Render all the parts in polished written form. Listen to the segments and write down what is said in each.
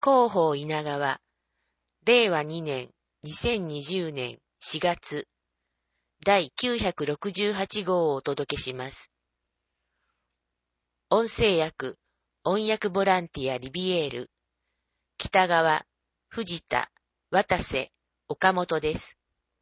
広報稲川、令和2年2020年4月、第968号をお届けします。音声訳、音訳ボランティアリビエール、北川、藤田、渡瀬、岡本です。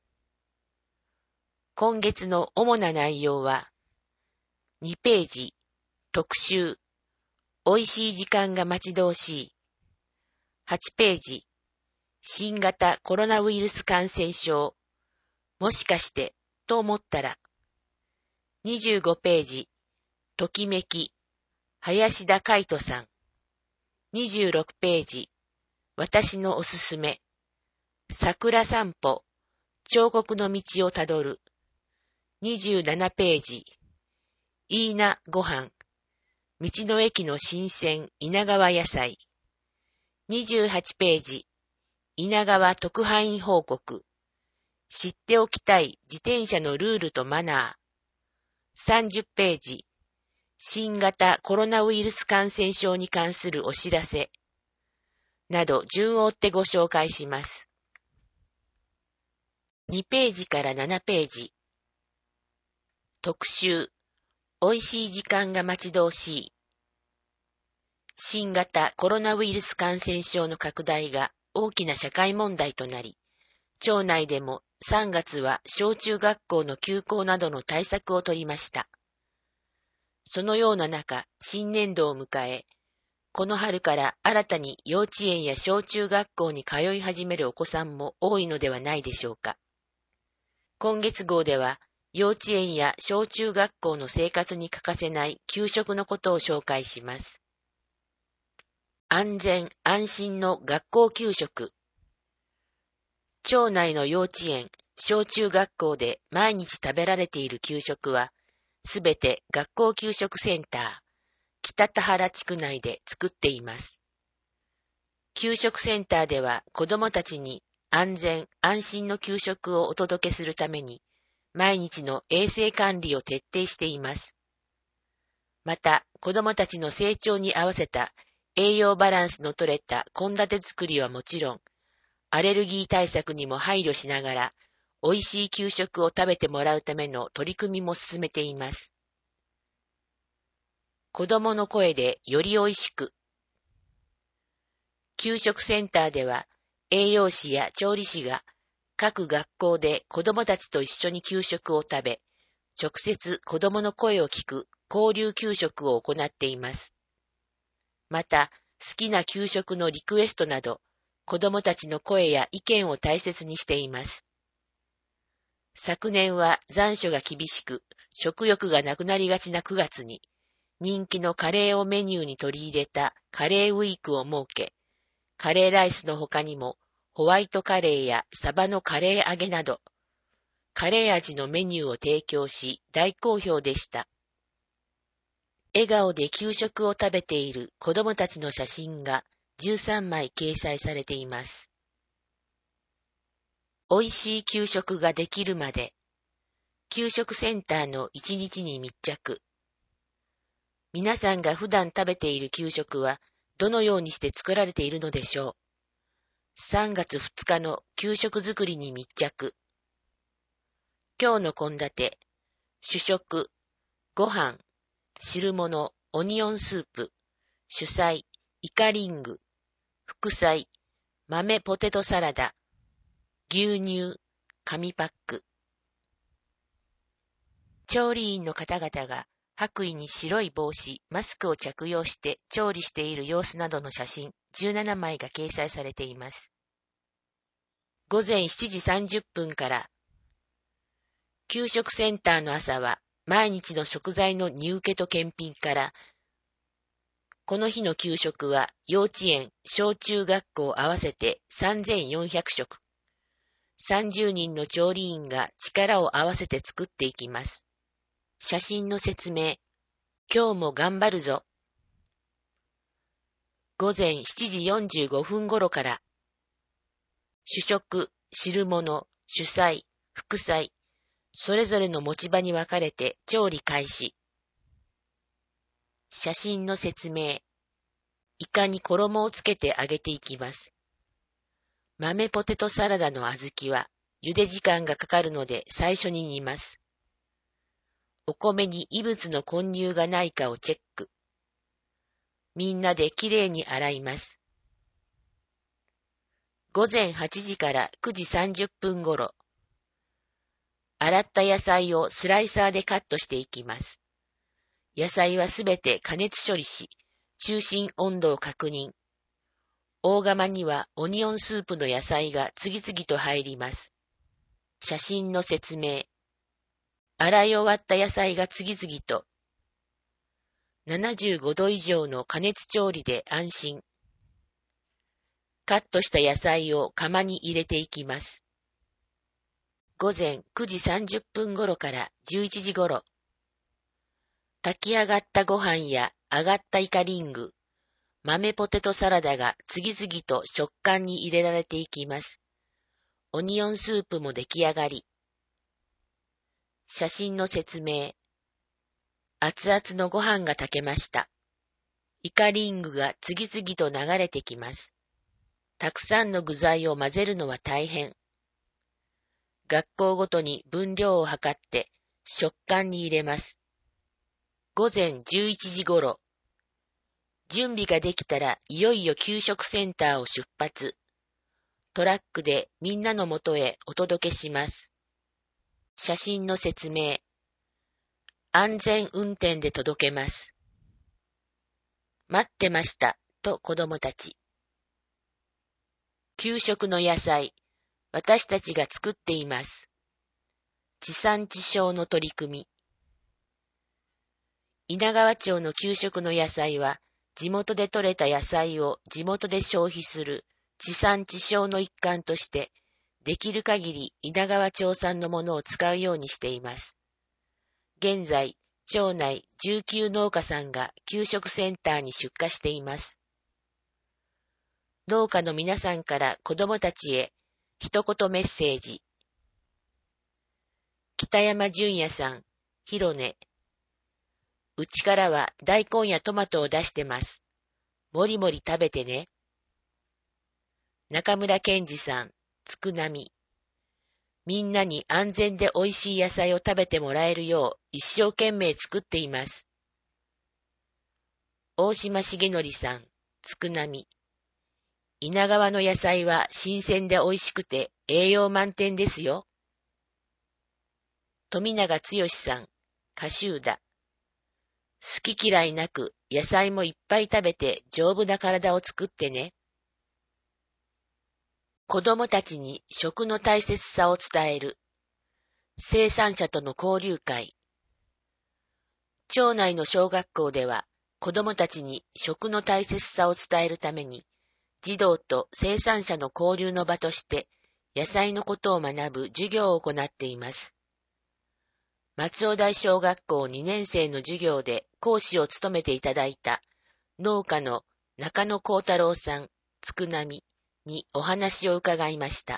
今月の主な内容は、2ページ、特集、おいしい時間が待ち遠しい。8ページ、新型コロナウイルス感染症、もしかしてと思ったら。25ページ、ときめき、林田海人さん。26ページ、私のおすすめ、桜散歩、彫刻の道をたどる。27ページ、いいなご飯、道の駅の新鮮稲川野菜。28ページ、稲川特派員報告。知っておきたい自転車のルールとマナー。30ページ、新型コロナウイルス感染症に関するお知らせ。など順を追ってご紹介します。2ページから7ページ。特集、おいしい時間が待ち遠しい。新型コロナウイルス感染症の拡大が大きな社会問題となり、町内でも3月は小中学校の休校などの対策を取りました。そのような中、新年度を迎え、この春から新たに幼稚園や小中学校に通い始めるお子さんも多いのではないでしょうか。今月号では、幼稚園や小中学校の生活に欠かせない給食のことを紹介します。安全安心の学校給食。町内の幼稚園、小中学校で毎日食べられている給食は、すべて学校給食センター、北田原地区内で作っています。給食センターでは子どもたちに安全安心の給食をお届けするために、毎日の衛生管理を徹底しています。また、子どもたちの成長に合わせた栄養バランスの取れた献立作りはもちろん、アレルギー対策にも配慮しながら、美味しい給食を食べてもらうための取り組みも進めています。子どもの声でより美味しく。給食センターでは、栄養士や調理師が各学校で子どもたちと一緒に給食を食べ、直接子どもの声を聞く交流給食を行っています。また、好きな給食のリクエストなど、子どもたちの声や意見を大切にしています。昨年は残暑が厳しく、食欲がなくなりがちな9月に、人気のカレーをメニューに取り入れたカレーウィークを設け、カレーライスの他にも、ホワイトカレーやサバのカレー揚げなど、カレー味のメニューを提供し、大好評でした。笑顔で給食を食べている子どもたちの写真が13枚掲載されています。おいしい給食ができるまで、給食センターの1日に密着。皆さんが普段食べている給食はどのようにして作られているのでしょう。3月2日の給食作りに密着。今日の献立、主食、ご飯、汁物、オニオンスープ、主菜、イカリング、副菜、豆ポテトサラダ、牛乳、紙パック。調理員の方々が白衣に白い帽子、マスクを着用して調理している様子などの写真17枚が掲載されています。午前7時30分から、給食センターの朝は毎日の食材の荷受けと検品から、この日の給食は幼稚園、小中学校合わせて3400食。30人の調理員が力を合わせて作っていきます。写真の説明。今日も頑張るぞ。午前7時45分頃から、主食、汁物、主菜、副菜、それぞれの持ち場に分かれて調理開始。写真の説明。 イカに衣をつけて揚げていきます。豆ポテトサラダの小豆は茹で時間がかかるので最初に煮ます。お米に異物の混入がないかをチェック。みんなできれいに洗います。午前8時から9時30分ごろ、洗った野菜をスライサーでカットしていきます。野菜はすべて加熱処理し、中心温度を確認。大釜にはオニオンスープの野菜が次々と入ります。写真の説明。洗い終わった野菜が次々と。75度以上の加熱調理で安心。カットした野菜を釜に入れていきます。午前9時30分頃から11時頃。炊き上がったご飯や揚がったイカリング、豆ポテトサラダが次々と食感に入れられていきます。オニオンスープも出来上がり。写真の説明。熱々のご飯が炊けました。イカリングが次々と流れてきます。たくさんの具材を混ぜるのは大変。学校ごとに分量を測って食感に入れます。午前11時ごろ。準備ができたらいよいよ給食センターを出発。トラックでみんなのもとへお届けします。写真の説明。安全運転で届けます。待ってましたと子供たち。給食の野菜、私たちが作っています。地産地消の取り組み。稲川町の給食の野菜は、地元で採れた野菜を地元で消費する地産地消の一環として、できる限り稲川町産のものを使うようにしています。現在、町内19農家さんが給食センターに出荷しています。農家の皆さんから子どもたちへ一言メッセージ。北山淳也さん、広根。うちからは大根やトマトを出してます。もりもり食べてね。中村健二さん、つくなみ。みんなに安全で美味しい野菜を食べてもらえるよう一生懸命作っています。大島重則さん、つくなみ。稲川の野菜は新鮮で美味しくて栄養満点ですよ。富永剛さん、カシューダ。好き嫌いなく野菜もいっぱい食べて丈夫な体を作ってね。子供たちに食の大切さを伝える。生産者との交流会。町内の小学校では子供たちに食の大切さを伝えるために児童と生産者の交流の場として野菜のことを学ぶ授業を行っています。松尾台小学校2年生の授業で講師を務めていただいた農家の中野幸太郎さん、つくなみにお話を伺いました。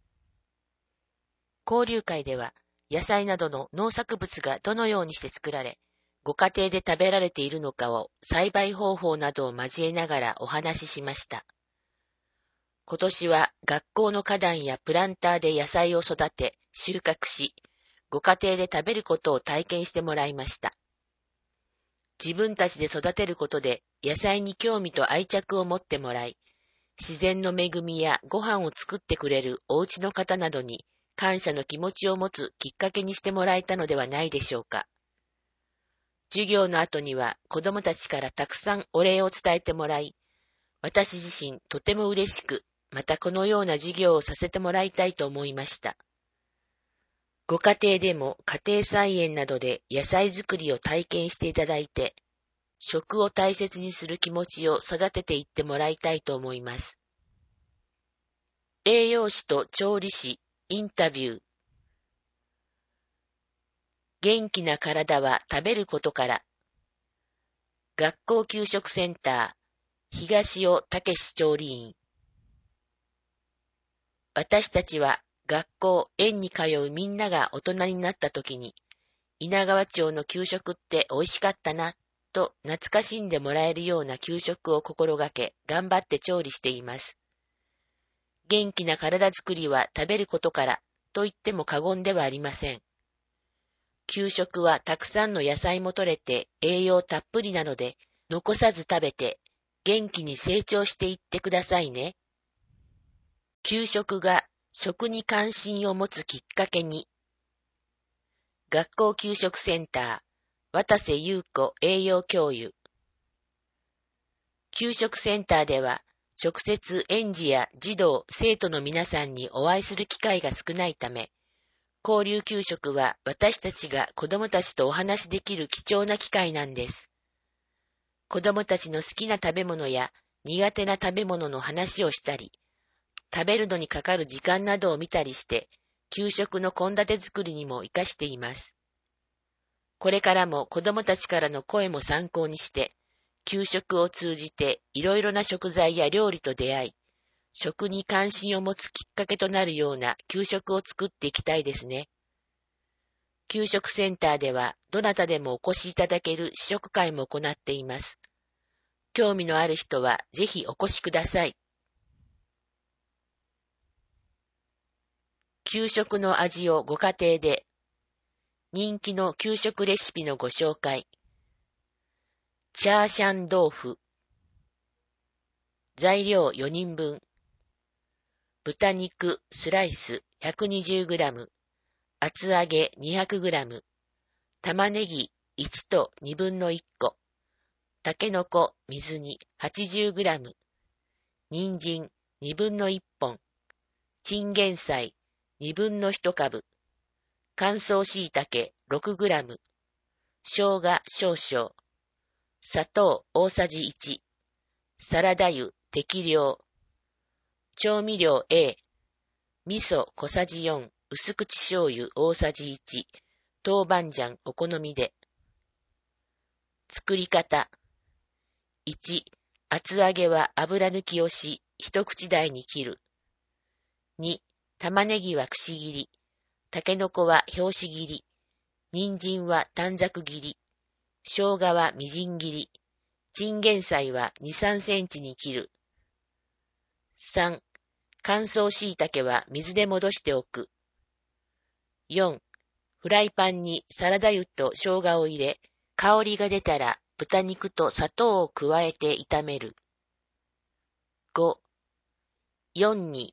交流会では野菜などの農作物がどのようにして作られ、ご家庭で食べられているのかを栽培方法などを交えながらお話ししました。今年は学校の花壇やプランターで野菜を育て、収穫し、ご家庭で食べることを体験してもらいました。自分たちで育てることで野菜に興味と愛着を持ってもらい、自然の恵みやご飯を作ってくれるお家の方などに感謝の気持ちを持つきっかけにしてもらえたのではないでしょうか。授業の後には子どもたちからたくさんお礼を伝えてもらい、私自身とても嬉しく、またこのような授業をさせてもらいたいと思いました。ご家庭でも家庭菜園などで野菜作りを体験していただいて、食を大切にする気持ちを育てていってもらいたいと思います。栄養士と調理師、インタビュー。元気な体は食べることから。学校給食センター、東尾武史調理員。私たちは学校、園に通うみんなが大人になった時に、稲川町の給食って美味しかったな、 と懐かしんでもらえるような給食を心がけ、頑張って調理しています。元気な体づくりは食べることからと言っても過言ではありません。給食はたくさんの野菜も取れて栄養たっぷりなので、残さず食べて元気に成長していってくださいね。給食が食に関心を持つきっかけに。学校給食センター、渡瀬優子栄養教諭。給食センターでは、直接園児や児童、生徒の皆さんにお会いする機会が少ないため、交流給食は私たちが子どもたちとお話しできる貴重な機会なんです。子どもたちの好きな食べ物や苦手な食べ物の話をしたり、食べるのにかかる時間などを見たりして、給食の献立作りにも活かしています。これからも子どもたちからの声も参考にして、給食を通じていろいろな食材や料理と出会い、食に関心を持つきっかけとなるような給食を作っていきたいですね。給食センターではどなたでもお越しいただける試食会も行っています。興味のある人はぜひお越しください。給食の味をご家庭で。人気の給食レシピのご紹介。チャーシャン豆腐。材料4人分。豚肉スライス 120g。厚揚げ 200g。玉ねぎ1と2分の1個。たけのこ水煮 80g。人参2分の1本。チンゲン菜2分の1株。乾燥しいたけ 6g。生姜少々。砂糖大さじ1。サラダ油適量。調味料 A。味噌小さじ4。薄口醤油大さじ1。豆板醤お好みで。作り方。1、厚揚げは油抜きをし、一口大に切る。2、玉ねぎはくし切り。たけのこは拍子切り。人参は短冊切り。生姜はみじん切り。チンゲン菜は2、3センチに切る。3、乾燥しいたけは水で戻しておく。4、フライパンにサラダ油と生姜を入れ、香りが出たら豚肉と砂糖を加えて炒める。5、4に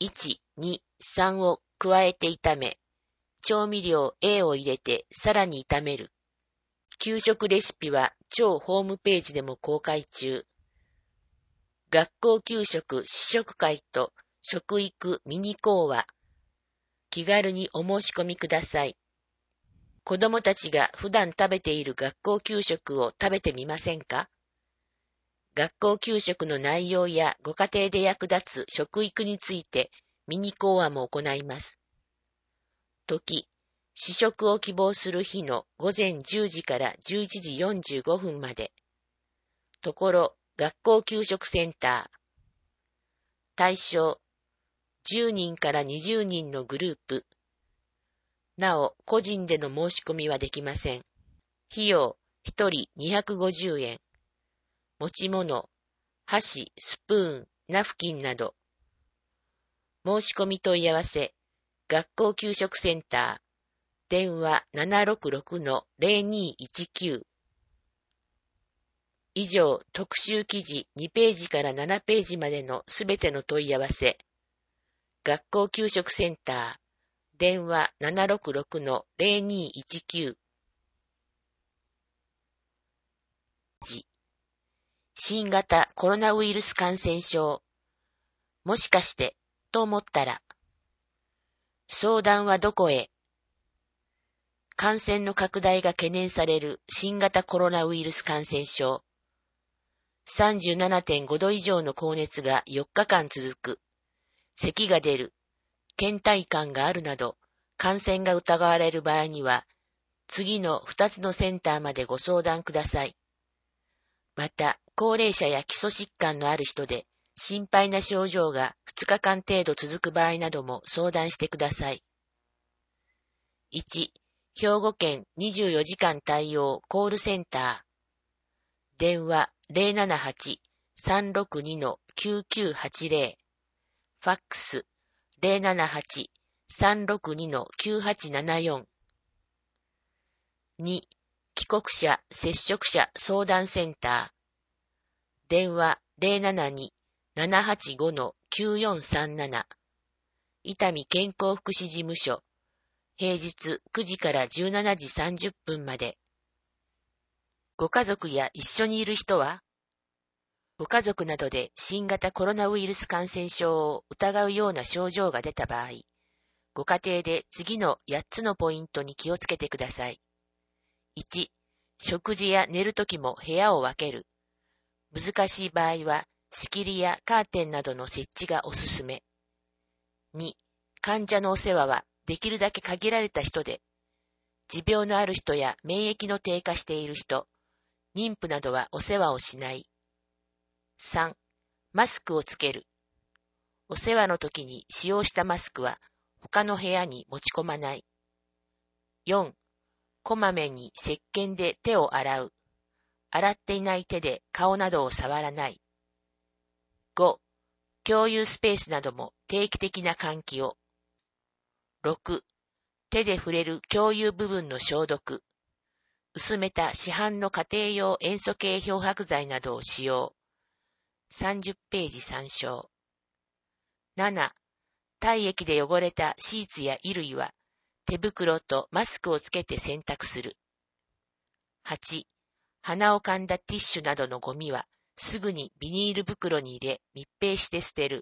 1、2、3を加えて炒め、調味料 A を入れてさらに炒める。給食レシピは超ホームページでも公開中。学校給食試食会と食育ミニ講話。気軽にお申し込みください。子どもたちが普段食べている学校給食を食べてみませんか？学校給食の内容やご家庭で役立つ食育についてミニ講話も行います。時、試食を希望する日の午前10時から11時45分まで。ところ、学校給食センター。対象、10人から20人のグループ。なお、個人での申し込みはできません。費用、1人250円。持ち物、箸、スプーン、ナフキンなど。申し込み問い合わせ、学校給食センター。電話 766-0219。以上、特集記事2ページから7ページまでのすべての問い合わせ。学校給食センター。電話 766-0219。新型コロナウイルス感染症。もしかして、と思ったら。相談はどこへ？感染の拡大が懸念される新型コロナウイルス感染症。37.5 度以上の高熱が4日間続く。咳が出る。倦怠感があるなど、感染が疑われる場合には、次の2つのセンターまでご相談ください。また、高齢者や基礎疾患のある人で、心配な症状が2日間程度続く場合なども相談してください。1、兵庫県24時間対応コールセンター。 電話078-362-9980、ファックス078-362-9874。2、帰国者接触者相談センター、電話072-785-9437、伊丹健康福祉事務所、平日9時から17時30分まで。ご家族や一緒にいる人は、ご家族などで新型コロナウイルス感染症を疑うような症状が出た場合、ご家庭で次の8つのポイントに気をつけてください。1、食事や寝るときも部屋を分ける。難しい場合は、仕切りやカーテンなどの設置がおすすめ。2、患者のお世話はできるだけ限られた人で、持病のある人や免疫の低下している人、妊婦などはお世話をしない。3、マスクをつける。お世話の時に使用したマスクは他の部屋に持ち込まない。4、こまめに石鹸で手を洗う。洗っていない手で顔などを触らない。5、共有スペースなども定期的な換気を。6、手で触れる共有部分の消毒。薄めた市販の家庭用塩素系漂白剤などを使用。30ページ参照。7、体液で汚れたシーツや衣類は手袋とマスクをつけて洗濯する。8、鼻をかんだティッシュなどのゴミはすぐにビニール袋に入れ密閉して捨てる。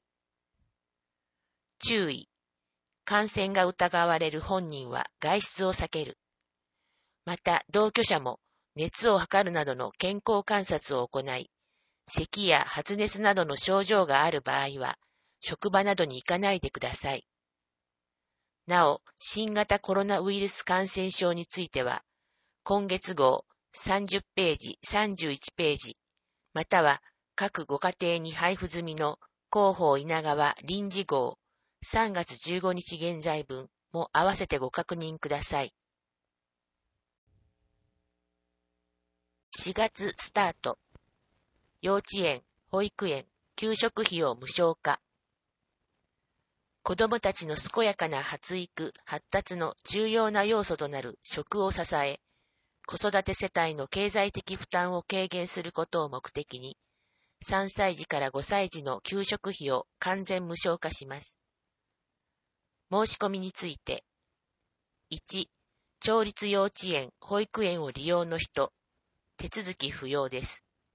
注意。感染が疑われる本人は外出を避ける。また同居者も熱を測るなどの健康観察を行い、咳や発熱などの症状がある場合は職場などに行かないでください。なお、新型コロナウイルス感染症については、今月号30ページ、31ページ、または各ご家庭に配布済みの広報稲川臨時号3月15日現在分も合わせてご確認ください。4月スタート。幼稚園、保育園、給食費を無償化。子どもたちの健やかな発育、発達の重要な要素となる食を支え、子育て世帯の経済的負担を軽減することを目的に、3歳児から5歳児の給食費を完全無償化します。申し込みについて、1、町立幼稚園、保育園を利用の人、手続き不要です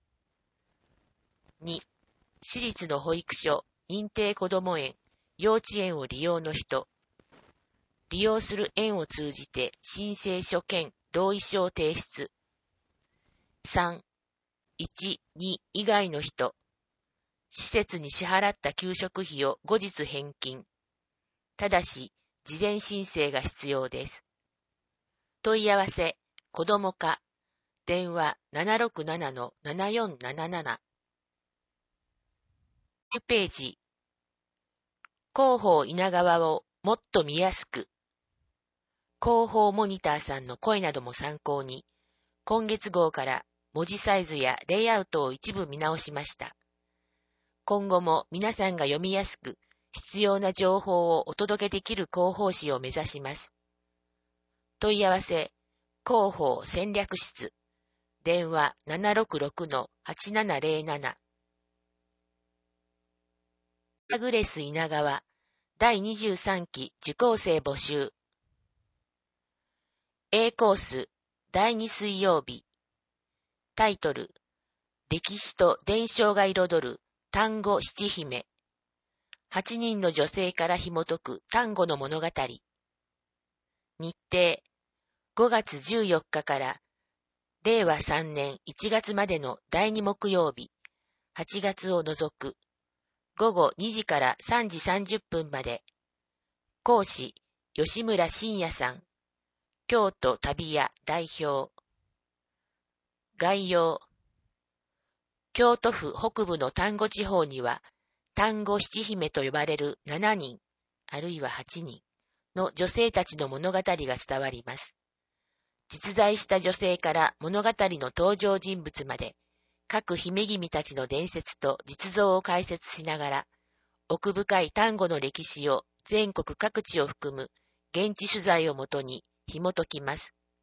。2、私立の保育所、認定こども園、幼稚園を利用の人、利用する園を通じて申請書兼同意書を提出。3、1、2以外の人、施設に支払った給食費を後日返金。ただし、事前申請が必要です。問い合わせ、子ども課、電話 767-7477。ページ。広報稲川をもっと見やすく。広報モニターさんの声なども参考に、今月号から文字サイズやレイアウトを一部見直しました。今後も皆さんが読みやすく、必要な情報をお届けできる広報誌を目指します。問い合わせ、広報戦略室、電話 766-8707。アグレス稲川、第23期受講生募集。A コース、第2水曜日。タイトル、歴史と伝承が彩る丹後七姫。8人の女性から紐解く丹後の物語。日程、5月14日から令和3年1月までの第2木曜日、8月を除く。午後2時から3時30分まで。講師、吉村真也さん。京都旅屋代表。概要。京都府北部の丹後地方には、丹後七姫と呼ばれる7人、あるいは8人の女性たちの物語が伝わります。実在した女性から物語の登場人物まで、 各姫君たちの伝説と実像を解説しながら、奥深い丹後の歴史を全国各地を含む現地取材をもとに紐解きます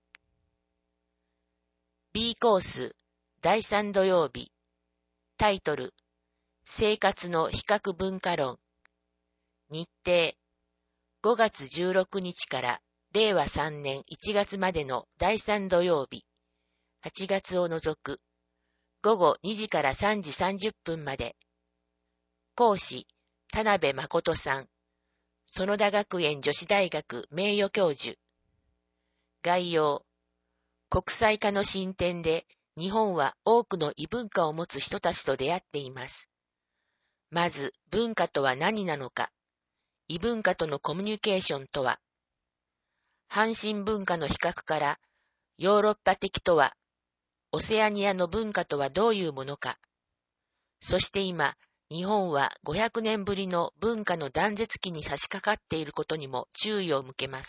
。B コース第3土曜日。タイトル、生活の比較文化論。日程、5月16日から令和3年1月までの第3土曜日。8月を除く。午後2時から3時30分まで。講師、田辺誠さん。園田学園女子大学名誉教授。概要。国際化の進展で日本は多くの異文化を持つ人たちと出会っています。まず、文化とは何なのか。異文化とのコミュニケーションとは。阪神文化の比較から、ヨーロッパ的とは、オセアニアの文化とはどういうものか。そして今、日本は500年ぶりの文化の断絶期に差し掛かっていることにも注意を向けます。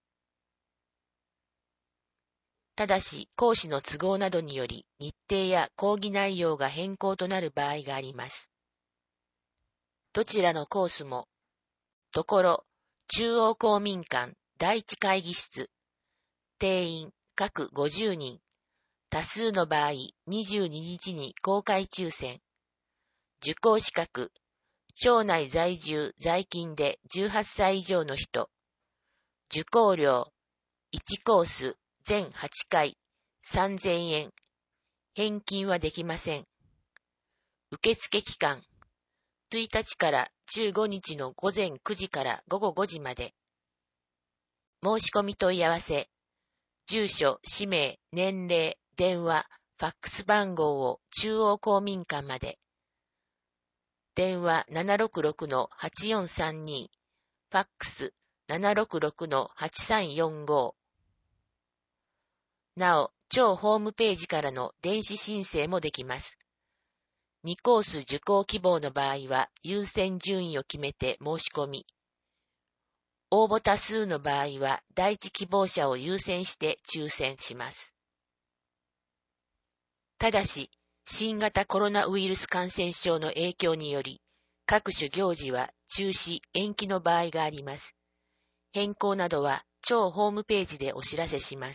ただし、講師の都合などにより、日程や講義内容が変更となる場合があります。どちらのコースも、ところ、中央公民館第一会議室、定員各50人、多数の場合22日に公開抽選、受講資格、町内在住在勤で18歳以上の人、受講料、1コース全8回3000円、返金はできません。受付期間、1日から15日の午前9時から午後5時まで。申し込み問い合わせ、住所、氏名、年齢、電話、ファックス番号を中央公民館まで。電話 766-8432、ファックス 766-8345。なお、庁ホームページからの電子申請もできます。2コース受講希望の場合は優先順位を決めて申し込み。応募多数の場合は第一希望者を優先して抽選します。ただし、新型コロナウイルス感染症の影響により、各種行事は中止・延期の場合があります。変更などは庁ホームページでお知らせします。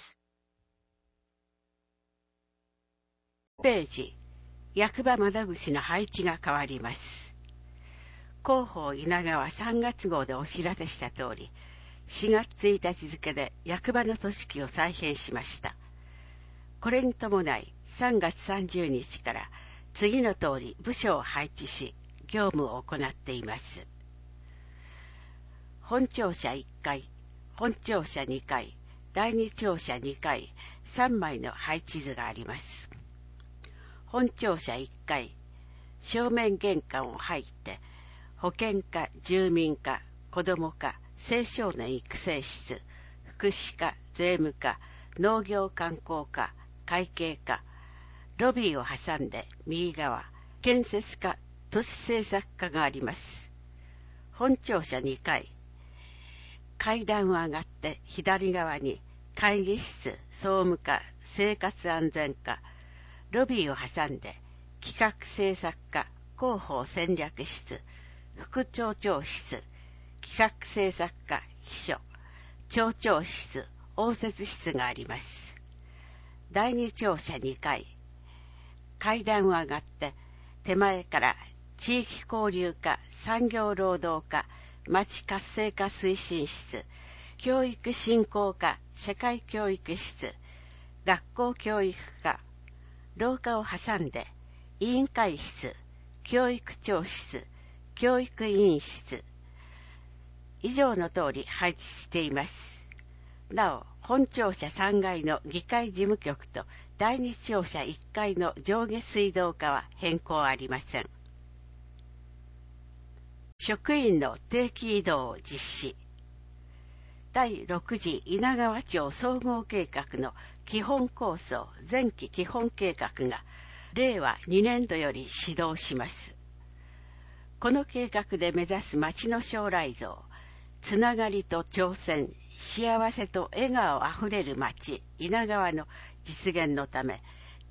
ページ、役場窓口の配置が変わります。広報稲川3月号でお知らせした通り、4月1日付で役場の組織を再編しました。これに伴い、3月30日から次の通り部署を配置し、業務を行っています。本庁舎1階、本庁舎2階、第2庁舎2階、3枚の配置図があります。本庁舎1階、正面玄関を入って、保健課、住民課、子ども課、青少年育成室、福祉課、税務課、農業観光課、会計課、ロビーを挟んで右側、建設課、都市政策課があります。本庁舎2階、階段を上がって左側に会議室、総務課、生活安全課、ロビーを挟んで企画政策課、広報戦略室、副町長室、企画政策課、秘書、町長室、応接室があります。第2庁舎2階、階段を上がって手前から地域交流課、産業労働課、町活性化推進室、教育振興課、社会教育室、学校教育課、廊下を挟んで委員会室、教育長室、教育委員室、以上の通り配置しています。なお、本庁舎3階の議会事務局と第2庁舎1階の上下水道課は変更ありません。職員の定期移動を実施。第6次稲川町総合計画の基本構想前期基本計画が令和2年度より始動します。この計画で目指す町の将来像、つながりと挑戦、幸せと笑顔あふれる町稲川の実現のため、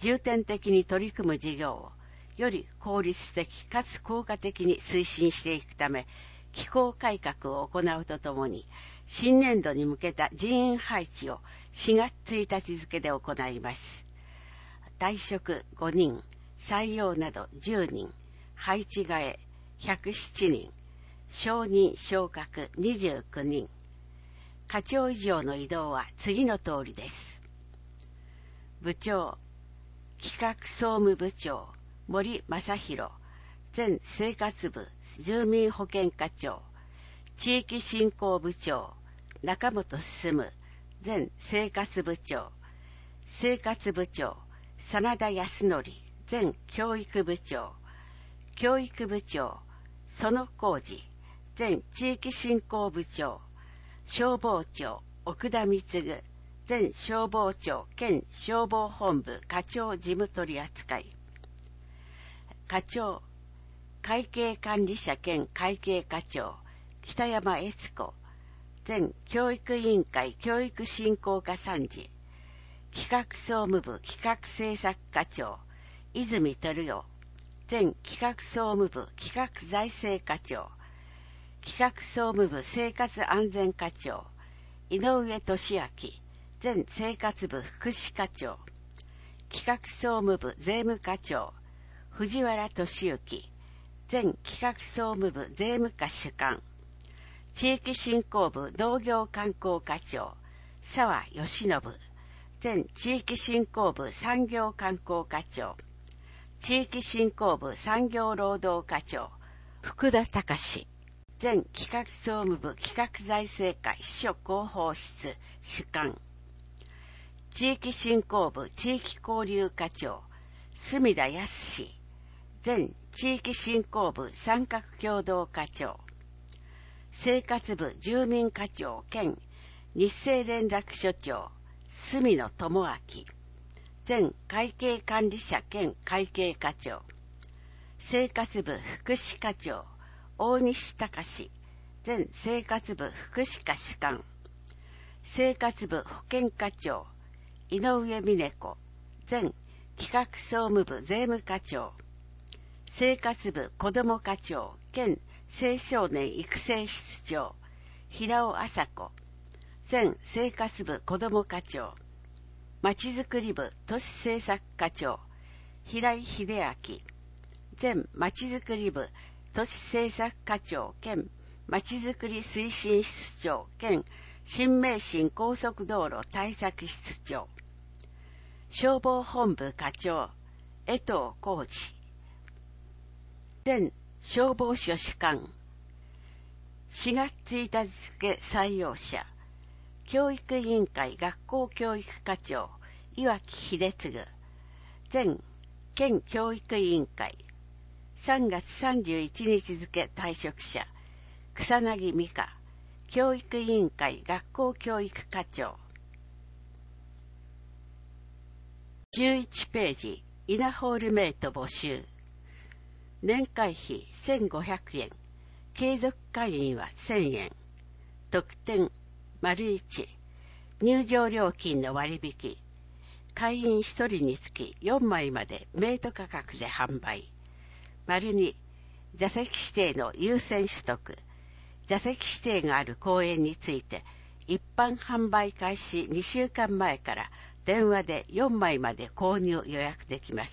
重点的に取り組む事業をより効率的かつ効果的に推進していくため、機構改革を行うとともに、新年度に向けた人員配置を4月1日付で行います。退職5人、採用など10人、配置替え107人、昇任昇格29人。課長以上の異動は次の通りです。部長、企画総務部長、森正弘、前生活部住民保健課長、地域振興部長、中本進、前生活部長、生活部長、真田康則、前教育部長、教育部長、園浩二、前地域振興部長、消防庁、奥田貢、前消防庁兼消防本部課長事務取扱い。課長、会計管理者兼会計課長、北山悦子、前教育委員会教育振興課参事、企画総務部企画政策課長、泉照代、前企画総務部企画財政課長、企画総務部生活安全課長、井上俊明、前生活部福祉課長、企画総務部税務課長、藤原俊之、前企画総務部税務課主幹、地域振興部農業観光課長、澤義信、前地域振興部産業観光課長、地域振興部産業労働課長、福田隆、前企画総務部企画財政課秘書広報室主幹、地域振興部地域交流課長、隅田康、前地域振興部三角協同課長、生活部住民課長兼日生連絡所長、隅野智明、前会計管理者兼会計課長、生活部福祉課長、大西隆、前生活部福祉課主幹、生活部保健課長、井上美音子、前企画総務部税務課長、生活部子ども課長兼青少年育成室長、平尾麻子、前生活部子ども課長、まちづくり部都市政策課長、平井秀明、前まちづくり部都市政策課長兼まちづくり推進室長兼新名神高速道路対策室長、消防本部課長、江藤浩二、前消防署主幹、4月1日付採用者、教育委員会学校教育課長、岩木秀次、前県教育委員会、3月31日付退職者、草薙美香、教育委員会学校教育課長。11ページ、稲ホールメイト募集。年会費1500円、継続会員は1000円。特典、1、入場料金の割引。会員1人につき4枚までメイト価格で販売。2、座席指定の優先取得。座席指定がある公演について、一般販売開始2週間前から電話で4枚まで購入予約できます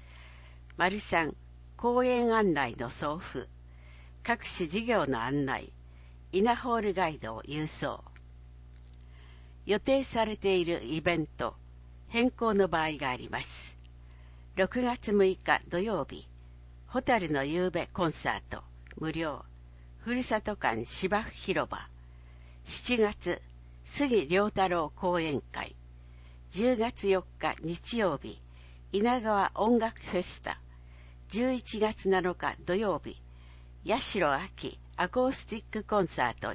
。3、公演案内の送付。各種事業の案内。稲ホールガイドを郵送。予定されているイベント、変更の場合があります。6月6日土曜日、ホタルの夕べコンサート、無料。ふるさと館芝生広場。7月、杉良太郎講演会。10月4日日曜日、稲川音楽フェスタ。11月7日土曜日、八代秋アコースティックコンサート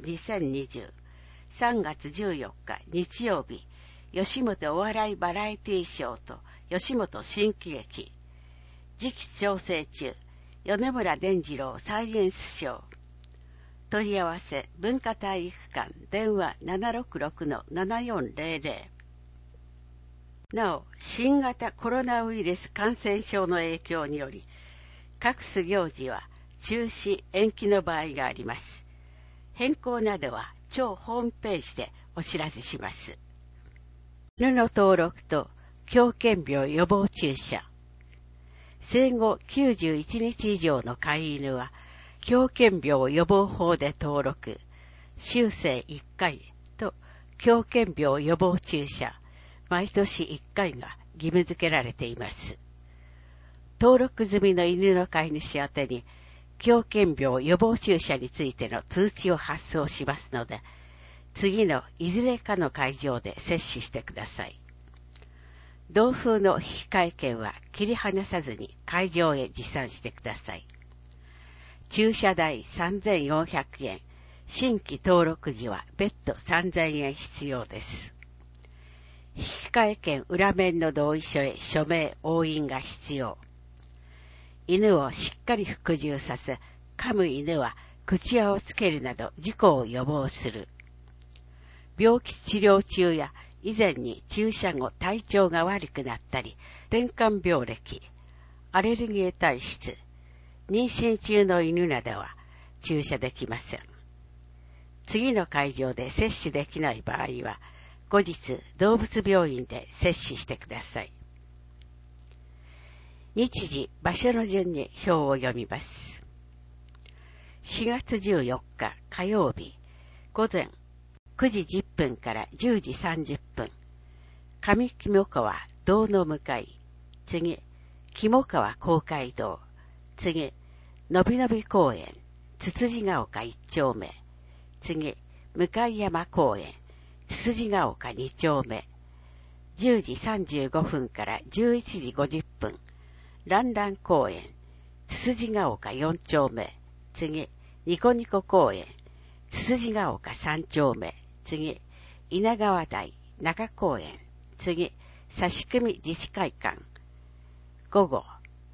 2020。3月14日日曜日、吉本お笑いバラエティショーと吉本新喜劇。時期調整中、米村伝次郎サイエンスショー。問い合わせ文化体育館電話 766-7400 なお、新型コロナウイルス感染症の影響により、各種行事は中止・延期の場合があります。変更などは庁ホームページでお知らせします。犬の登録と狂犬病予防注射。生後91日以上の飼い犬は、狂犬病予防法で登録、週生1回と狂犬病予防注射、毎年1回が義務付けられています。登録済みの犬の飼い主宛てに、狂犬病予防注射についての通知を発送しますので、次のいずれかの会場で接種してください。同封の引換券は切り離さずに会場へ持参してください。注射代3400円、新規登録時は別途3000円必要です。引換券裏面の同意書へ署名・押印が必要。犬をしっかり服従させ、噛む犬は口輪をつけるなど事故を予防する。病気治療中や以前に注射後体調が悪くなったり、転換病歴、アレルギー体質、妊娠中の犬などは注射できません。次の会場で接種できない場合は、後日動物病院で接種してください。日時、場所の順に表を読みます。4月14日火曜日、午前9時10分から10時30分、上肝川道の向かい、次、肝川公会堂、次、のびのび公園、つつじが丘1丁目、次、向山公園、つつじが丘2丁目、10時35分から11時50分、ランラン公園、つつじが丘4丁目、次、ニコニコ公園、つつじが丘3丁目、次、稲川台中公園、次、差し組み自治会館、午後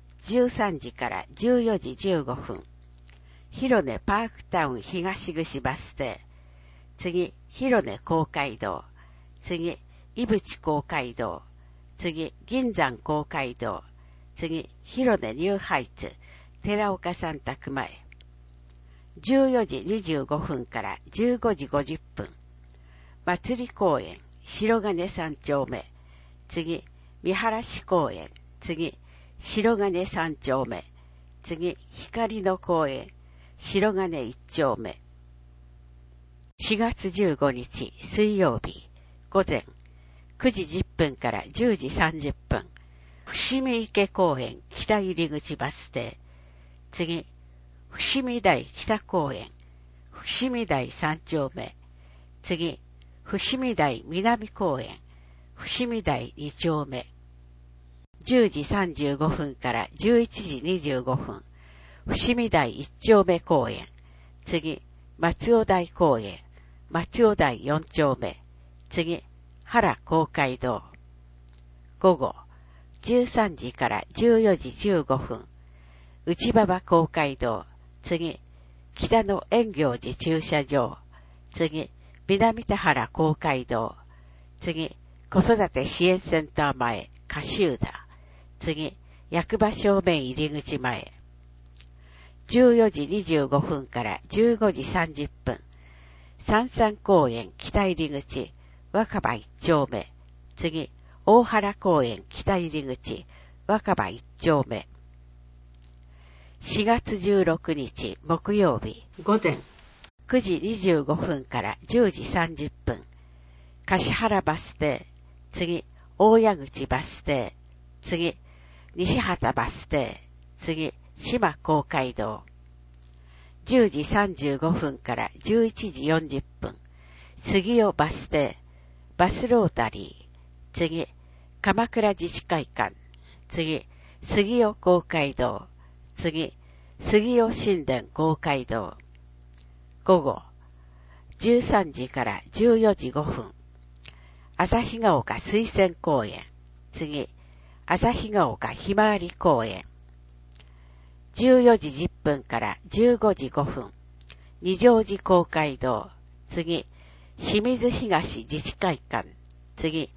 13時から14時15分、広根パークタウン東串バス停、次、広根公会堂、次、井淵公会堂、次、銀山公会堂、次、広根ニューハイツ、寺岡さん宅前、14時25分から15時50分、祭り公園、白金3丁目、次、見晴市公園、次、白金3丁目、次、光の公園、白金1丁目。4月15日水曜日、午前9時10分から10時30分、伏見池公園北入り口バス停、次、伏見台北公園、伏見台3丁目、次、伏見台南公園、伏見台2丁目。10時35分から11時25分、伏見台1丁目公園、次、松尾台公園、松尾台4丁目、次、原公会堂。午後、13時から14時15分、内馬場公会堂、次、北の円行寺駐車場、次、南田原公会堂、次、子育て支援センター前、カシューダ、次、役場正面入り口前、14時25分から15時30分、三々公園北入り口、若葉1丁目、次、大原公園北入り口、若葉1丁目。4月16日木曜日、午前9時25分から10時30分、橿原バス停、次、大谷口バス停、次、西畑バス停、次、島公会堂。10時35分から11時40分、杉尾バス停、バスロータリー、次、鎌倉自治会館、次、杉尾公会堂、次、杉尾神殿公会堂。午後、13時から14時5分、旭ヶ丘水仙公園、次、旭ヶ丘ひまわり公園。14時10分から15時5分、二条寺公会堂、次、清水東自治会館、次、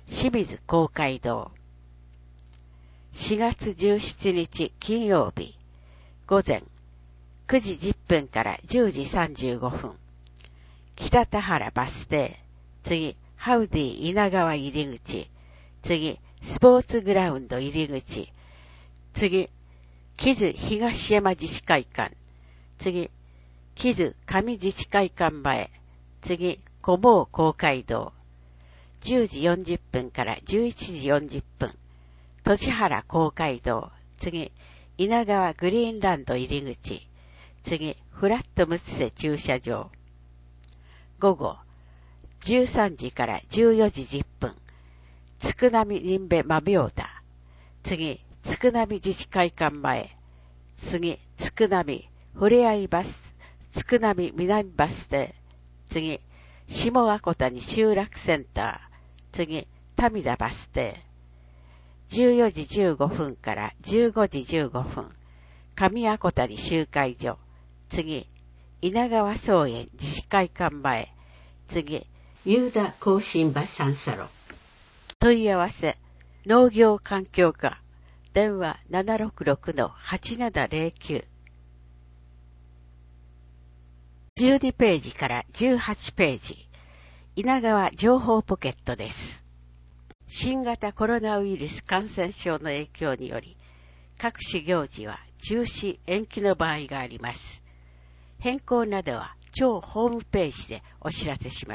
清水公会堂。4月17日金曜日、午前9時10分から10時35分。北田原バス停。次、ハウディ稲川入り口。次、スポーツグラウンド入り口。次、木津東山自治会館。次、木津上自治会館前。次、小坊公会堂。10時40分から11時40分。栃原公会堂。次、稲川グリーンランド入り口。次、フラットムツセ駐車場。午後、13時から14時10分。つくなみ人部真病田。次、つくなみ自治会館前。次、つくなみふれあいバス、つくなみ南バス停。次、下阿古谷集落センター。次、民田バス停。14時15分から15時15分。上阿古谷集会所。次、稲川草園自治会館前。次、ユーダ更新馬三サロン。問い合わせ、農業環境課。電話 766-8709。12ページから18ページ。稲川情報ポケットです。新型コロナウイルス感染症の影響により、各種行事は中止延期の場合があります。変更などは超ホームページでお知らせします。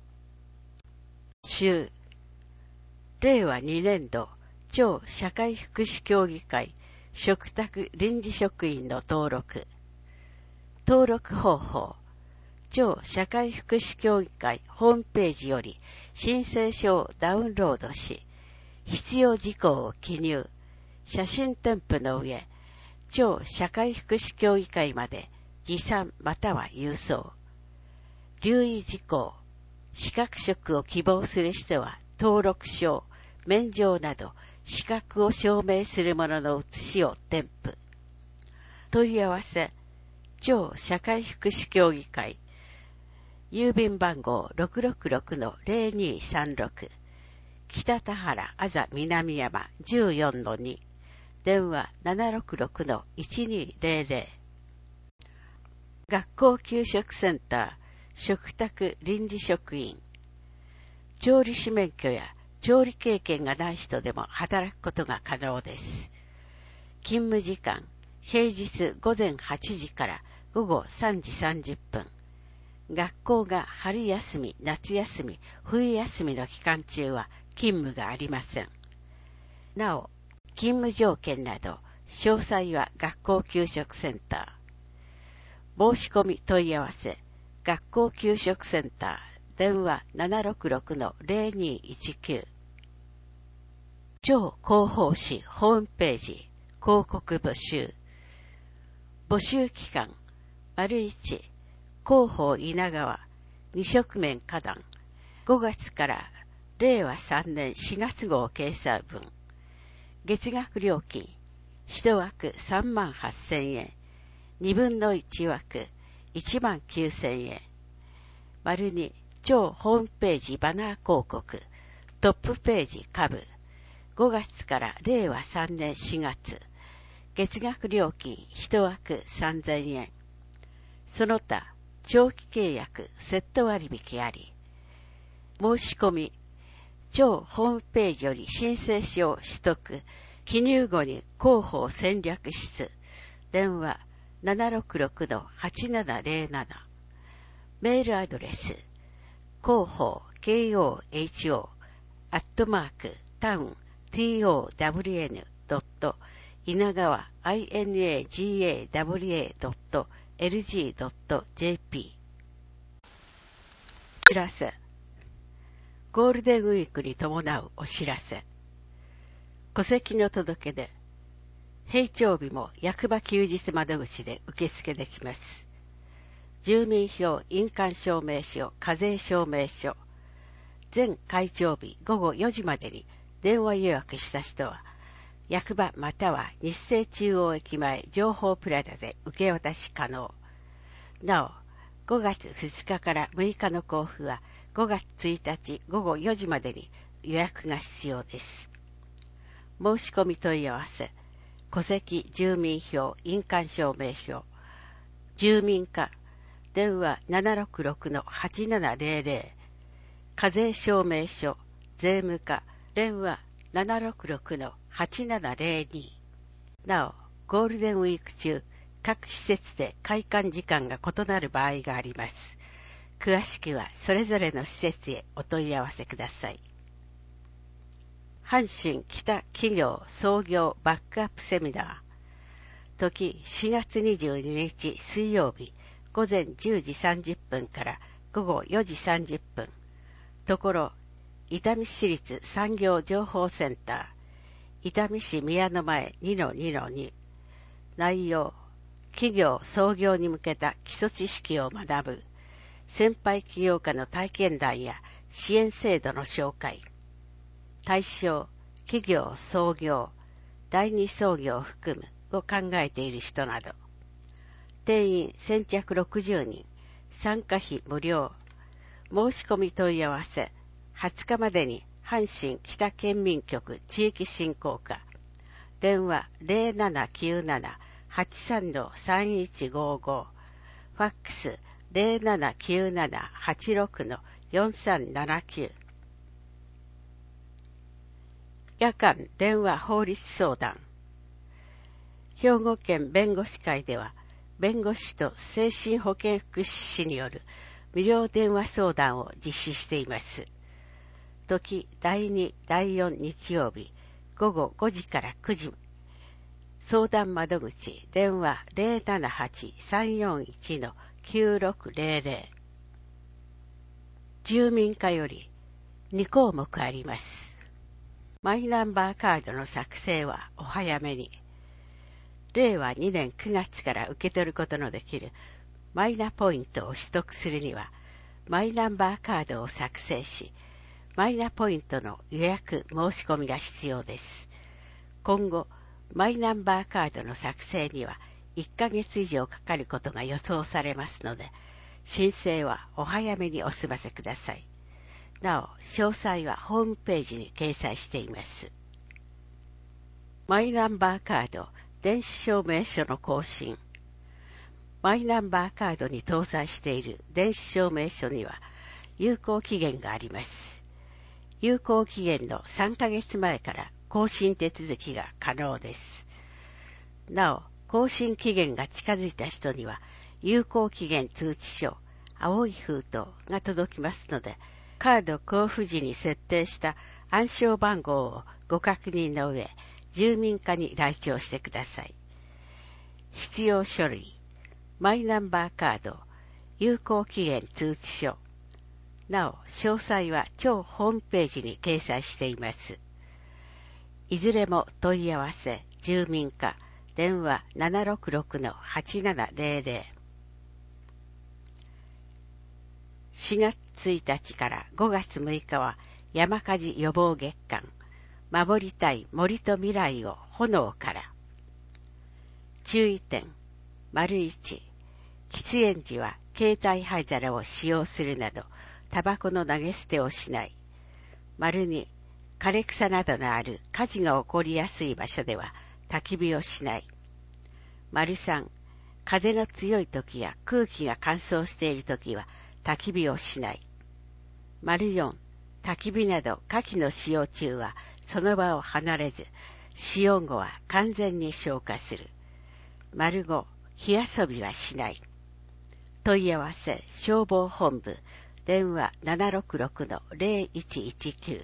令和2年度超社会福祉協議会嘱託臨時職員の登録。登録方法。超社会福祉協議会ホームページより申請書をダウンロードし、必要事項を記入、写真添付の上、超社会福祉協議会まで持参または郵送。留意事項。資格職を希望する人は登録証、免状など資格を証明するものの写しを添付。問い合わせ、超社会福祉協議会、郵便番号 666-0236、北田原あざ南山 14-2、電話 766-1200。学校給食センター、嘱託臨時職員。調理師免許や調理経験がない人でも働くことが可能です。勤務時間、平日午前8時から午後3時30分。学校が春休み、夏休み、冬休みの期間中は勤務がありません。なお、勤務条件など、詳細は学校給食センター。申し込み問い合わせ、学校給食センター、電話 766-0219。超広報誌ホームページ、広告募集。募集期間、1、広報稲川、二色面花壇、5月から令和3年4月号掲載分。月額料金、1枠38,000円、2分の1枠19,000円。2、超ホームページバナー広告、トップページ下部。5月から令和3年4月。月額料金1枠3,000円。その他、長期契約セット割引あり。申し込み、超ホームページより申請書を取得。記入後に広報戦略室。電話 766-8707。メールアドレス、広報 KOHO @town.inawa inagawa.lg.jp。 お知らせ。ゴールデンウィークに伴うお知らせ。戸籍の届け出。平町日も役場休日窓口で受付できます。住民票印鑑証明書、課税証明書。全開帳日午後4時までに電話予約した人は、役場または日生中央駅前情報プラザで受け渡し可能。なお、5月2日から6日の交付は5月1日午後4時までに予約が必要です。申し込み問い合わせ、戸籍住民票印鑑証明書、住民課、電話 766-8700、課税証明書、税務課、電話 766-8702。なお、ゴールデンウィーク中、各施設で開館時間が異なる場合があります。詳しくはそれぞれの施設へお問い合わせください。阪神北企業創業バックアップセミナー。時4月22日水曜日午前10時30分から午後4時30分。ところ、伊丹市立産業情報センター、伊丹市宮の前 2-2-2。内容、企業創業に向けた基礎知識を学ぶ。先輩起業家の体験談や支援制度の紹介。対象、企業創業、第二創業を含むを考えている人など。定員先着60人、参加費無料。申し込み問い合わせ、20日までに阪神北県民局地域振興課。電話 0797-83-3155。ファックス 0797-86-4379。夜間電話法律相談。兵庫県弁護士会では、弁護士と精神保健福祉士による無料電話相談を実施しています。時第2、第4日曜日午後5時から9時。相談窓口電話 078-341-9600。住民課より2項目あります。マイナンバーカードの作成はお早めに。令和2年9月から受け取ることのできるマイナポイントを取得するには、マイナンバーカードを作成し、マイナポイントの予約申し込みが必要です。今後、マイナンバーカードの作成には1ヶ月以上かかることが予想されますので、申請はお早めにお済ませください。なお、詳細はホームページに掲載しています。マイナンバーカード電子証明書の更新。マイナンバーカードに搭載している電子証明書には有効期限があります。有効期限の3ヶ月前から更新手続きが可能です。なお、更新期限が近づいた人には有効期限通知書、青い封筒が届きますので、カード交付時に設定した暗証番号をご確認の上、住民課に来庁してください。必要書類、マイナンバーカード、有効期限通知書。なお、詳細は超ホームページに掲載しています。いずれも問い合わせ、住民課、電話 766-8700。4月1日から5月6日は山火事予防月間。守りたい森と未来を炎から。注意点。1、喫煙時は携帯灰皿を使用するなど、タバコの投げ捨てをしない。2、枯れ草などのある火事が起こりやすい場所では焚き火をしない。3、風の強い時や空気が乾燥している時は焚き火をしない。4、焚き火など火器の使用中はその場を離れず、使用後は完全に消火する。5、火遊びはしない。問い合わせ、消防本部、電話 766-0119。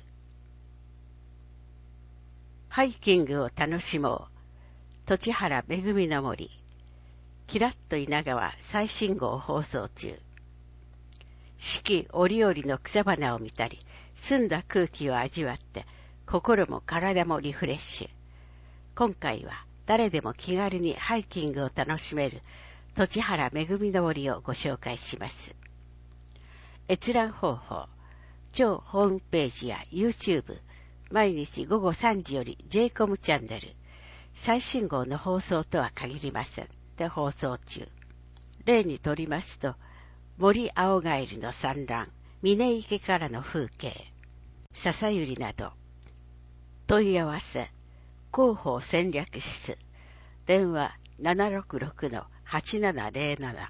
ハイキングを楽しもう。栃原めぐみの森。キラッと稲川最新号放送中。四季折々の草花を見たり、澄んだ空気を味わって、心も体もリフレッシュ。今回は誰でも気軽にハイキングを楽しめる栃原めぐみの森をご紹介します。閲覧方法、超ホームページや YouTube、毎日午後3時より J コムチャンネル、最新号の放送とは限りませんで放送中。例にとりますと、森青ガエルの産卵、峰池からの風景、 笹百合など。問い合わせ、広報戦略室、電話 766-8707。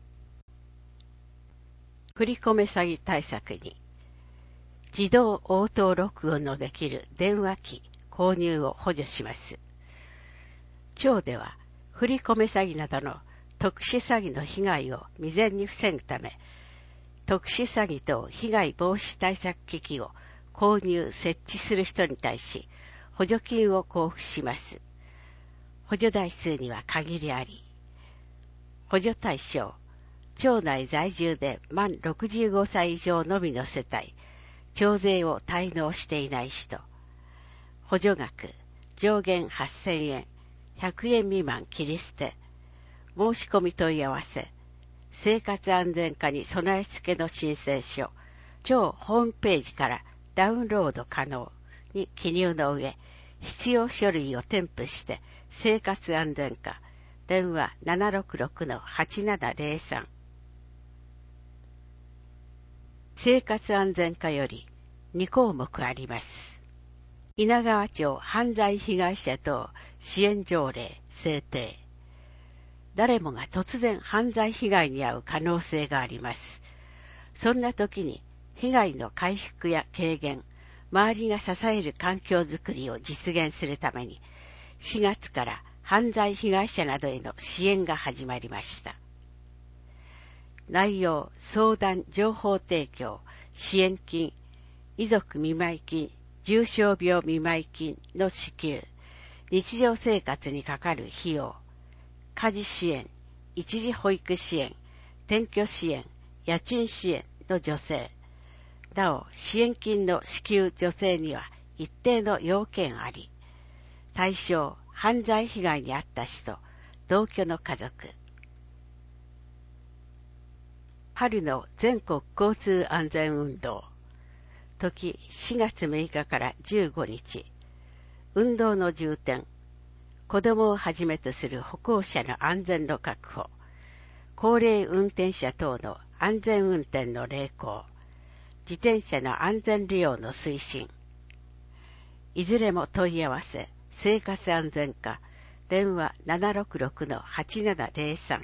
振り込め詐欺対策に、自動応答録音のできる電話機購入を補助します。庁では、振り込め詐欺などの特殊詐欺の被害を未然に防ぐため、特殊詐欺等被害防止対策機器を購入・設置する人に対し、補助金を交付します。補助台数には限りあり、補助対象、町内在住で満65歳以上のみの世帯、徴税を滞納していない人、補助額、上限8000円、100円未満切り捨て、申し込み問い合わせ、生活安全課に備え付けの申請書、町ホームページからダウンロード可能に記入の上、必要書類を添付して生活安全課、電話 766-8703。生活安全課より2項目あります。稲川町犯罪被害者等支援条例制定。誰もが突然犯罪被害に遭う可能性があります。そんな時に被害の回復や軽減、周りが支える環境づくりを実現するために、4月から犯罪被害者などへの支援が始まりました。内容、相談、情報提供、支援金、遺族見舞金、重症病見舞金の支給、日常生活にかかる費用、家事支援、一時保育支援、転居支援、家賃支援の助成。なお、支援金の支給助成には一定の要件あり、対象、犯罪被害に遭った人、同居の家族。春の全国交通安全運動。時4月6日から15日。運動の重点。子供をはじめとする歩行者の安全の確保。高齢運転者等の安全運転の励行。自転車の安全利用の推進。いずれも問い合わせ、生活安全課、電話 766-8703。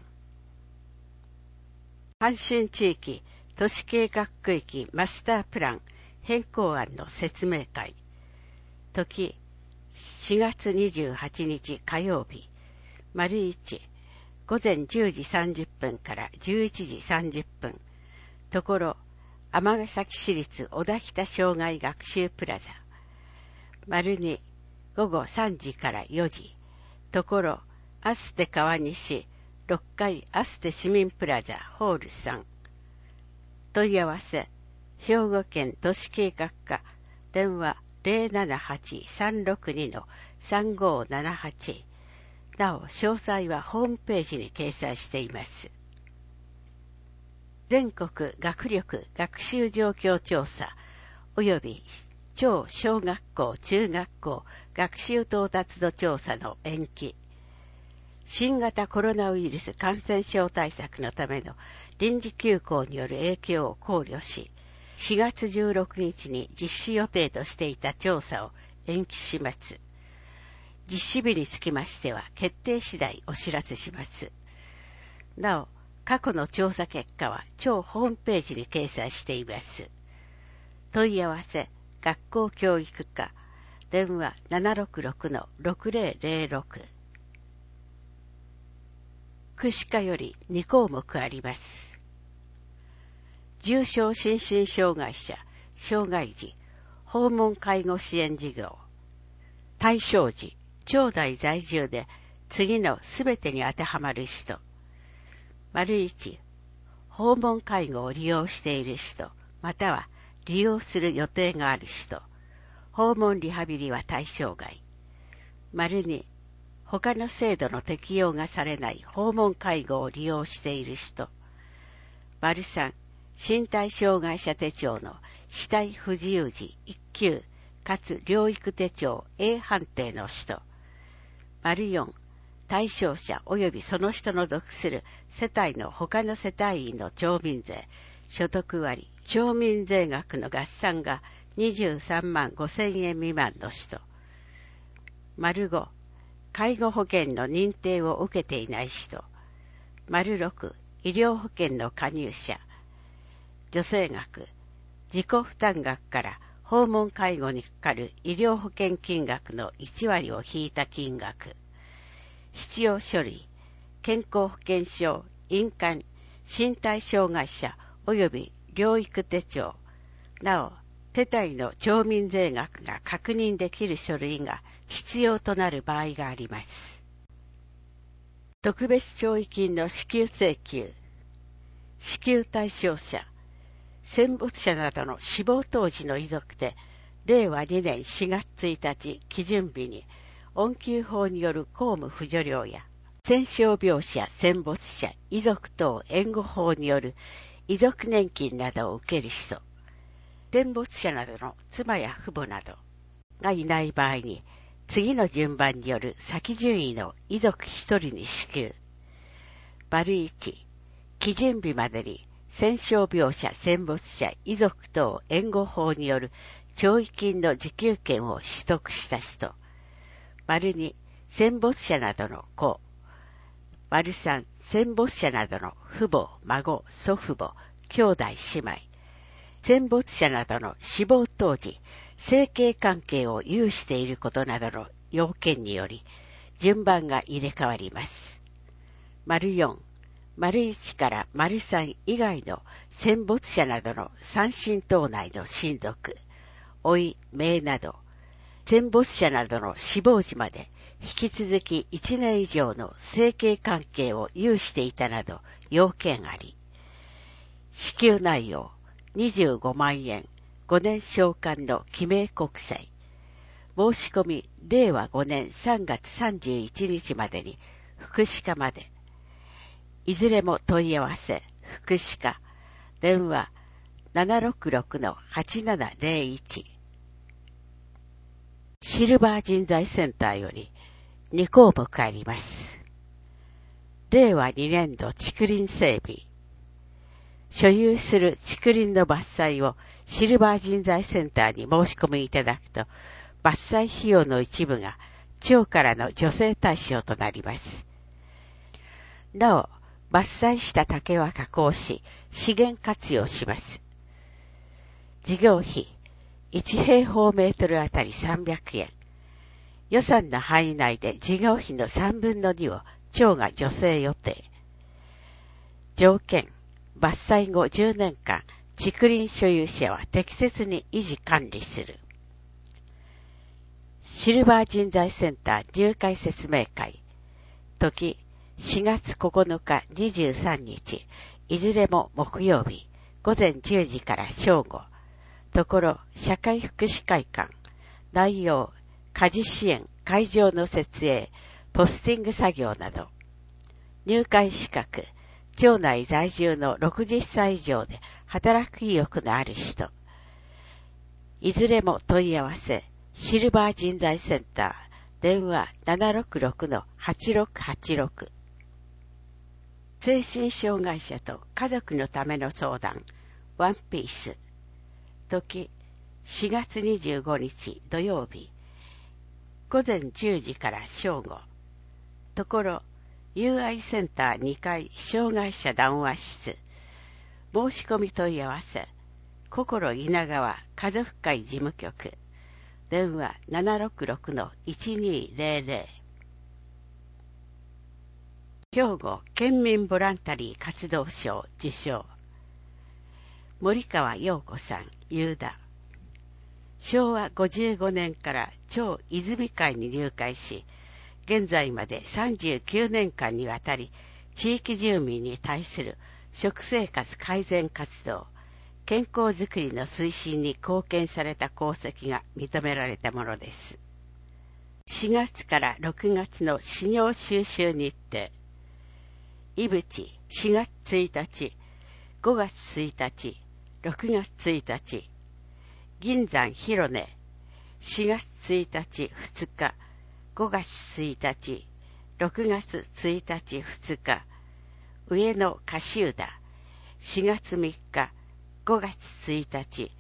阪神地域都市計画区域マスタープラン変更案の説明会。時4月28日火曜日、丸1、午前10時30分から11時30分。ところ、尼崎市立小田北障害学習プラザ。丸2、午後3時から4時。ところ、アステ川西6階アステ市民プラザホール3。問い合わせ、兵庫県都市計画課、電話 078-362-3578。なお、詳細はホームページに掲載しています。全国学力学習状況調査及び超小学校中学校学習到達度調査の延期。新型コロナウイルス感染症対策のための臨時休校による影響を考慮し、4月16日に実施予定としていた調査を延期します。実施日につきましては決定次第お知らせします。なお、過去の調査結果は庁ホームページに掲載しています。問い合わせ、学校教育課、電話 766-6006。福祉課より2項目あります。重症心身障害者、障害児、訪問介護支援事業。対象時、町内在住で次のすべてに当てはまる人。丸1、訪問介護を利用している人、または利用する予定がある人。訪問リハビリは対象外。丸2、他の制度の適用がされない訪問介護を利用している人。丸3、身体障害者手帳の肢体不自由児1級かつ療育手帳 A 判定の人。丸4、対象者及びその人の属する世帯の他の世帯員の町民税、所得割、町民税額の合算が 23万5,000円未満の人。丸5、介護保険の認定を受けていない人。丸6、医療保険の加入者。助成額、自己負担額から訪問介護にかかる医療保険金額の1割を引いた金額。必要書類、健康保険証、印鑑、身体障害者及び療育手帳。なお、手帯の町民税額が確認できる書類が必要となる場合があります。特別弔慰金の支給請求。支給対象者、戦没者などの死亡当時の遺族で、令和2年4月1日基準日に、恩給法による公務扶助料や、戦傷病者、戦没者、遺族等援護法による遺族年金などを受ける人、戦没者などの妻や父母などがいない場合に、次の順番による先順位の遺族一人に支給。丸1、基準日までに戦傷病者、戦没者、遺族等援護法による弔慰金の受給権を取得した人。丸2、戦没者などの子。丸3、戦没者などの父母、孫、祖父母、兄弟姉妹。戦没者などの死亡当時、生計関係を有していることなどの要件により、順番が入れ替わります。丸4、丸1から丸3以外の戦没者などの三親等内の親族、甥、姪など、戦没者などの死亡時まで引き続き1年以上の生計関係を有していたなど要件あり、支給内容25万円、5年償還の記名国債。申し込み令和5年3月31日までに福祉課まで。いずれも問い合わせ、福祉課、電話 766-8701。シルバー人材センターより2項目あります。令和2年度竹林整備。所有する竹林の伐採をシルバー人材センターに申し込みいただくと、伐採費用の一部が町からの助成対象となります。なお、伐採した竹は加工し、資源活用します。事業費、1平方メートルあたり300円。予算の範囲内で事業費の3分の2を町が助成予定。条件、伐採後10年間、竹林所有者は適切に維持管理する。シルバー人材センター入会説明会。時、4月9日23日、いずれも木曜日、午前10時から正午。ところ、社会福祉会館。内容、家事支援、会場の設営、ポスティング作業など。入会資格、町内在住の60歳以上で働く意欲のある人。いずれも問い合わせ、シルバー人材センター、電話 766-8686。精神障害者と家族のための相談、ワンピース。時、4月25日土曜日、午前10時から正午。ところ、友愛センター2階障害者談話室。申し込み問い合わせ。心稲川家族会事務局。電話 766-1200。兵庫県民ボランタリー活動賞受賞。森川陽子さん、有田。昭和55年から町泉会に入会し、現在まで39年間にわたり、地域住民に対する食生活改善活動、健康づくりの推進に貢献された功績が認められたものです。4月から6月の始業収集日程。井淵4月1日、5月1日、6月1日。銀山広根4月1日2日、5月1日、6月1日2日。上野柏田4月3日、5月1日、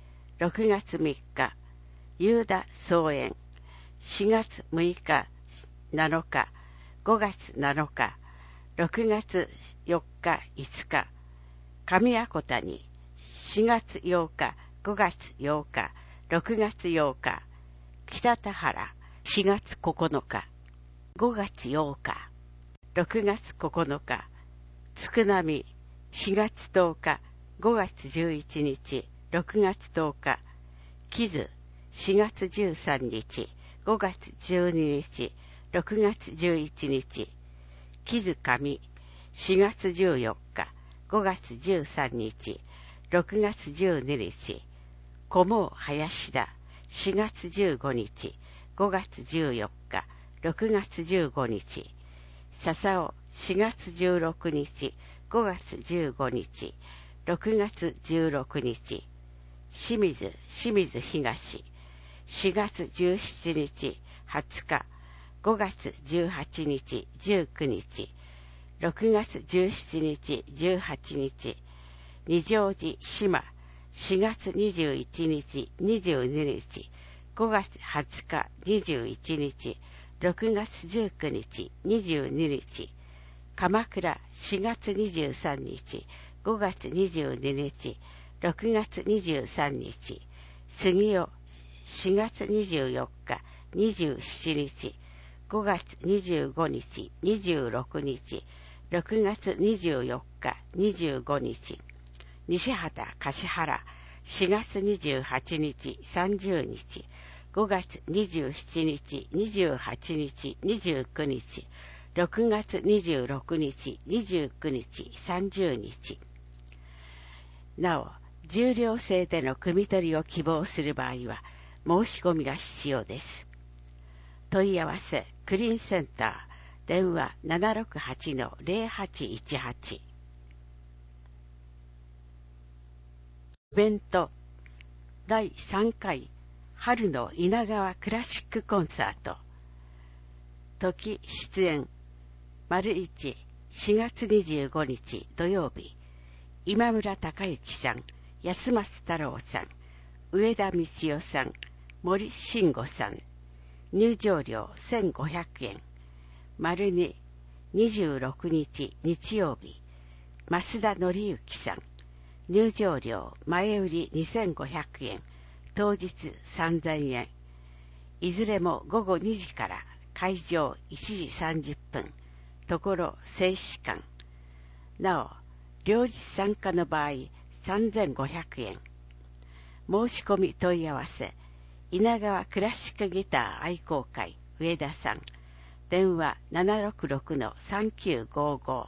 6月3日、ユーダ総園、4月6日、7日、5月7日、6月4日、5日、上阿古谷、4月8日、5月8日、6月8日、北田原、4月9日、5月8日、6月9日、つくなみ、4月10日、5月11日、6月10日、木津、4月13日、5月12日、6月11日、木津上、4月14日、5月13日、6月12日、小毛林田、4月15日、5月14日、6月15日、笹尾、4月16日、5月15日、6月16日、清水東、4月17日、20日、5月18日、19日、6月17日、18日、二条寺島、4月21日、22日、5月20日、21日、6月19日、22日、鎌倉、4月23日、5月22日、6月23日、杉尾、4月24日、27日、5月25日、26日、6月24日、25日、西畑橿原、4月28日、30日、5月27日、28日、29日、6月26日、29日、30日。なお、重量制での汲み取りを希望する場合は、申し込みが必要です。問い合わせ、クリーンセンター、電話 768-0818。イベント、第3回春の稲川クラシックコンサート。時出演、1、4月25日土曜日、今村隆之さん、安松太郎さん、上田道夫さん、森慎吾さん。入場料1500円。2、26日日曜日、増田紀之さん。入場料前売り2500円。当日3000円。いずれも午後2時から会場1時30分。ところ静止館。なお、両日参加の場合3500円。申し込み問い合わせ、稲川クラシックギター愛好会上田さん。電話 766-3955。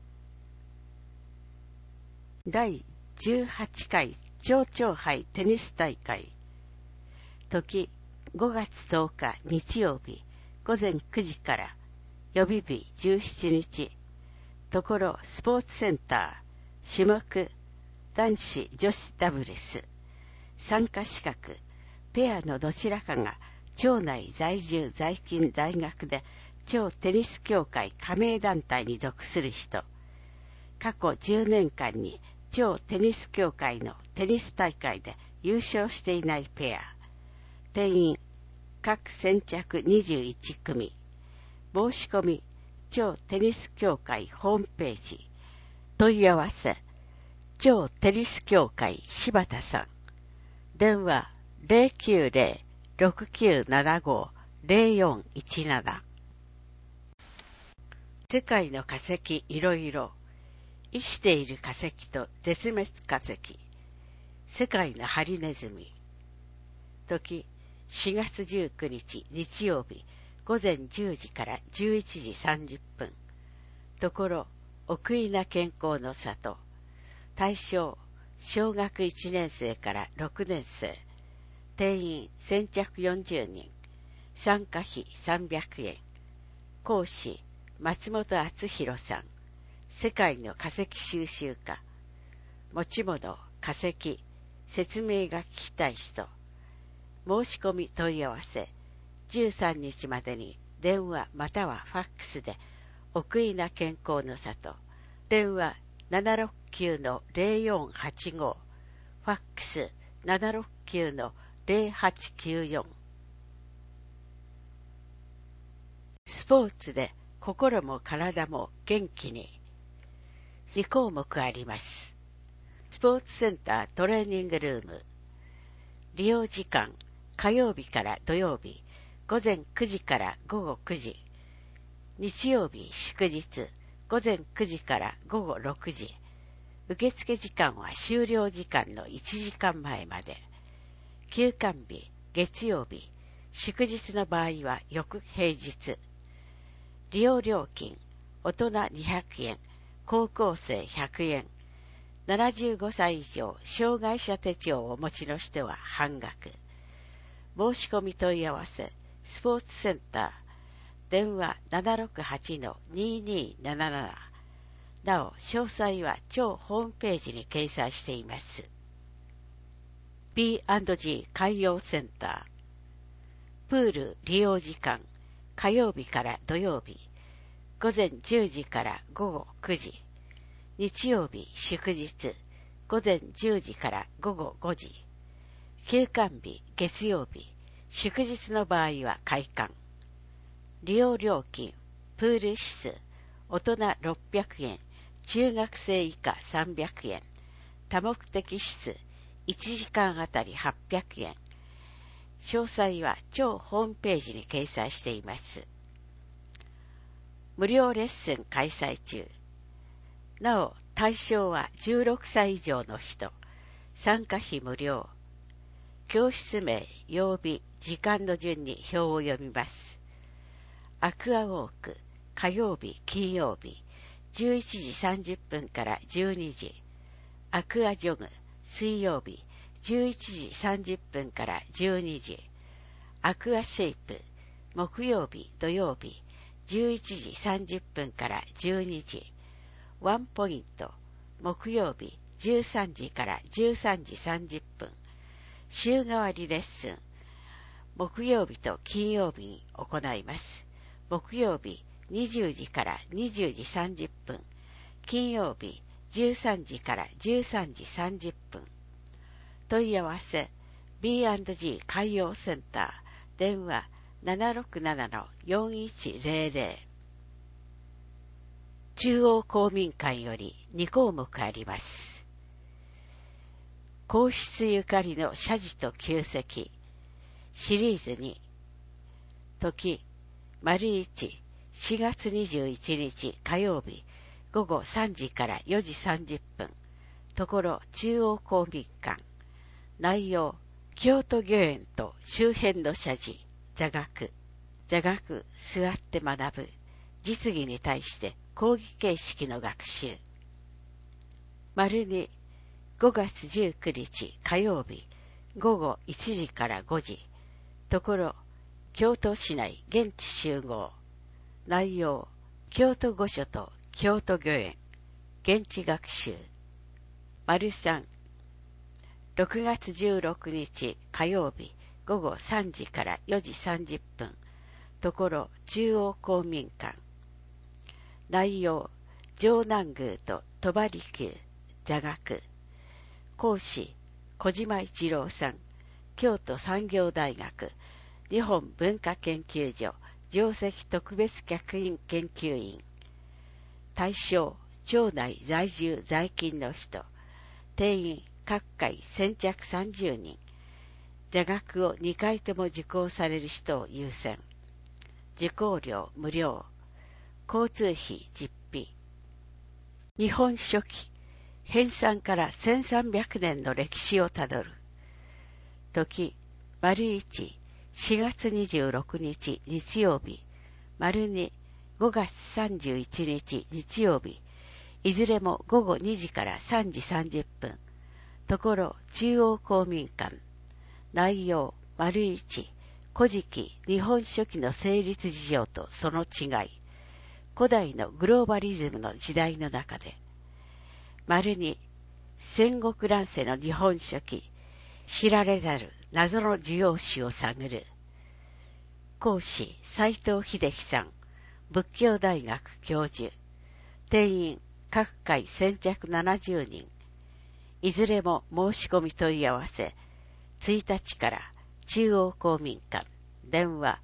第18回町長杯テニス大会。時5月10日日曜日午前9時から。予備日17日。ところスポーツセンター。種目男子女子ダブルス。参加資格ペアのどちらかが町内在住在勤在学で町テニス協会加盟団体に属する人。過去10年間に町テニス協会のテニス大会で優勝していないペア。定員各先着21組。申し込み町テニス協会ホームページ。問い合わせ町テニス協会柴田さん。電話 090-6975-0417。世界の化石いろいろ。生きている化石と絶滅化石。世界のハリネズミ。時4月19日日曜日午前10時から11時30分。ところ奥伊那健康の里。対象小学1年生から6年生。定員先着40人。参加費300円。講師松本敦弘さん。世界の化石収集家。持ち物化石。説明が聞きたい人。申し込み問い合わせ13日までに電話またはファックスで奥伊那健康の里。電話 769-0485。ファックス 769-0894。スポーツで心も体も元気に。2項目あります。スポーツセンタートレーニングルーム。利用時間、火曜日から土曜日、午前9時から午後9時。日曜日祝日、午前9時から午後6時。受付時間は終了時間の1時間前まで。休館日、月曜日、祝日の場合は翌平日。利用料金、大人200円、高校生100円。75歳以上、障害者手帳をお持ちの人は半額。申し込み問い合わせ、スポーツセンター、電話 768-2277。なお、詳細は超ホームページに掲載しています。B&G 海洋センター。プール利用時間、火曜日から土曜日、午前10時から午後9時。日曜日祝日、午前10時から午後5時。休館日月曜日、祝日の場合は開館。利用料金、プール室、大人600円、中学生以下300円。多目的室、1時間あたり800円。詳細は超ホームページに掲載しています。無料レッスン開催中。なお、対象は16歳以上の人。参加費無料。教室名、曜日、時間の順に表を読みます。アクアウォーク、火曜日、金曜日、11時30分から12時。アクアジョグ、水曜日、11時30分から12時。アクアシェイプ、木曜日、土曜日、11時30分から12時。ワンポイント、木曜日、13時から13時30分。週替わりレッスン、木曜日と金曜日に行います。木曜日、20時から20時30分。金曜日、13時から13時30分。問い合わせ、B&G 海洋センター、電話 767-4100。中央公民館より2項目あります。皇室ゆかりの社寺と旧跡、シリーズ2、時、①、4月21日火曜日、午後3時から4時30分、ところ中央公民館。内容、京都御苑と周辺の社寺、座学、座って学ぶ、実技に対して講義形式の学習。②、5月19日火曜日、午後1時から5時、ところ、京都市内現地集合。内容、京都御所と京都御苑、現地学習。③、6月16日火曜日、午後3時から4時30分、ところ中央公民館。内容、城南宮と鳥羽離宮、座学。講師、小島一郎さん、京都産業大学、日本文化研究所、上席特別客員研究員。対象、町内在住在勤の人。定員、各回先着30人。座学を2回とも受講される人を優先。受講料無料。交通費実費。日本書紀、編纂から1300年の歴史をたどる。時、①、4月26日日曜日、②、5月31日日曜日、いずれも午後2時から3時30分。ところ中央公民館。内容、①、古事記日本書紀の成立事情とその違い。古代のグローバリズムの時代の中で。②、戦国乱世の日本書紀、知られざる謎の需要史を探る。講師、斉藤秀樹さん、仏教大学教授。定員、各回先着70人。いずれも申し込み問い合わせ、 1日から中央公民館電話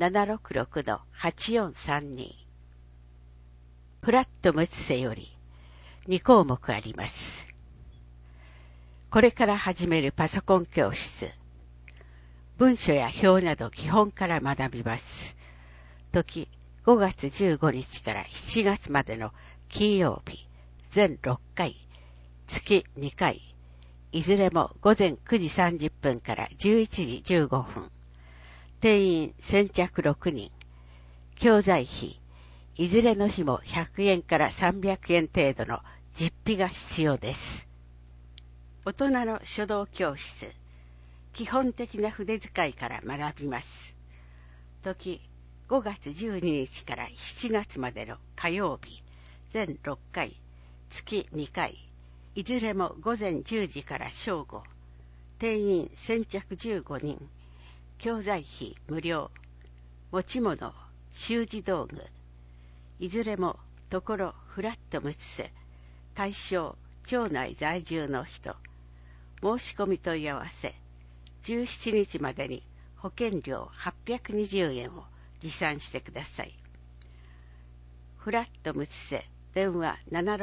766-8432 フラットムツセより2項目あります。これから始めるパソコン教室。文書や表など基本から学びます。時5月15日から7月までの金曜日、全6回、月2回、いずれも午前9時30分から11時15分。定員先着6人。教材費、いずれの日も100円から300円程度の実費が必要です。大人の書道教室。基本的な筆使いから学びます。時5月12日から7月までの火曜日、全6回、月2回、いずれも午前10時から正午。定員先着15人。教材費無料。持ち物、習字道具。いずれもところフラットムツセ。対象、町内在住の人。申し込み問い合わせ。17日までに保険料820円を持参してください。フラットムツセ電話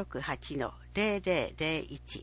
768-0001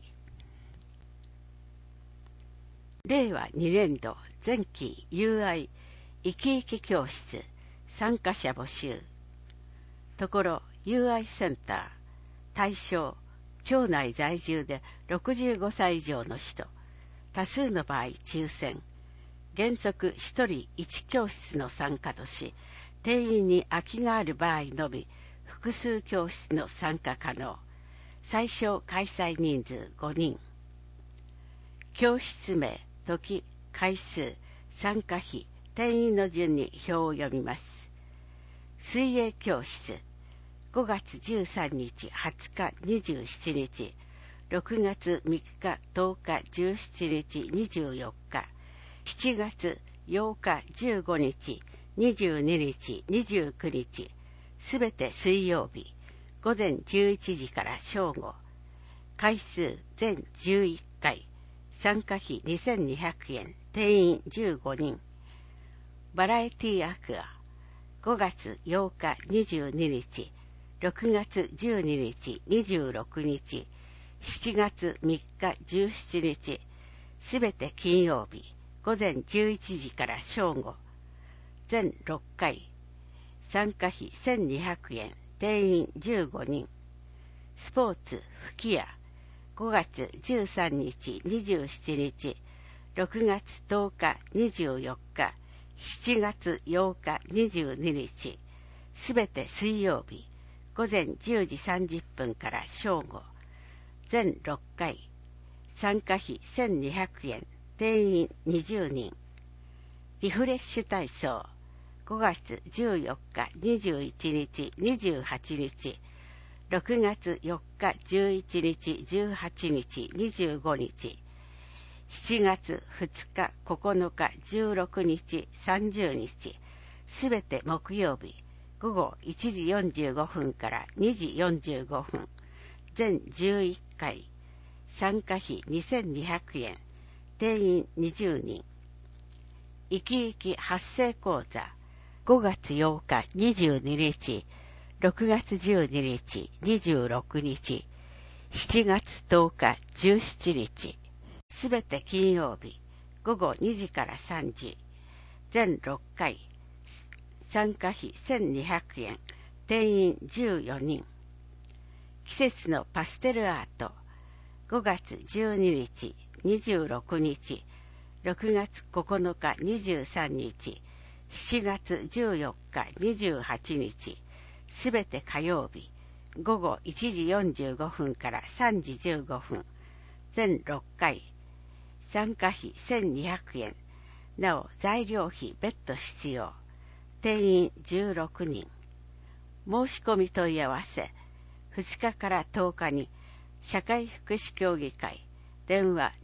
令和2年度前期 UI 生き生き教室参加者募集。ところ UI センター対象町内在住で65歳以上の人。多数の場合抽選。原則1人1教室の参加とし、定員に空きがある場合のみ、複数教室の参加可能。最小開催人数5人。教室名、時、回数、参加費、定員の順に表を読みます。水泳教室、5月13日、20日、27日、6月3日、10日、17日、24日、7月8日、15日、22日、29日、すべて水曜日、午前11時から正午。回数全11回、参加費2200円、定員15人。バラエティアクア、5月8日、22日、6月12日、26日、7月3日、17日、すべて金曜日、午前11時から正午。全6回。参加費1200円、定員15人。スポーツ、吹き矢。5月13日、27日、6月10日、24日、7月8日、22日。すべて水曜日、午前10時30分から正午。全6回。参加費1200円、定員20人。リフレッシュ体操。5月14日、21日、28日。6月4日、11日、18日、25日。7月2日、9日、16日、30日。すべて木曜日。午後1時45分から2時45分。全11回。参加費2200円。定員20人。生き生き発声講座。5月8日、22日。6月12日、26日。7月10日、17日。すべて金曜日。午後2時から3時。全6回。参加費1200円。定員14人。季節のパステルアート。5月12日、26日、6月9日、23日、7月14日、28日、すべて火曜日、午後1時45分から3時15分、全6回、参加費1200円、なお材料費別途必要、定員16人、申し込み問い合わせ、2日から10日に、社会福祉協議会電話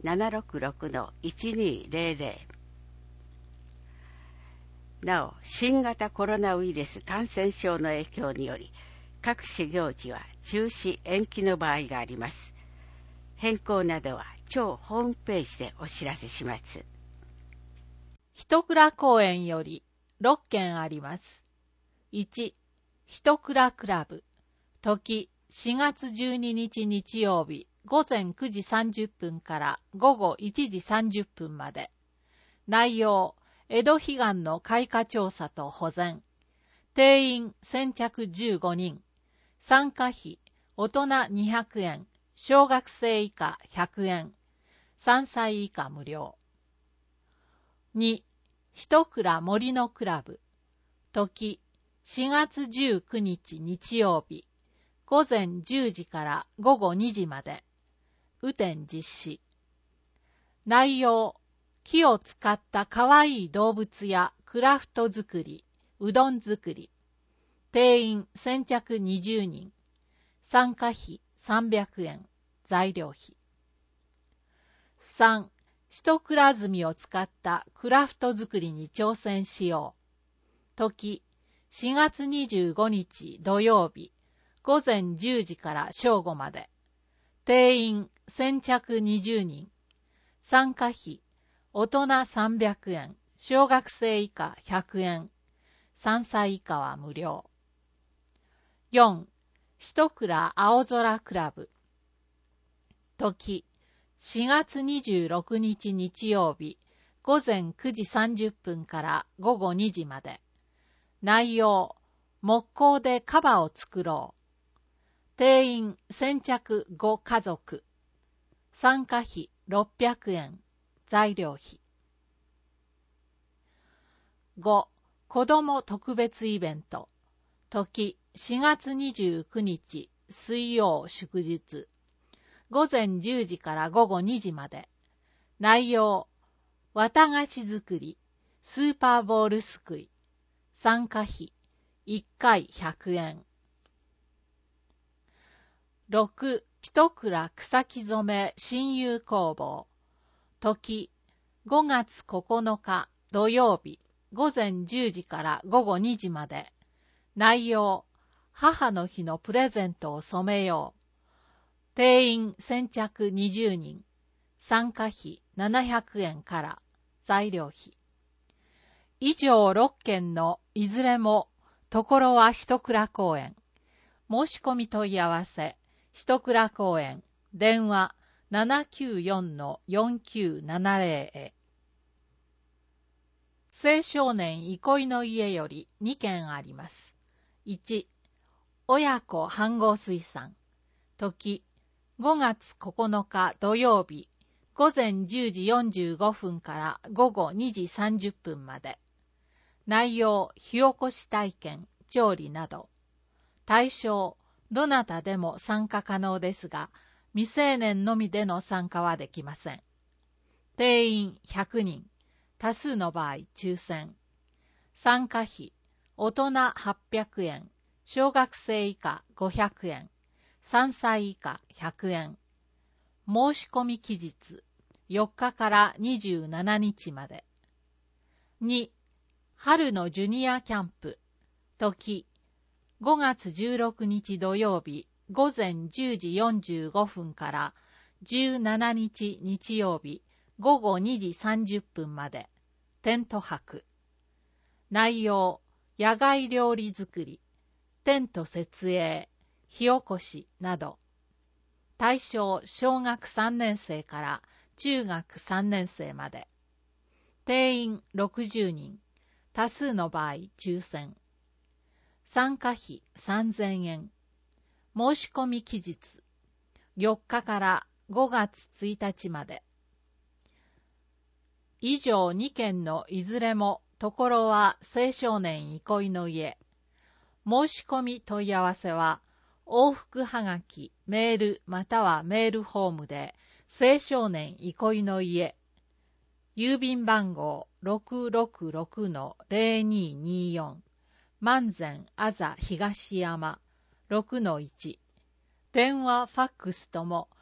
766-1200 なお新型コロナウイルス感染症の影響により各種行事は中止延期の場合があります。変更などは町ホームページでお知らせします。 一倉公園より6件あります。1、一倉クラブ。時、4月12日日曜日、午前9時30分から午後1時30分まで。内容、江戸彼岸の開花調査と保全。定員先着15人。参加費、大人200円、小学生以下100円。3歳以下無料。2、一倉森のクラブ。時、4月19日日曜日、午前10時から午後2時まで。雨天実施。内容、木を使ったかわいい動物やクラフト作り、うどん作り。定員先着20人。参加費300円。材料費。3、一倉炭を使ったクラフト作りに挑戦しよう。時、4月25日土曜日、午前10時から正午まで。定員先着20人。参加費、大人300円、小学生以下100円。3歳以下は無料。4、一倉青空クラブ。時、4月26日日曜日、午前9時30分から午後2時まで。内容、木工でカバを作ろう。定員先着5家族。参加費600円。材料費。5、子ども特別イベント。時、4月29日水曜祝日。午前10時から午後2時まで。内容、綿菓子作り、スーパーボールすくい。参加費、1回100円。6、一倉草木染め親友工房。時、5月9日土曜日、午前10時から午後2時まで。内容、母の日のプレゼントを染めよう。定員先着20人。参加費700円から材料費。以上6件のいずれも、ところは一倉公園。申し込み問い合わせ、一倉公園、電話 794-4970 へ。青少年憩いの家より2件あります。1、親子飯合水産。時、5月9日土曜日、午前10時45分から午後2時30分まで。内容、火起こし体験、調理など。対象、どなたでも参加可能ですが、未成年のみでの参加はできません。定員100人、多数の場合抽選。参加費、大人800円、小学生以下500円、3歳以下100円。申し込み期日、4日から27日まで。2、春のジュニアキャンプ。時、5月16日土曜日、午前10時45分から17日日曜日、午後2時30分まで。テント泊。内容、野外料理作り、テント設営、火起こしなど。対象、小学3年生から中学3年生まで。定員60人。多数の場合抽選。参加費3000円。申し込み期日、4日から5月1日まで。以上2件のいずれも、ところは青少年憩いの家。申し込み問い合わせは、往復はがき、メールまたはメールフォームで、青少年憩いの家。郵便番号 666-0224 万全あざ東山 6-1。電話ファックスとも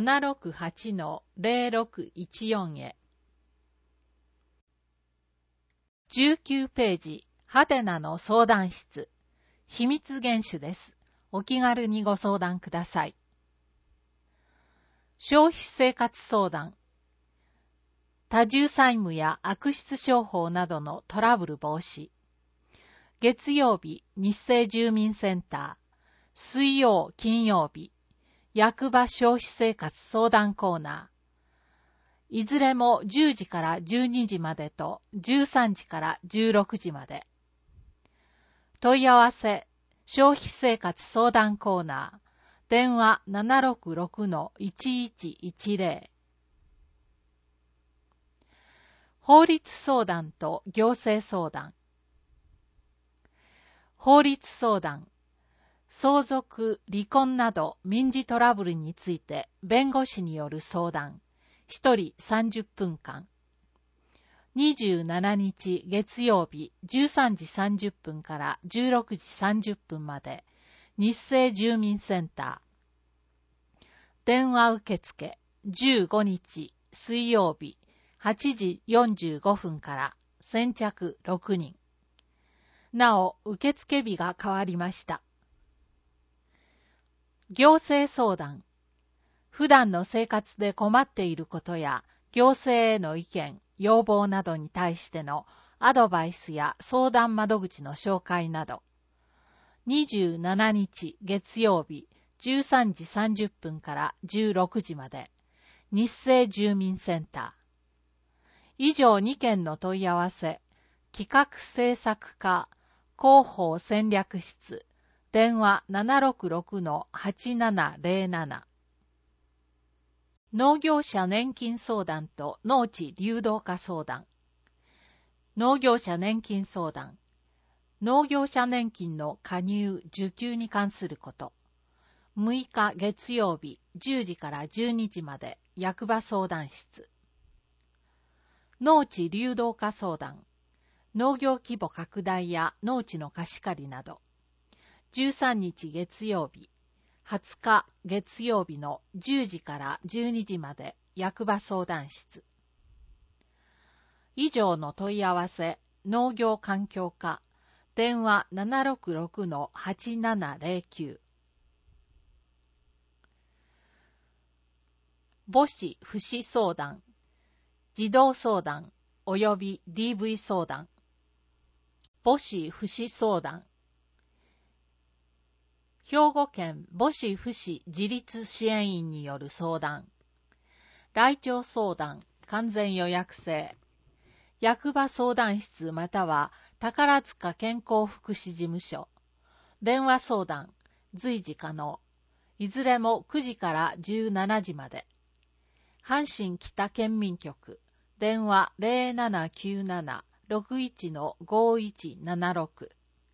768-0614 へ。19ページ、ハテナの相談室。秘密厳守です。お気軽にご相談ください。消費生活相談。 多重債務や悪質商法などのトラブル防止。月曜日、日生住民センター。水曜、金曜日、役場消費生活相談コーナー。いずれも10時から12時までと13時から16時まで。問い合わせ、消費生活相談コーナー。電話 766-1110。法律相談と行政相談。法律相談。相続、離婚など民事トラブルについて弁護士による相談。1人30分間。27日月曜日13時30分から16時30分まで。日生住民センター。電話受付15日水曜日8時45分から先着6人。なお、受付日が変わりました。行政相談。普段の生活で困っていることや行政への意見、要望などに対してのアドバイスや相談窓口の紹介など。27日月曜日13時30分から16時まで。日生住民センター。以上2件の問い合わせ。企画政策課広報戦略室。電話 766-8707。農業者年金相談と農地流動化相談。農業者年金相談。農業者年金の加入・受給に関すること。6日月曜日10時から12時まで役場相談室。農地流動化相談。農業規模拡大や農地の貸し借りなど。13日月曜日、20日月曜日の10時から12時まで役場相談室。以上の問い合わせ、農業環境課。電話 766-8709。母子父子相談。児童相談及び DV 相談。母子父子相談。兵庫県母子父子自立支援員による相談。来庁相談完全予約制。役場相談室または宝塚健康福祉事務所。電話相談随時可能。いずれも9時から17時まで。阪神北県民局。電話 0797-61-5176。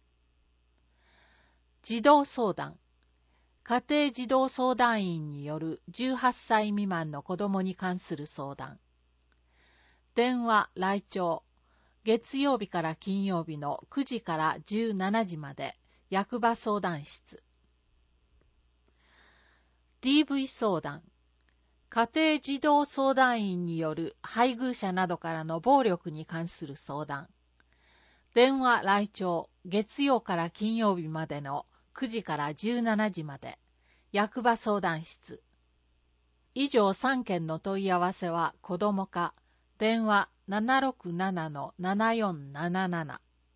児童相談。家庭児童相談員による18歳未満の子どもに関する相談。電話来庁。月曜日から金曜日の9時から17時まで役場相談室。DV 相談。家庭児童相談員による配偶者などからの暴力に関する相談。電話来庁。月曜から金曜日までの9時から17時まで役場相談室。以上3件の問い合わせは子ども課。電話 767-7477。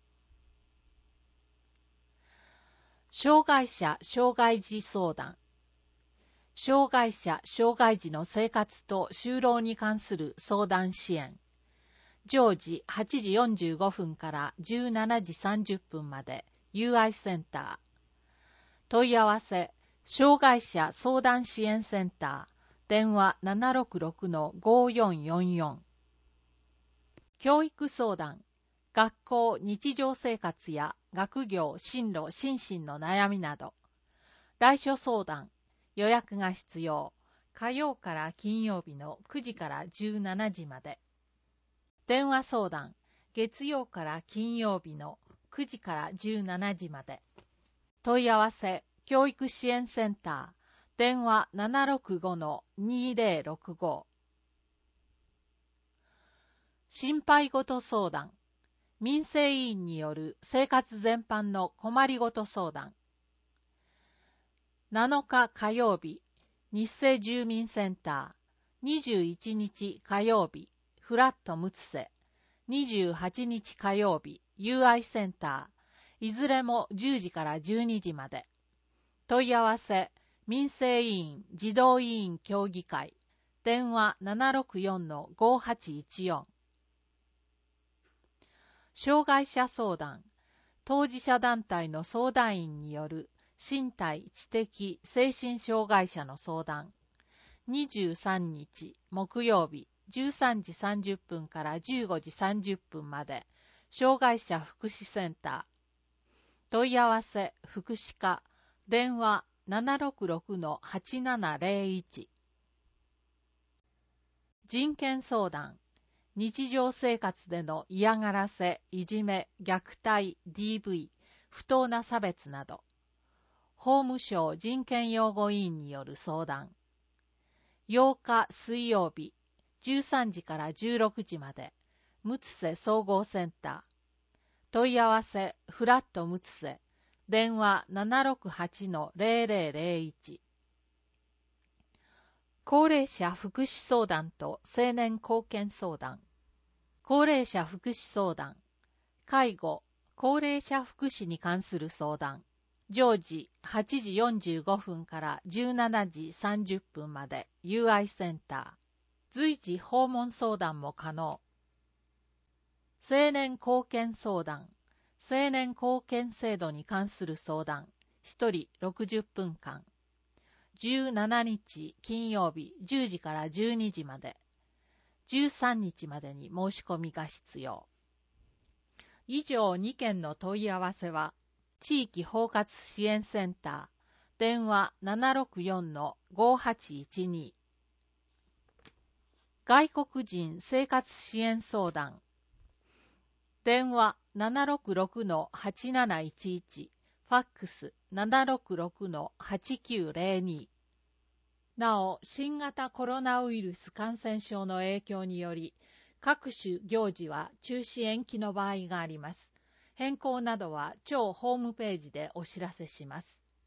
障害者障害児相談。障害者障害児の生活と就労に関する相談支援。常時8時45分から17時30分まで UI センター。問い合わせ、障害者相談支援センター。電話 766-5444。教育相談。学校日常生活や学業進路心身の悩みなど。来所相談。予約が必要。火曜から金曜日の9時から17時まで。電話相談。月曜から金曜日の9時から17時まで。問い合わせ。教育支援センター。電話 765-2065。心配事相談。民生委員による生活全般の困りごと相談。7日火曜日、日生住民センター。21日火曜日、 フラットムツセ、28日火曜日、友愛センター、いずれも10時から12時まで。問い合わせ、民生委員児童委員協議会、電話 764-5814。障害者相談、当事者団体の相談員による身体・知的・精神障害者の相談。23日木曜日13時30分から15時30分まで、障害者福祉センター。問い合わせ、福祉課、電話 766-8701。人権相談、日常生活での嫌がらせ、いじめ、虐待、DV、不当な差別など。法務省人権擁護委員による相談。8日水曜日、13時から16時まで、ムツセ総合センター。問い合わせ、フラットムツセ、電話 768-0001。高齢者福祉相談と青年貢献相談。高齢者福祉相談。介護、高齢者福祉に関する相談。常時8時45分から17時30分まで、友愛センター。随時訪問相談も可能。青年貢献相談。青年貢献制度に関する相談。1人60分間。17日金曜日10時から12時まで。13日までに申し込みが必要。以上2件の問い合わせは、地域包括支援センター、電話 764-5812。外国人生活支援相談。電話 766-8711、ファックス 766-8902。なお、新型コロナウイルス感染症の影響により、各種行事は中止延期の場合があります。変更などは庁ホームページでお知らせします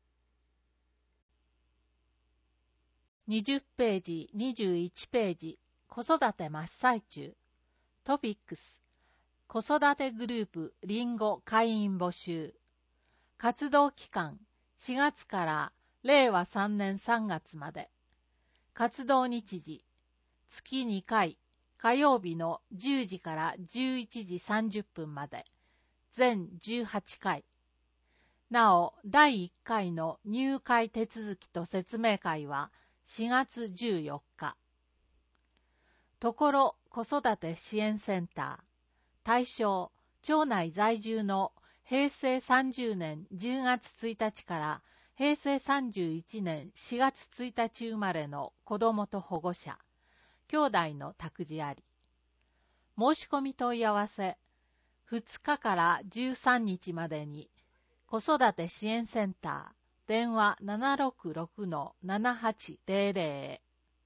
。20ページ、21ページ、子育て真っ最中。トピックス。子育てグループリンゴ会員募集。活動期間4月から令和3年3月まで。活動日時月2回、火曜日の10時から11時30分まで。全18回。なお、第1回の入会手続きと説明会は4月14日。ところ子育て支援センター。対象、町内在住の平成30年10月1日から平成31年4月1日生まれの子どもと保護者、兄弟の託児あり。申し込み問い合わせ、2日から13日までに、子育て支援センター、電話 766-7800。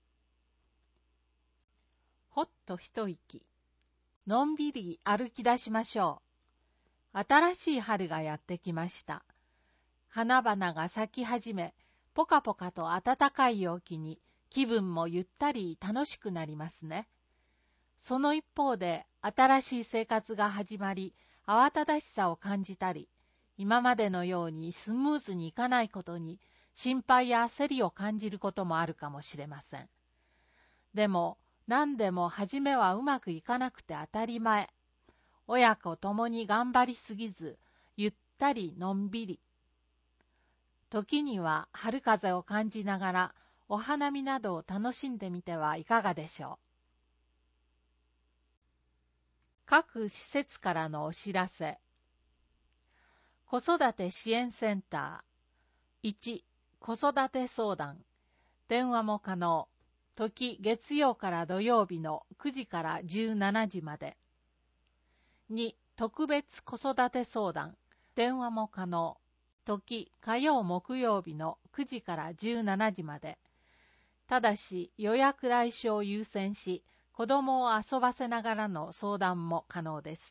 ほっと一息。のんびり歩き出しましょう。新しい春がやってきました。花々が咲き始め、ポカポカと暖かい陽気に気分もゆったり楽しくなりますね。その一方で新しい生活が始まり、慌ただしさを感じたり、今までのようにスムーズにいかないことに心配や焦りを感じることもあるかもしれません。でも、何でも初めはうまくいかなくて当たり前。親子ともに頑張りすぎず、ゆったりのんびり。時には春風を感じながらお花見などを楽しんでみてはいかがでしょう。各施設からのお知らせ。子育て支援センター。1、子育て相談。電話も可能。時月曜から土曜日の9時から17時まで。2、特別子育て相談。電話も可能。時火曜木曜日の9時から17時まで。ただし予約来所を優先し、子供を遊ばせながらの相談も可能です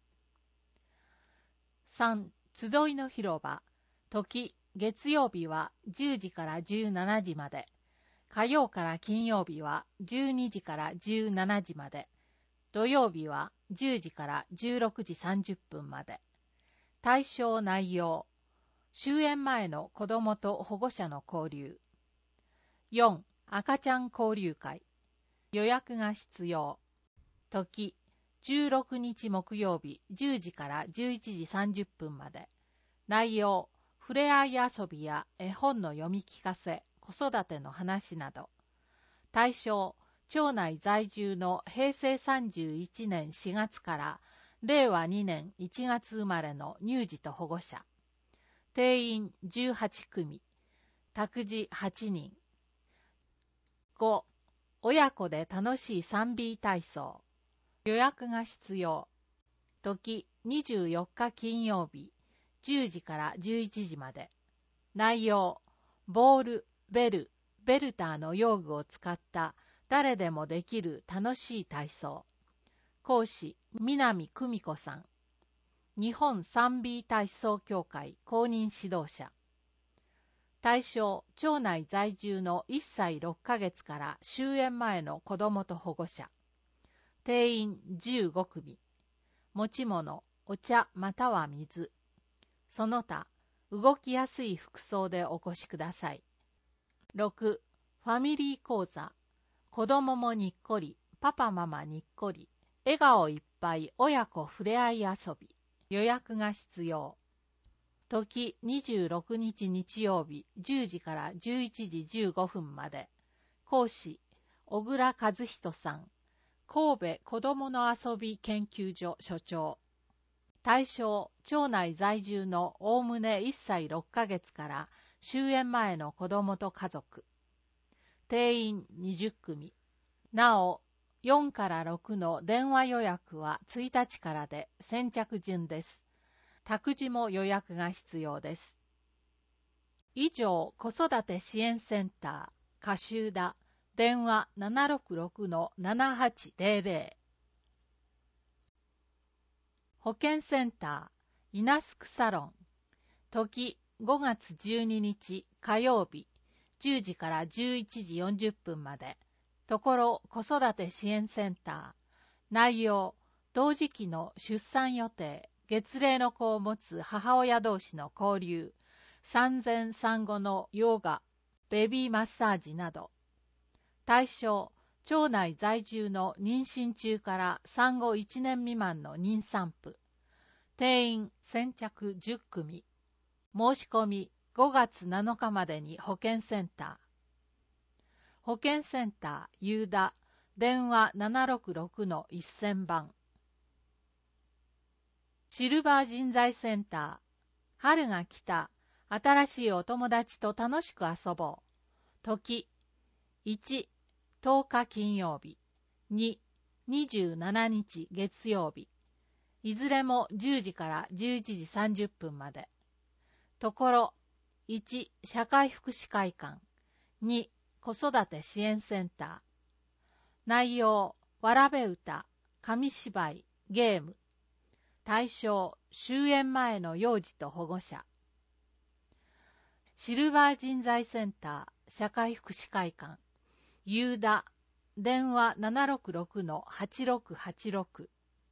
。3、集いの広場。時月曜日は10時から17時まで。火曜から金曜日は12時から17時まで。 土曜日は10時から16時30分まで。対象内容、終園前の子どもと保護者の交流。4、赤ちゃん交流会。予約が必要。時、16日木曜日10時から11時30分まで。内容、ふれあい遊びや絵本の読み聞かせ、子育ての話など。対象、町内在住の平成31年4月から令和2年1月生まれの乳児と保護者。定員18組。託児8人。5、親子で楽しい 3B 体操。予約が必要。時、24日金曜日、10時から11時まで。内容、ボール、ベルターの用具を使った誰でもできる楽しい体操。講師、南久美子さん。日本 3B 体操協会公認指導者。対象、町内在住の1歳6ヶ月から終園前の子どもと保護者。定員15組。持ち物、お茶または水。その他、動きやすい服装でお越しください。6、ファミリー講座。子供もにっこり、パパママにっこり、笑顔いっぱい親子ふれあい遊び。予約が必要。時、26日日曜日10時から11時15分まで。講師、小倉和人さん。神戸子どもの遊び研究所所長。対象、町内在住のおおむね1歳6ヶ月から終園前の子どもと家族。定員20組。なお、4から6の電話予約は1日からで先着順です。託児も予約が必要です。以上、子育て支援センター、カシューダ、電話 766-7800。保健センター、イナスクサロン。時、5月12日火曜日、10時から11時40分まで。ところ子育て支援センター。内容、同時期の出産予定、月齢の子を持つ母親同士の交流、産前産後のヨガ、ベビーマッサージなど。対象、町内在住の妊娠中から産後1年未満の妊産婦。定員先着10組。申し込み5月7日までに保健センター。保健センター、ユーダ、電話 766-1000 番。シルバー人材センター。春が来た。新しいお友達と楽しく遊ぼう。時。1、10日金曜日。2、27日月曜日。いずれも10時から11時30分まで。ところ。1、社会福祉会館。2、子育て支援センター。内容、わらべ歌、紙芝居、ゲーム。対象、終園前の幼児と保護者。シルバー人材センター、社会福祉会館。ユーダ、電話 766-8686。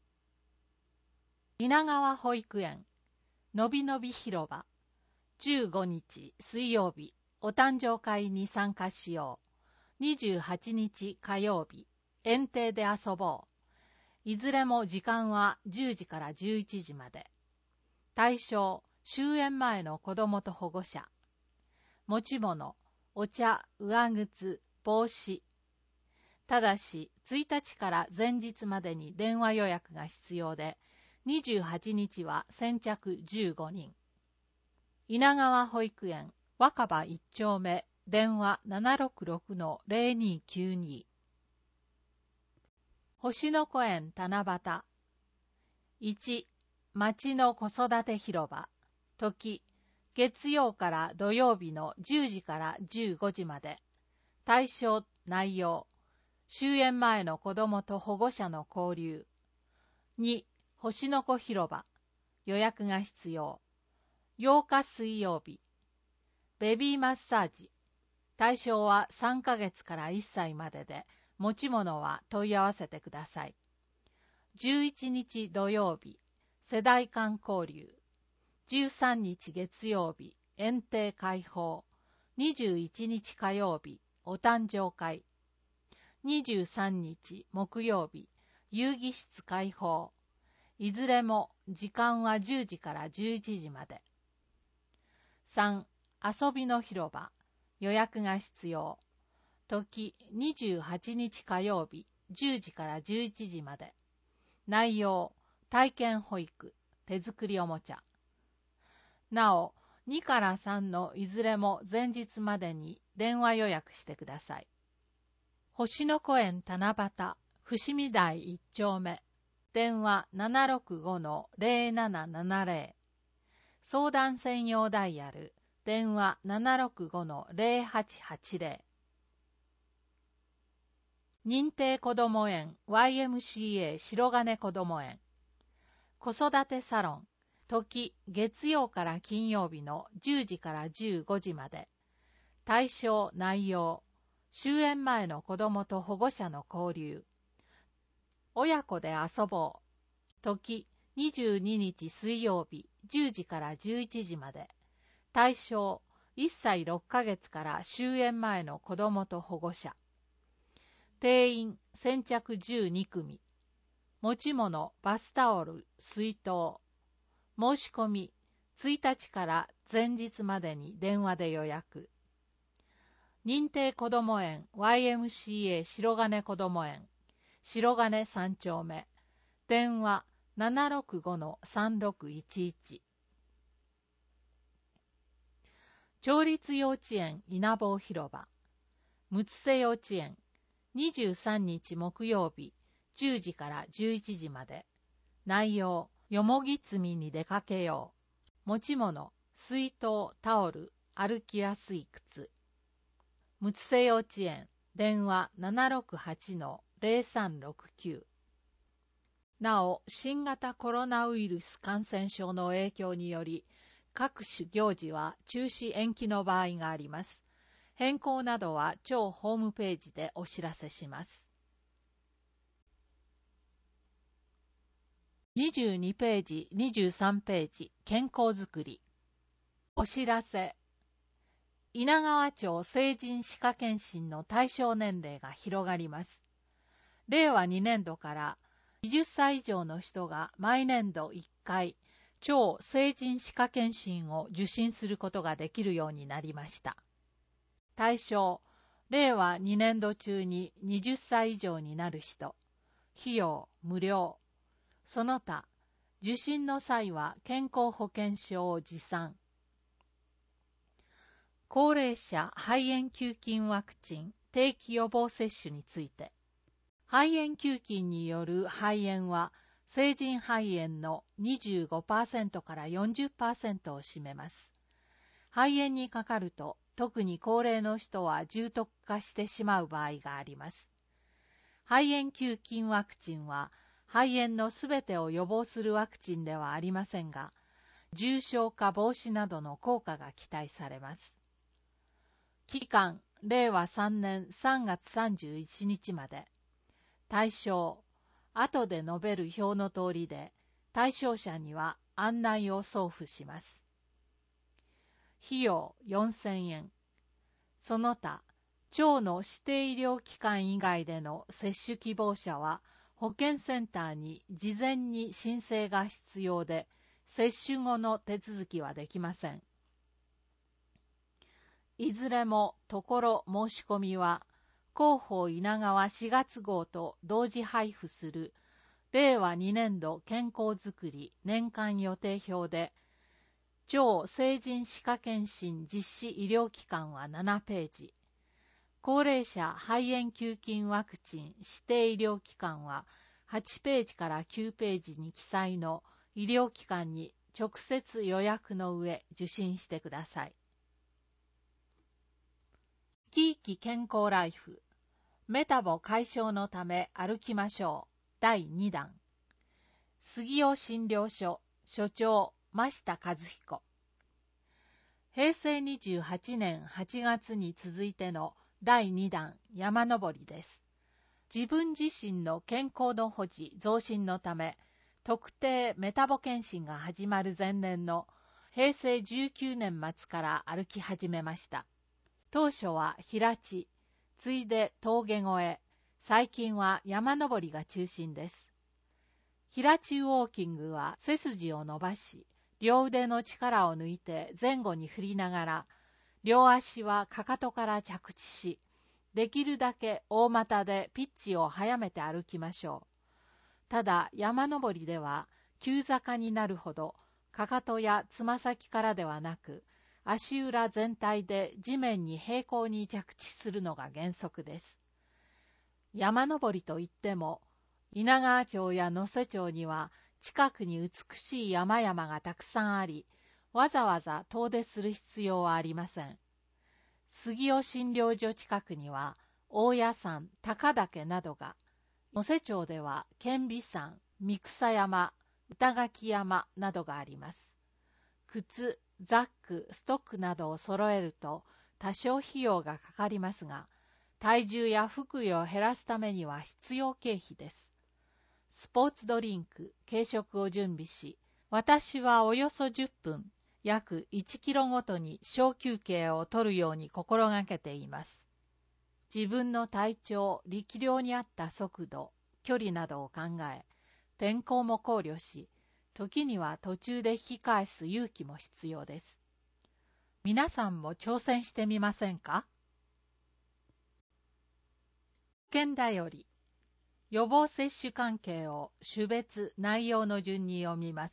稲川保育園、のびのび広場。15日水曜日、お誕生会に参加しよう。28日火曜日、園庭で遊ぼう。いずれも時間は10時から11時まで。対象、終園前の子供と保護者。持ち物、お茶、上靴、帽子。ただし、1日から前日までに電話予約が必要で、28日は先着15人。稲川保育園、若葉1丁目、電話 766-0292。星の子園七夕。1、町の子育て広場。時、月曜から土曜日の10時から15時まで。対象、内容。終園前の子供と保護者の交流。2、星の子広場。予約が必要。8日水曜日。ベビーマッサージ。対象は3ヶ月から1歳までで、持ち物は問い合わせてください。 11日土曜日、世代間交流。13日月曜日、園庭開放。21日火曜日、お誕生会。23日木曜日、遊戯室開放。いずれも時間は10時から11時まで。3. 遊びの広場。予約が必要。時28日火曜日、10時から11時まで。内容、体験保育、手作りおもちゃ。なお、2から3のいずれも前日までに電話予約してください。星の子園七夕、伏見台1丁目。電話 765-0770。相談専用ダイヤル。電話 765-0880。認定こども園 YMCA 白金こども園。子育てサロン。時、月曜から金曜日の10時から15時まで。対象内容。終園前の子どもと保護者の交流。親子で遊ぼう。時、22日水曜日10時から11時まで。対象、1歳6ヶ月から終園前の子どもと保護者。定員、先着12組。持ち物、バスタオル、水筒。申し込み、1日から前日までに電話で予約。認定こども園 YMCA 白金こども園。白金3丁目。電話 765-3611。町立幼稚園稲坊広場。むつせ幼稚園。23日木曜日、10時から11時まで。内容、よもぎ摘みに出かけよう。持ち物、水筒、タオル、歩きやすい靴。むつせ幼稚園、電話 768-0369。なお、新型コロナウイルス感染症の影響により、各種行事は中止延期の場合があります。変更などは町ホームページでお知らせします。22ページ、23ページ、健康づくり。お知らせ。稲川町成人歯科検診の対象年齢が広がります。令和2年度から20歳以上の人が毎年度1回、町成人歯科検診を受診することができるようになりました。対象、令和2年度中に20歳以上になる人。費用、無料。その他、受診の際は健康保険証を持参。高齢者肺炎球菌ワクチン定期予防接種について。肺炎球菌による肺炎は、成人肺炎の 25% から 40% を占めます。肺炎にかかると、特に高齢の人は重篤化してしまう場合があります。肺炎球菌ワクチンは、肺炎のすべてを予防するワクチンではありませんが、重症化防止などの効果が期待されます。期間、令和3年3月31日まで。対象、後で述べる表の通りで、対象者には案内を送付します。費用4000円。その他、町の指定医療機関以外での接種希望者は、保健センターに事前に申請が必要で、接種後の手続きはできません。いずれもところ申し込みは、広報稲川4月号と同時配布する令和2年度健康づくり年間予定表で、町成人歯科検診実施医療機関は7ページ、高齢者肺炎球菌ワクチン指定医療機関は8ページから9ページに記載の医療機関に直接予約の上受診してください。地域健康ライフ。メタボ解消のため歩きましょう。第2弾。杉尾診療所、所長、真下和彦。平成28年8月に続いての第2弾山登りです。 自分自身の健康の保持増進のため、特定メタボ検診が始まる前年の平成19年末から歩き始めました。当初は平地、次いで峠越え、最近は山登りが中心です。平地ウォーキングは背筋を伸ばし、両腕の力を抜いて前後に振りながら、両足はかかとから着地し、できるだけ大股でピッチを速めて歩きましょう。ただ山登りでは急坂になるほどかかとやつま先からではなく足裏全体で地面に平行に着地するのが原則です。山登りといっても稲川町や能勢町には近くに美しい山々がたくさんあり、わざわざ遠出する必要はありません。杉尾診療所近くには大谷山、高岳などが、能勢町では顕微山、三草山、歌垣山などがあります。靴、ザック、ストックなどを揃えると多少費用がかかりますが、体重や腹囲を減らすためには必要経費です。スポーツドリンク、軽食を準備し、私はおよそ10分、約1キロごとに小休憩を取るように心がけています。自分の体調、力量に合った速度、距離などを考え、天候も考慮し、時には途中で引き返す勇気も必要です。皆さんも挑戦してみませんか？保健だより、予防接種関係を種別内容の順に読みます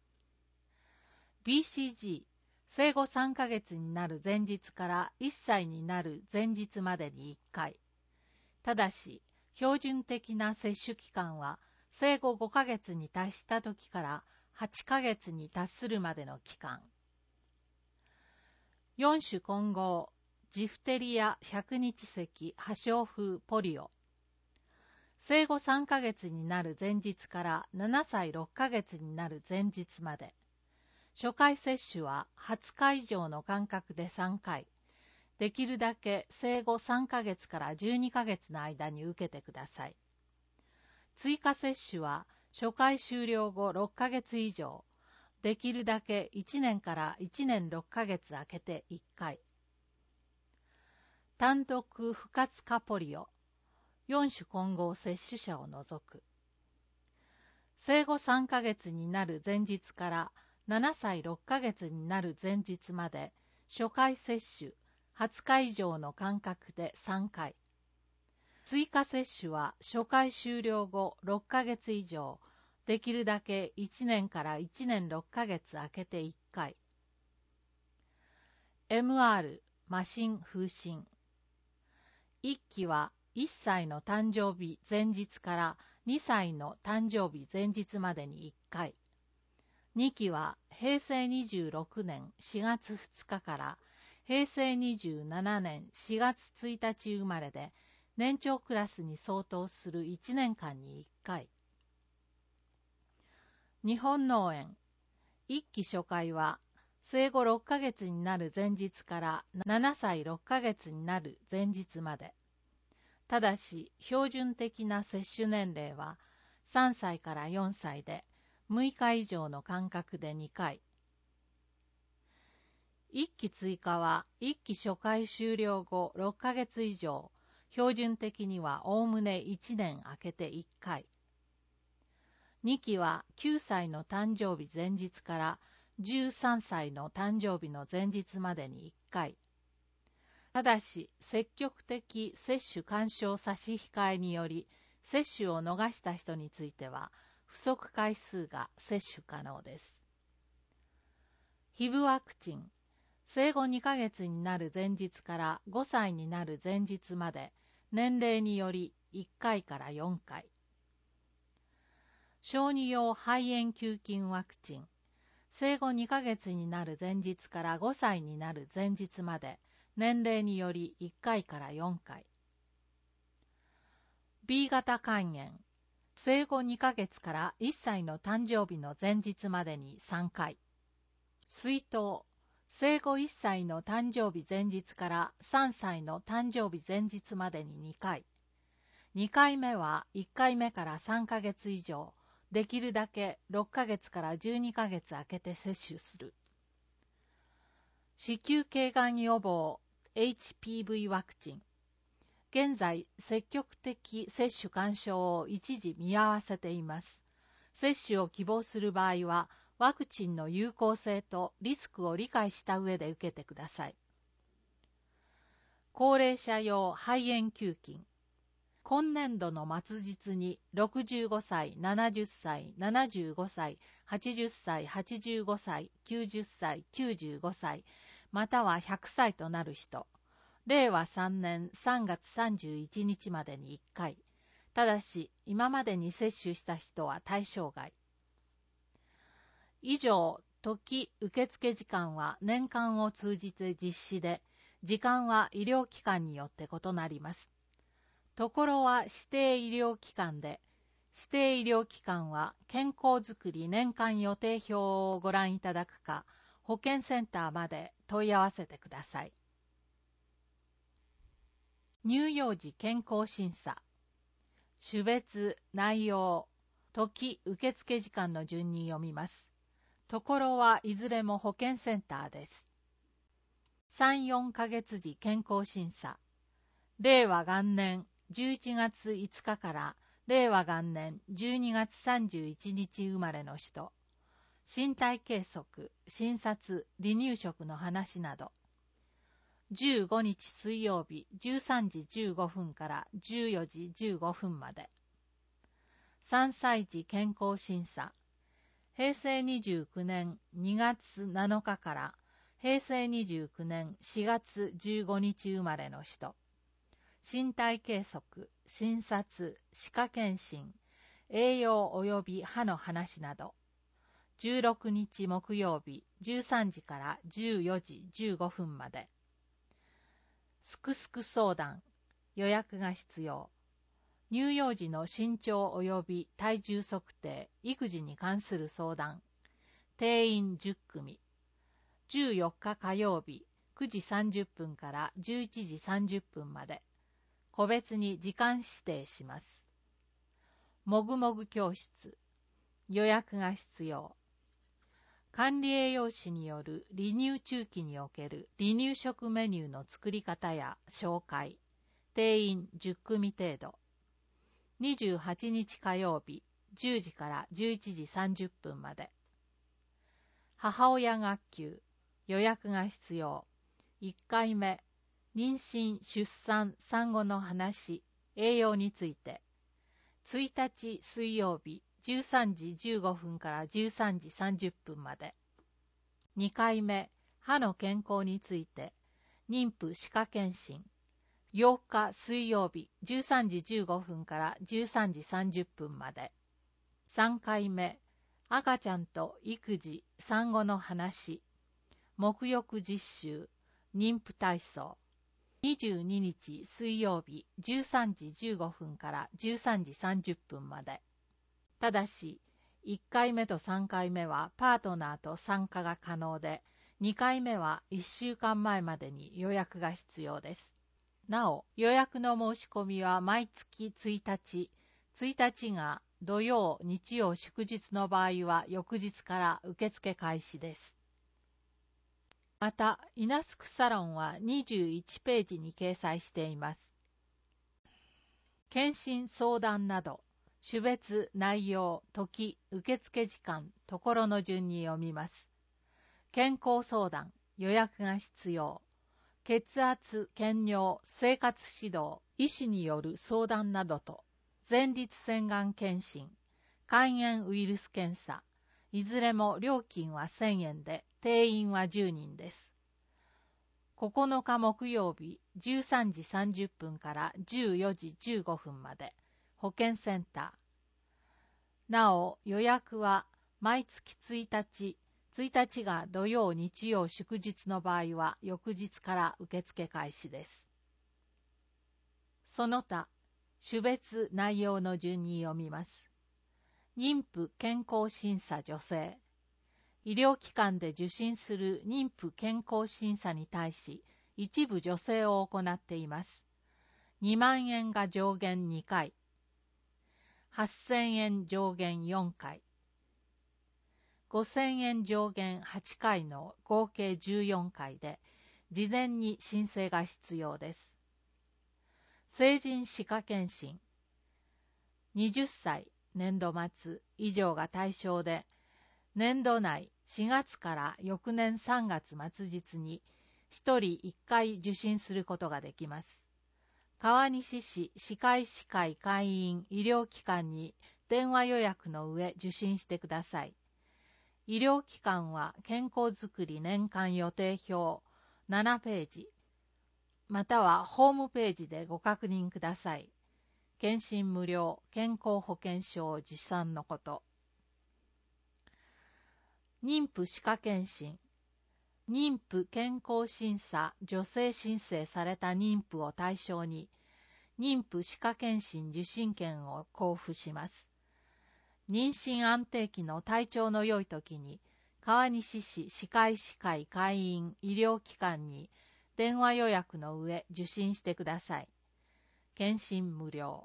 。BCG、生後3ヶ月になる前日から1歳になる前日までに1回。ただし、標準的な接種期間は生後5ヶ月に達した時から8ヶ月に達するまでの期間。4種混合、ジフテリア、百日咳、破傷風、ポリオ。生後3ヶ月になる前日から7歳6ヶ月になる前日まで。初回接種は20日以上の間隔で3回。できるだけ生後3ヶ月から12ヶ月の間に受けてください。追加接種は初回終了後6ヶ月以上。できるだけ1年から1年6ヶ月空けて1回。単独不活化ポリオ。4種混合接種者を除く。生後3ヶ月になる前日から7歳6ヶ月になる前日まで初回接種20日以上の間隔で3回。追加接種は初回終了後6ヶ月以上、できるだけ1年から1年6ヶ月空けて1回。MR、麻疹、風疹。1期は1歳の誕生日前日から2歳の誕生日前日までに1回。2期は平成26年4月2日から平成27年4月1日生まれで年長クラスに相当する1年間に1回。日本脳炎。1期初回は生後6ヶ月になる前日から7歳6ヶ月になる前日まで。ただし標準的な接種年齢は3歳から4歳で6日以上の間隔で2回。1期追加は1期初回終了後6ヶ月以上、標準的にはおおむね1年空けて1回。2期は9歳の誕生日前日から13歳の誕生日の前日までに1回。ただし、積極的接種勧奨差し控えにより、接種を逃した人については、不足回数が接種可能です。HIVワクチン。生後2ヶ月になる前日から5歳になる前日まで、年齢により1回から4回。小児用肺炎球菌ワクチン。生後2ヶ月になる前日から5歳になる前日まで、年齢により1回から4回。B 型肝炎。生後2ヶ月から1歳の誕生日の前日までに3回。水痘。生後1歳の誕生日前日から3歳の誕生日前日までに2回。 2回目は1回目から3ヶ月以上、できるだけ6ヶ月から12ヶ月空けて接種する。子宮頸がん予防 HPV ワクチン。現在、積極的接種勧奨を一時見合わせています。接種を希望する場合は、ワクチンの有効性とリスクを理解した上で受けてください。高齢者用肺炎球菌。今年度の末日に65歳、70歳、75歳、80歳、85歳、90歳、95歳、または100歳となる人。令和3年3月31日までに1回。ただし、今までに接種した人は対象外。以上、受付時間は年間を通じて実施で、時間は医療機関によって異なります。ところは指定医療機関で、指定医療機関は健康づくり年間予定表をご覧いただくか、保健センターまで問い合わせてください。乳幼児健康審査。種別、内容、受付時間の順に読みます。ところはいずれも保健センターです。3、4ヶ月時健康審査。令和元年11月5日から令和元年12月31日生まれの人。身体計測、診察、離乳食の話など。15日水曜日13時15分から14時15分まで。3歳児健康審査。平成29年2月7日から平成29年4月15日生まれの人。身体計測、診察、歯科検診、栄養及び歯の話など。16日木曜日13時から14時15分まで。すくすく相談、予約が必要。乳幼児の身長及び体重測定、育児に関する相談。定員10組。14日火曜日9時30分から11時30分まで。個別に時間指定します。もぐもぐ教室。予約が必要。管理栄養士による離乳中期における離乳食メニューの作り方や紹介。定員10組程度。28日火曜日10時から11時30分まで。母親学級。予約が必要。1回目。妊娠・出産・産後の話、栄養について。1日水曜日13時15分から13時30分まで。2回目、歯の健康について。妊婦歯科検診。8日水曜日13時15分から13時30分まで。3回目、赤ちゃんと育児・産後の話。沐浴実習、妊婦体操。22日水曜日13時15分から13時30分まで。ただし、1回目と3回目はパートナーと参加が可能で、2回目は1週間前までに予約が必要です。なお、予約の申し込みは毎月1日が土曜、日曜、祝日の場合は翌日から受付開始です。また、イナスクサロンは21ページに掲載しています。検診相談など、種別、内容、受付時間、ところの順に読みます。健康相談、予約が必要。血圧、検尿、生活指導、医師による相談などと、前立腺がん検診、肝炎ウイルス検査、いずれも料金は1000円で、定員は10人です。9日木曜日13時30分から14時15分まで、保健センター。なお、予約は毎月1日が土曜、日曜、祝日の場合は翌日から受付開始です。その他、種別内容の順に読みます。妊婦健康審査女性。医療機関で受診する妊婦健康審査に対し、一部助成を行っています。 2万円が上限2回、8000円上限4回、5000円上限8回の合計14回で、事前に申請が必要です。成人歯科検診、20歳年度末以上が対象で、年度内4月から翌年3月末日に1人1回受診することができます。川西市歯科医師会会員医療機関に電話予約の上受診してください。医療機関は健康づくり年間予定表7ページ、またはホームページでご確認ください。検診無料、健康保険証持参のこと。妊婦歯科検診。妊婦健康審査助成申請された妊婦を対象に、妊婦歯科検診受診券を交付します。妊娠安定期の体調の良い時に、川西市歯科医師会会員医療機関に電話予約の上受診してください。検診無料。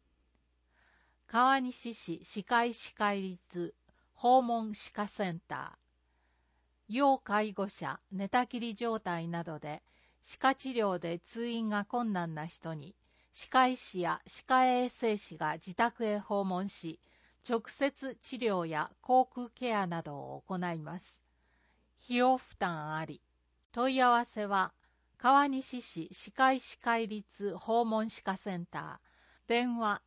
川西市歯科医師会立訪問歯科センター。要介護者、寝たきり状態などで、歯科治療で通院が困難な人に、歯科医師や歯科衛生士が自宅へ訪問し、直接治療や口腔ケアなどを行います。費用負担あり。問い合わせは、川西市歯科医師会立訪問歯科センター、電話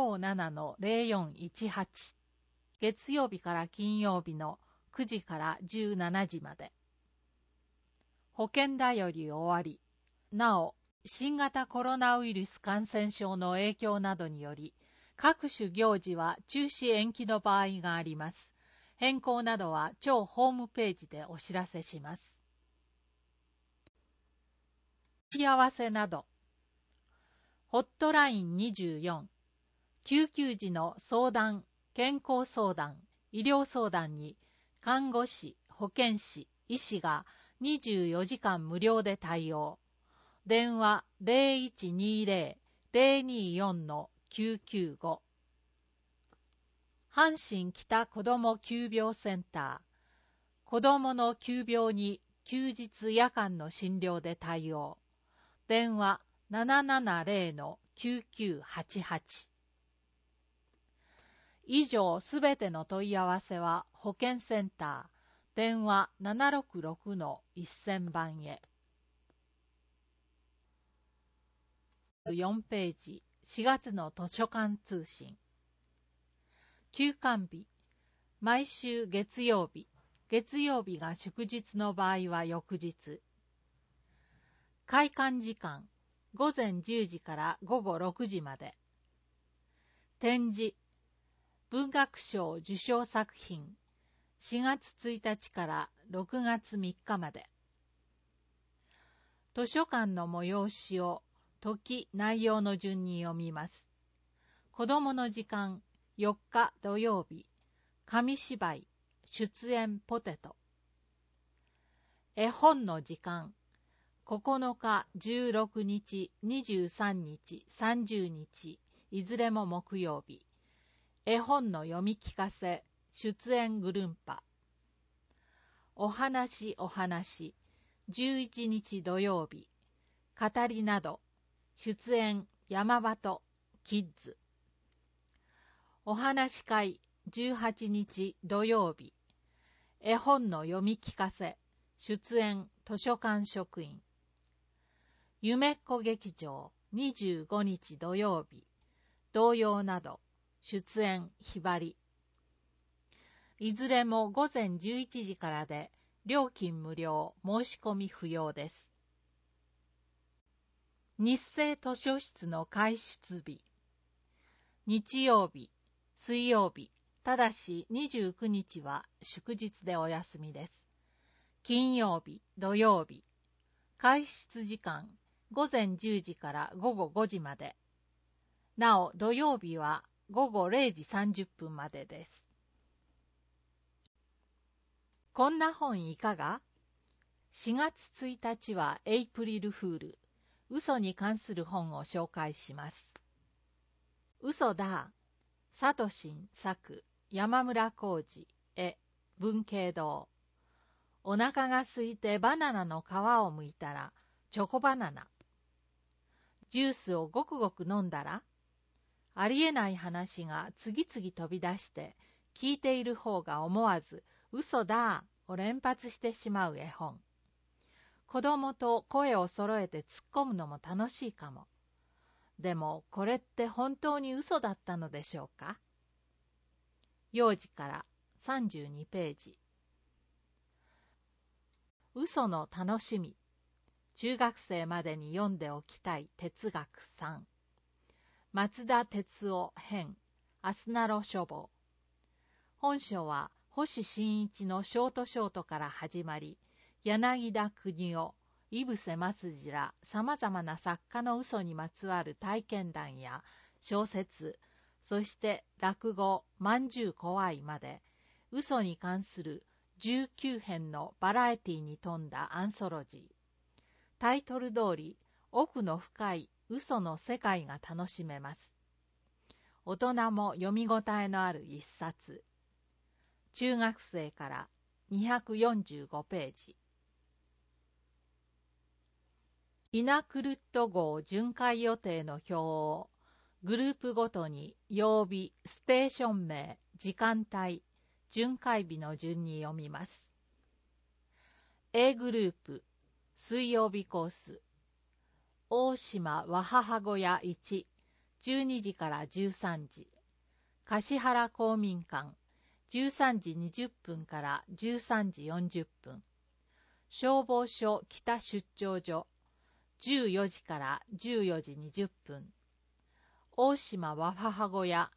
757-0418。月曜日から金曜日の9時から17時まで。保険だより終わり。なお、新型コロナウイルス感染症の影響などにより、各種行事は中止延期の場合があります。変更などは超ホームページでお知らせします。問い合わせなど。ホットライン24。救急時の相談、健康相談、医療相談に、看護師、保健師、医師が24時間無料で対応。電話 0120-024-995。阪神北子ども急病センター。子どもの急病に休日夜間の診療で対応。電話 770-9988。以上すべての問い合わせは保健センター。電話 766-1000 番へ。4ページ、4月の図書館通信。休館日、毎週月曜日、月曜日が祝日の場合は翌日。開館時間、午前10時から午後6時まで。展示、文学賞受賞作品、4月1日から6月3日まで。図書館の催しを時、内容の順に読みます。子供の時間、4日土曜日、紙芝居、出演ポテト。絵本の時間、9日、16日、23日、30日、いずれも木曜日。絵本の読み聞かせ、出演グルンパ。お話、11日土曜日。語りなど、出演山鳩、キッズ。お話会、18日土曜日。絵本の読み聞かせ、出演図書館職員。夢っこ劇場、25日土曜日。童謡など、出演ひばり。いずれも午前11時からで、料金無料、申し込み不要です。日生図書室の開出日。日曜日、水曜日、ただし29日は祝日でお休みです。金曜日、土曜日。開出時間、午前10時から午後5時まで。なお、土曜日は午後0時30分までです。こんな本いかが？ 4 月1日はエイプリルフール。 嘘に関する本を紹介します。嘘だ。サトシン作、山村浩二、絵、文慶堂。お腹が空いてバナナの皮を剥いたら、チョコバナナ。ジュースをごくごく飲んだら、ありえない話が次々飛び出して、聞いている方が思わず、嘘だを連発してしまう絵本。子供と声を揃えて突っ込むのも楽しいかも。でも、これって本当に嘘だったのでしょうか？幼児から32ページ。嘘の楽しみ。中学生までに読んでおきたい哲学3。松田哲夫編、アスナロ書房。本書は星新一のショートから始まり、柳田国夫、井伏松次ら様々な作家の嘘にまつわる体験談や小説、そして落語、まんじゅう怖いまで、嘘に関する19編のバラエティに富んだアンソロジー。タイトル通り、奥の深い嘘の世界が楽しめます。大人も読み応えのある一冊。中学生から245ページ。イナクルット号巡回予定の表をグループごとに曜日、ステーション名、時間帯、巡回日の順に読みます。A グループ、水曜日コース。大島和母小屋1、12時から13時。橿原公民館、13時20分から13時40分。消防署北出張所、14時から14時20分。大島和母小屋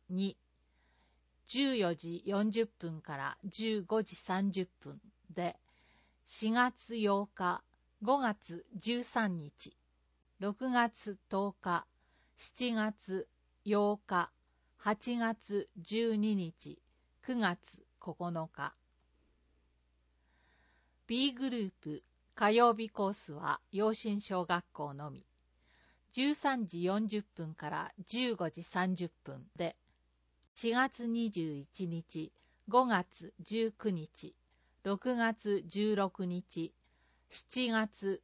2、14時40分から15時30分で、4月8日、5月13日、6月10日、7月8日、8月12日、9月9日。B グループ、火曜日コースは陽新小学校のみ。13時40分から15時30分で、4月21日、5月19日、6月16日、7月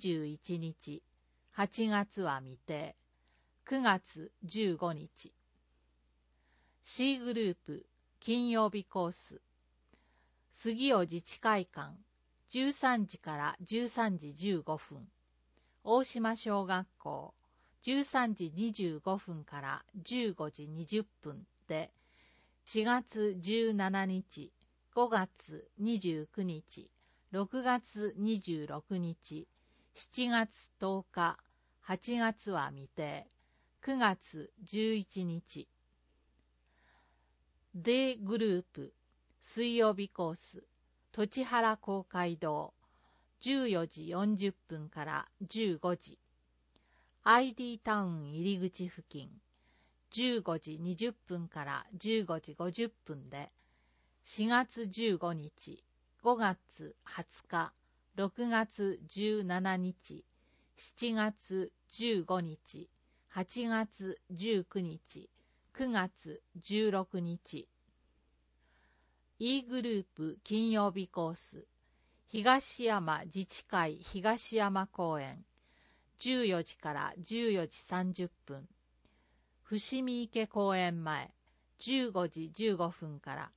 21日、8月は未定、9月15日。C グループ、金曜日コース。杉尾自治会館、13時から13時15分。大島小学校、13時25分から15時20分で、4月17日、5月29日、6月26日、7月10日、8月は未定、9月11日。D グループ、水曜日コース、栃原公会堂、14時40分から15時。ID タウン入り口付近、15時20分から15時50分で、4月15日、5月20日、6月17日、7月15日、8月19日、9月16日。E グループ金曜日コース、東山自治会東山公園、14時から14時30分。伏見池公園前、15時15分から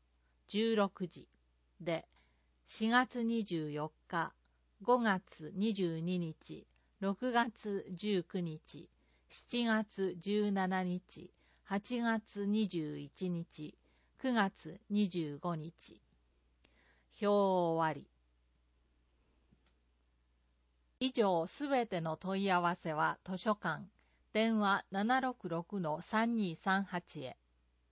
16時で、4月24日、5月22日、6月19日、7月17日、8月21日、9月25日。表終わり。以上すべての問い合わせは図書館、電話 766-3238 へ。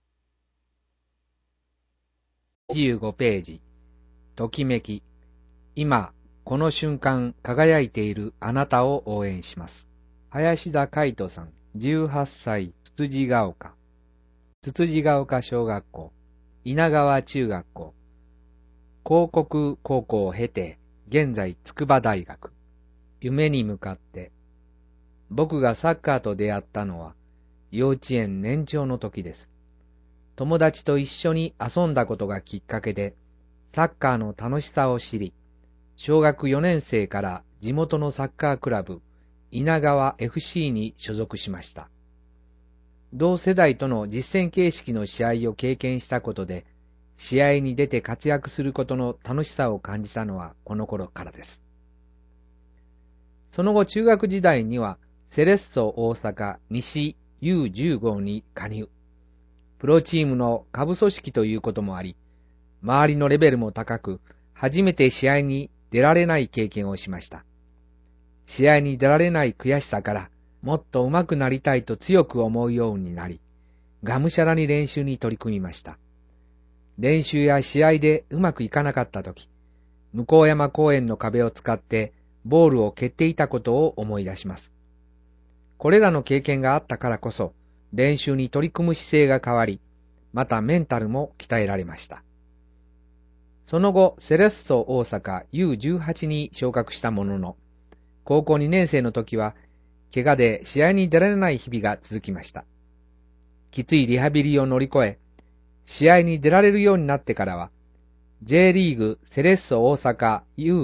25ページ。ときめき。今、この瞬間輝いているあなたを応援します。林田海人さん、18歳、つつじが丘。つつじが丘小学校、稲川中学校、広告高校を経て、現在筑波大学。夢に向かって。 僕がサッカーと出会ったのは幼稚園年長の時です。友達と一緒に遊んだことがきっかけで、サッカーの楽しさを知り、小学4年生から地元のサッカークラブ、稲川 FC に所属しました。同世代との実戦形式の試合を経験したことで、試合に出て活躍することの楽しさを感じたのはこの頃からです。その後中学時代にはセレッソ大阪西 U15 に加入。プロチームの下部組織ということもあり、周りのレベルも高く、初めて試合に出られない経験をしました。試合に出られない悔しさから、もっと上手くなりたいと強く思うようになり、がむしゃらに練習に取り組みました。練習や試合でうまくいかなかったとき、向山公園の壁を使ってボールを蹴っていたことを思い出します。これらの経験があったからこそ、練習に取り組む姿勢が変わり、またメンタルも鍛えられました。その後、セレッソ大阪 U18 に昇格したものの、高校2年生の時は、怪我で試合に出られない日々が続きました。きついリハビリを乗り越え、試合に出られるようになってからは、J リーグセレッソ大阪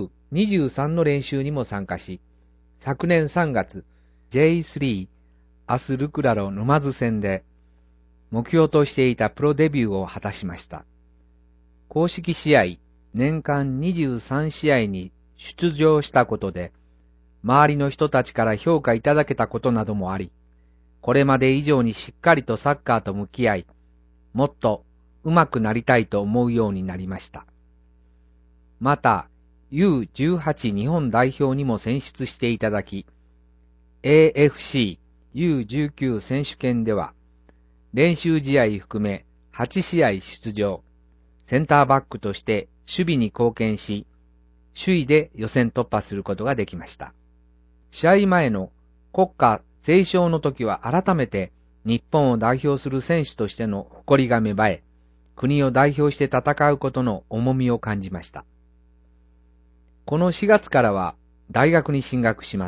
U23 の練習にも参加し、昨年3月、J3 アスルクラロ沼津戦で、目標としていたプロデビューを果たしました。公式試合、年間23試合に出場したことで、周りの人たちから評価いただけたことなどもあり、これまで以上にしっかりとサッカーと向き合い、もっと上手くなりたいと思うようになりました。また、U18 日本代表にも選出していただき、AFC U19 選手権では、練習試合含め8試合出場、センターバックとして守備に貢献し、首位で予選突破することができました。試合前の国歌斉唱の時は改めて日本を代表する選手としての誇りが芽生え、国を代表して戦うことの重みを感じました。この4月からは大学に進学します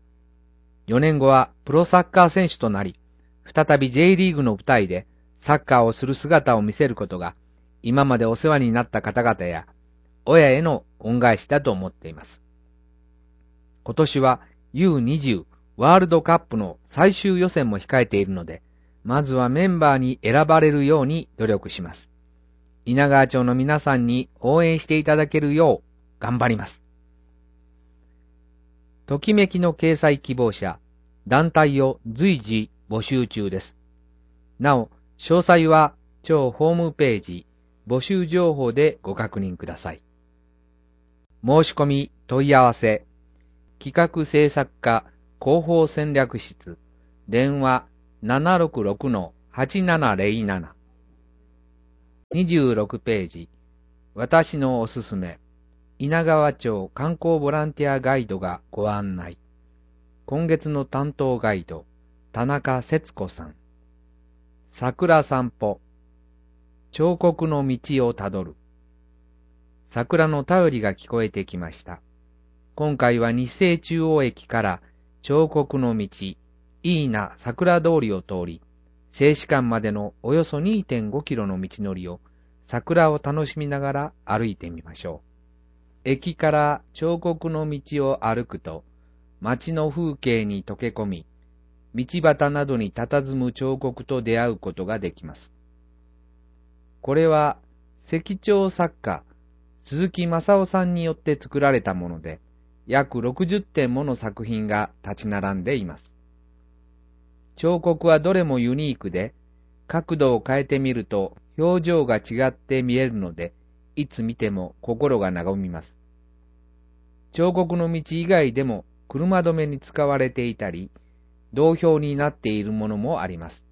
。4年後はプロサッカー選手となり、再び J リーグの舞台でサッカーをする姿を見せることが、今までお世話になった方々や親への恩返しだと思っています。今年は U20 ワールドカップの最終予選も控えているので、まずはメンバーに選ばれるように努力します。稲川町の皆さんに応援していただけるよう頑張ります。ときめきの掲載希望者、団体を随時募集中です。なお、詳細は町ホームページ、募集情報でご確認ください。申し込み問い合わせ、企画制作課広報戦略室、電話 766-8707。26ページ、私のおすすめ、稲川町観光ボランティアガイドがご案内。今月の担当ガイド、田中節子さん。桜散歩。彫刻の道をたどる。桜の便りが聞こえてきました。今回は日生中央駅から彫刻の道、いいな桜通りを通り、静止館までのおよそ 2.5 キロの道のりを桜を楽しみながら歩いてみましょう。駅から彫刻の道を歩くと、街の風景に溶け込み、道端などに佇む彫刻と出会うことができます。これは石彫作家鈴木正夫さんによって作られたもので、約60点もの作品が立ち並んでいます。彫刻はどれもユニークで、角度を変えてみると表情が違って見えるので、いつ見ても心が和みます。彫刻の道以外でも車止めに使われていたり、道標になっているものもあります。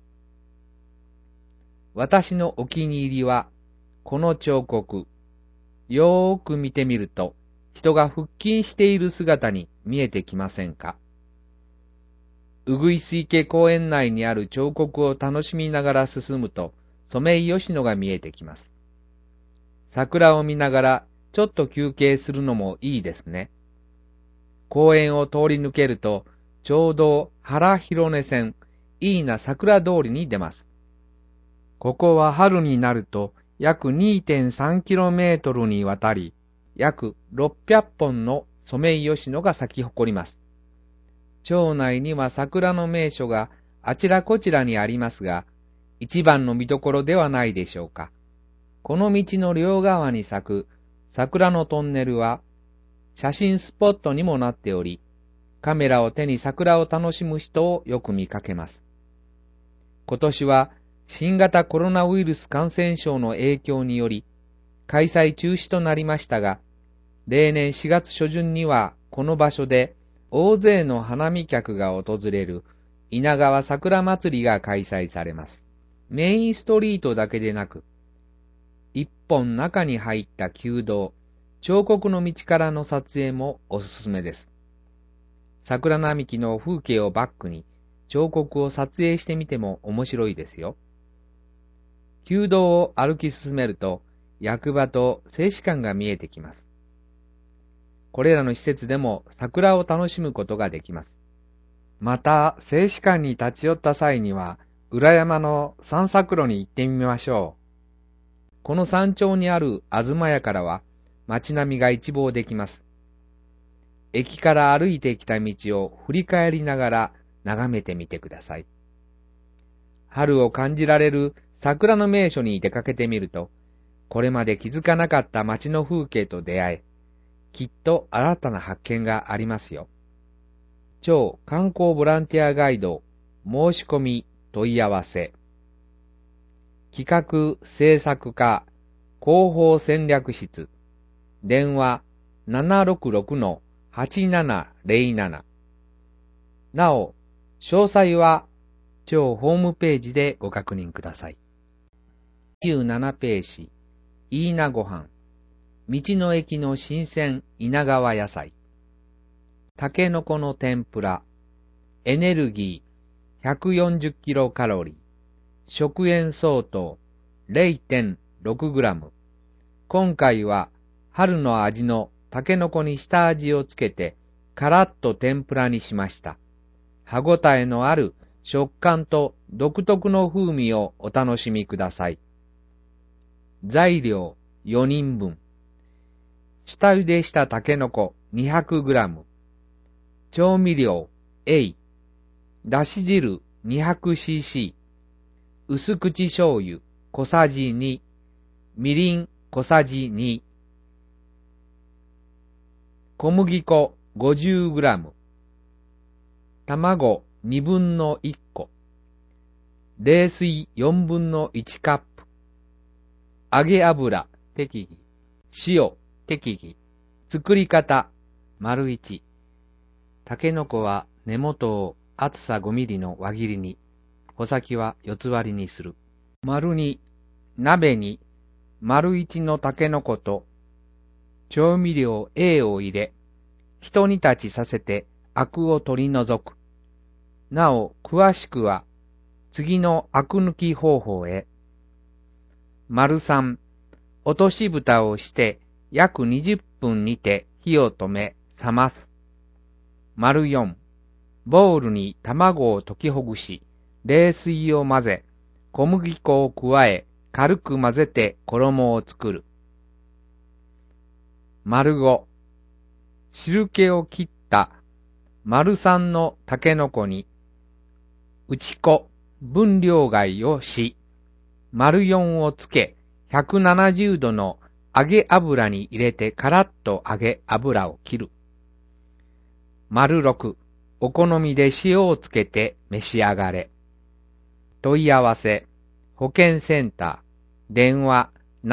私のお気に入りは、この彫刻。よーく見てみると、人が腹筋している姿に見えてきませんか？うぐいす池公園内にある彫刻を楽しみながら進むと、ソメイヨシノが見えてきます。桜を見ながらちょっと休憩するのもいいですね。公園を通り抜けると、 ちょうど原広根線、飯名桜通りに出ます。ここは春になると約 2.3km にわたり、約600本のソメイヨシノが咲き誇ります。町内には桜の名所があちらこちらにありますが、一番の見どころではないでしょうか。この道の両側に咲く桜のトンネルは写真スポットにもなっており、カメラを手に桜を楽しむ人をよく見かけます。今年は新型コロナウイルス感染症の影響により開催中止となりましたが、例年4月初旬にはこの場所で大勢の花見客が訪れる稲川桜祭りが開催されます。メインストリートだけでなく、一本中に入った旧道、彫刻の道からの撮影もおすすめです。桜並木の風景をバックに彫刻を撮影してみても面白いですよ。旧道を歩き進めると役場と静止館が見えてきます。これらの施設でも桜を楽しむことができます。また、静止館に立ち寄った際には、裏山の散策路に行ってみましょう。この山頂にある東屋からは、街並みが一望できます。駅から歩いてきた道を振り返りながら眺めてみてください。春を感じられる桜の名所に出かけてみると、これまで気づかなかった街の風景と出会え、きっと新たな発見がありますよ。超観光ボランティアガイド申し込み問い合わせ。企画制作課広報戦略室。電話 766-8707。なお、詳細は超ホームページでご確認ください。27ページ。飯名ごはん。道の駅の新鮮稲川野菜。タケノコの天ぷら。エネルギー140キロカロリー。食塩相当 0.6 グラム。今回は春の味のタケノコに下味をつけてカラッと天ぷらにしました。歯ごたえのある食感と独特の風味をお楽しみください。材料4人分。下茹でしたタケノコ 200g。調味料 A。だし汁 200cc。薄口醤油小さじ2。みりん小さじ2。小麦粉 50g。卵2分の1個。冷水4分の1カップ。揚げ油適宜。塩適宜。作り方 1。タケノコは根元を厚さ5ミリの輪切りに、穂先は四つ割りにする。2、鍋に1のタケノコと調味料 A を入れ、一煮立ちさせてアクを取り除く。なお、詳しくは次のアク抜き方法へ。3、落とし蓋をして約20分煮て火を止め冷ます。4、ボウルに卵を溶きほぐし、冷水を混ぜ、小麦粉を加え、軽く混ぜて衣を作る。5、汁気を切った3のタケノコに、内子、分量貝をし、4をつけ、170度の揚げ油に入れてカラッと揚げ油を切る。6、お好みで塩をつけて召し上がれ。問い合わせ、保健センター、電話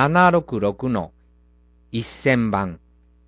766-1000 番。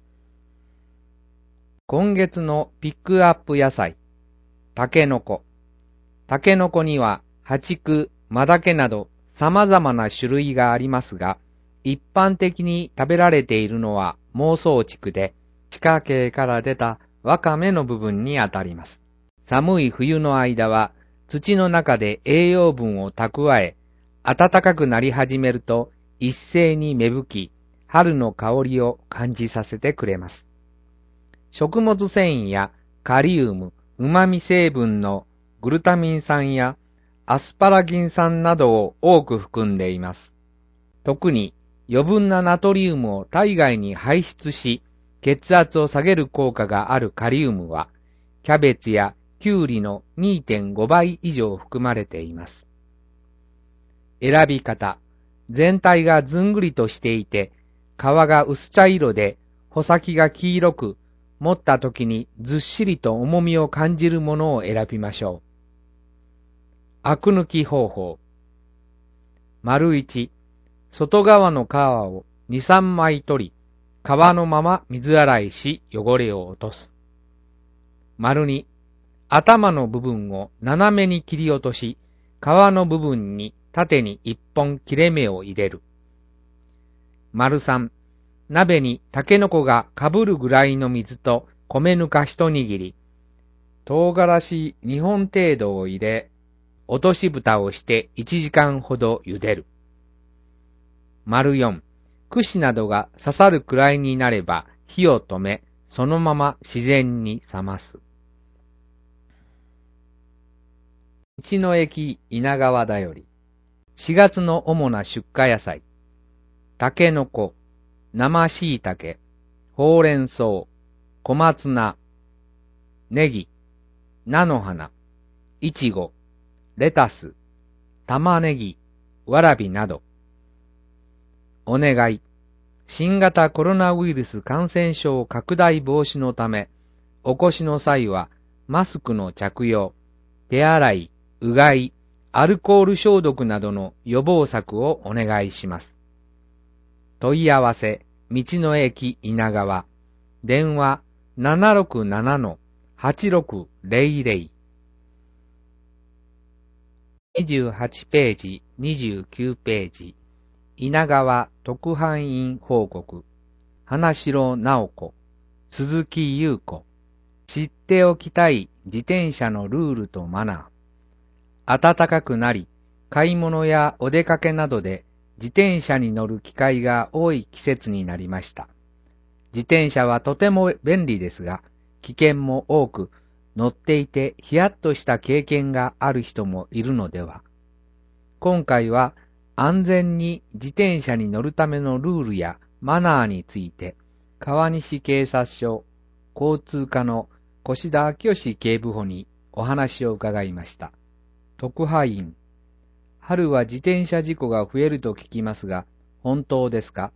今月のピックアップ野菜、タケノコ。タケノコには、ハチク、マダケなど様々な種類がありますが、一般的に食べられているのは孟宗竹で、地下茎から出たワカメの部分にあたります。寒い冬の間は土の中で栄養分を蓄え、暖かくなり始めると一斉に芽吹き、春の香りを感じさせてくれます。食物繊維やカリウム、 旨味成分のグルタミン酸やアスパラギン酸などを多く含んでいます。特に余分なナトリウムを体外に排出し、血圧を下げる効果があるカリウムは、キャベツやキュウリの 2.5 倍以上含まれています。選び方。全体がずんぐりとしていて、皮が薄茶色で、穂先が黄色く、持った時にずっしりと重みを感じるものを選びましょう。アク抜き方法。丸1、外側の皮を2、3枚取り、皮のまま水洗いし汚れを落とす。丸2、頭の部分を斜めに切り落とし、皮の部分に縦に1本切れ目を入れる。丸3、鍋にタケノコがかぶるぐらいの水と米ぬか一握り、唐辛子2本程度を入れ、落とし蓋をして1時間ほど茹でる。丸4、串などが刺さるくらいになれば火を止め、そのまま自然に冷ます。道の駅稲川だより、4月の主な出荷野菜、タケノコ、生椎茸、ほうれん草、小松菜、ネギ、菜の花、イチゴ、レタス、玉ねぎ、わらびなど。お願い。新型コロナウイルス感染症拡大防止のため、お越しの際はマスクの着用、手洗い、うがい、アルコール消毒などの予防策をお願いします。問い合わせ、道の駅稲川、電話 767-8600。28ページ、29ページ、稲川特派員報告、花城直子、鈴木優子、知っておきたい自転車のルールとマナー。暖かくなり、買い物やお出かけなどで自転車に乗る機会が多い季節になりました。自転車はとても便利ですが、危険も多く、乗っていてヒヤッとした経験がある人もいるのでは。今回は安全に自転車に乗るためのルールやマナーについて、川西警察署交通課の越田明義警部補にお話を伺いました。特派員、春は自転車事故が増えると聞きますが、本当ですか？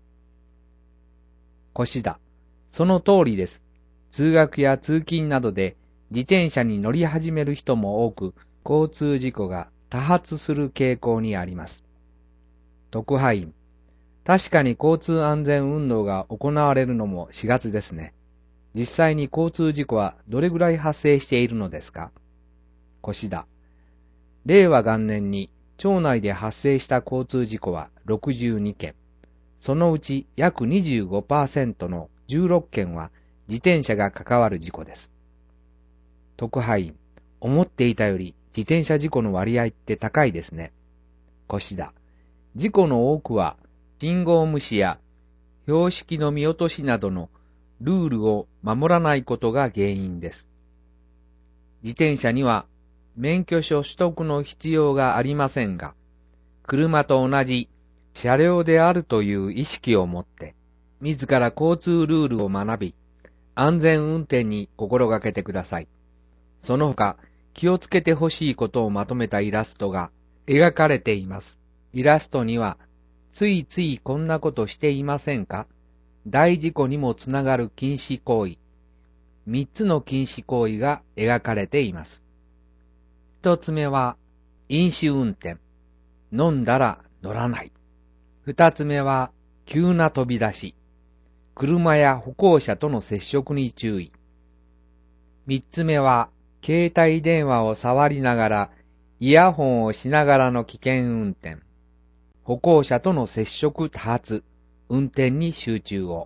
越田、その通りです。通学や通勤などで自転車に乗り始める人も多く、交通事故が多発する傾向にあります。特派員、確かに交通安全運動が行われるのも4月ですね。実際に交通事故はどれぐらい発生しているのですか？越田、令和元年に町内で発生した交通事故は62件。そのうち約 25% の16件は自転車が関わる事故です。特派員、思っていたより自転車事故の割合って高いですね。越田、事故の多くは信号無視や標識の見落としなどのルールを守らないことが原因です。自転車には免許証取得の必要がありませんが、車と同じ車両であるという意識を持って、自ら交通ルールを学び、安全運転に心がけてください。その他、気をつけてほしいことをまとめたイラストが描かれています。イラストには、ついついこんなことしていませんか？大事故にもつながる禁止行為。3つの禁止行為が描かれています。1つ目は、飲酒運転。飲んだら乗らない。2つ目は、急な飛び出し。車や歩行者との接触に注意。3つ目は、携帯電話を触りながら、イヤホンをしながらの危険運転。歩行者との接触多発、運転に集中を。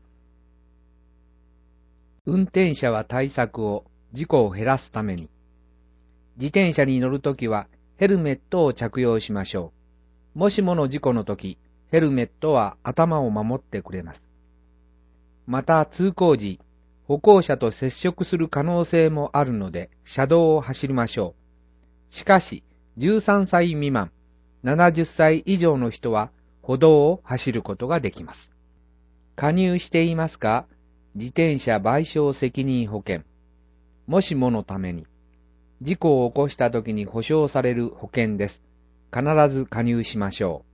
運転者は対策を、事故を減らすために。自転車に乗るときはヘルメットを着用しましょう。もしもの事故のとき、ヘルメットは頭を守ってくれます。また通行時、 歩行者と接触する可能性もあるので、車道を走りましょう。しかし、13歳未満、70歳以上の人は歩道を走ることができます。加入していますか？自転車賠償責任保険。もしものために。事故を起こしたときに保証される保険です。必ず加入しましょう。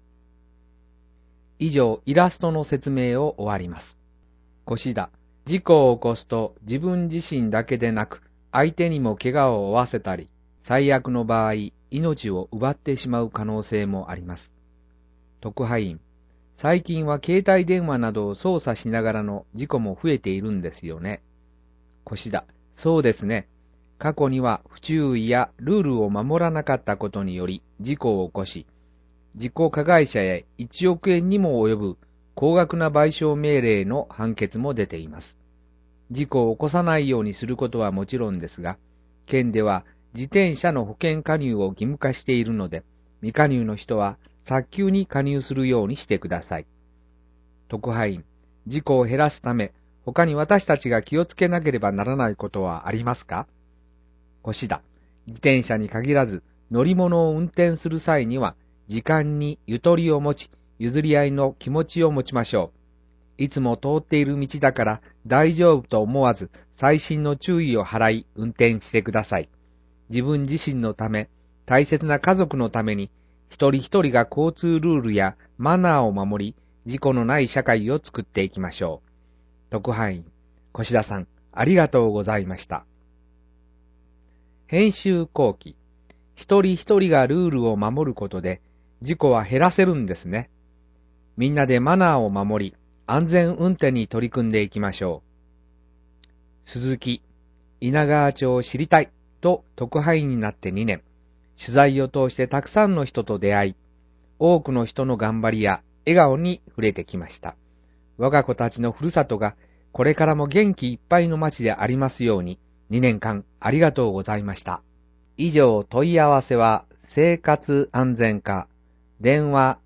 以上、イラストの説明を終わります。腰田。事故を起こすと自分自身だけでなく、相手にも怪我を負わせたり、最悪の場合、命を奪ってしまう可能性もあります。特派員。最近は携帯電話などを操作しながらの事故も増えているんですよね。腰田。そうですね。過去には不注意やルールを守らなかったことにより事故を起こし、事故加害者へ1億円にも及ぶ高額な賠償命令の判決も出ています。事故を起こさないようにすることはもちろんですが、県では自転車の保険加入を義務化しているので、未加入の人は早急に加入するようにしてください。特派員、事故を減らすため、他に私たちが気をつけなければならないことはありますか？腰田。自転車に限らず、乗り物を運転する際には、時間にゆとりを持ち、譲り合いの気持ちを持ちましょう。いつも通っている道だから大丈夫と思わず、細心の注意を払い、運転してください。自分自身のため、大切な家族のために、一人一人が交通ルールやマナーを守り、事故のない社会を作っていきましょう。特派員、越田さん、ありがとうございました。編集後期。一人一人がルールを守ることで、事故は減らせるんですね。みんなでマナーを守り、安全運転に取り組んでいきましょう。鈴木、稲川町を知りたいと特派員になって2年。取材を通してたくさんの人と出会い、多くの人の頑張りや笑顔に触れてきました。我が子たちのふるさとがこれからも元気いっぱいの町でありますように、2年間ありがとうございました。以上、問い合わせは生活安全課、電話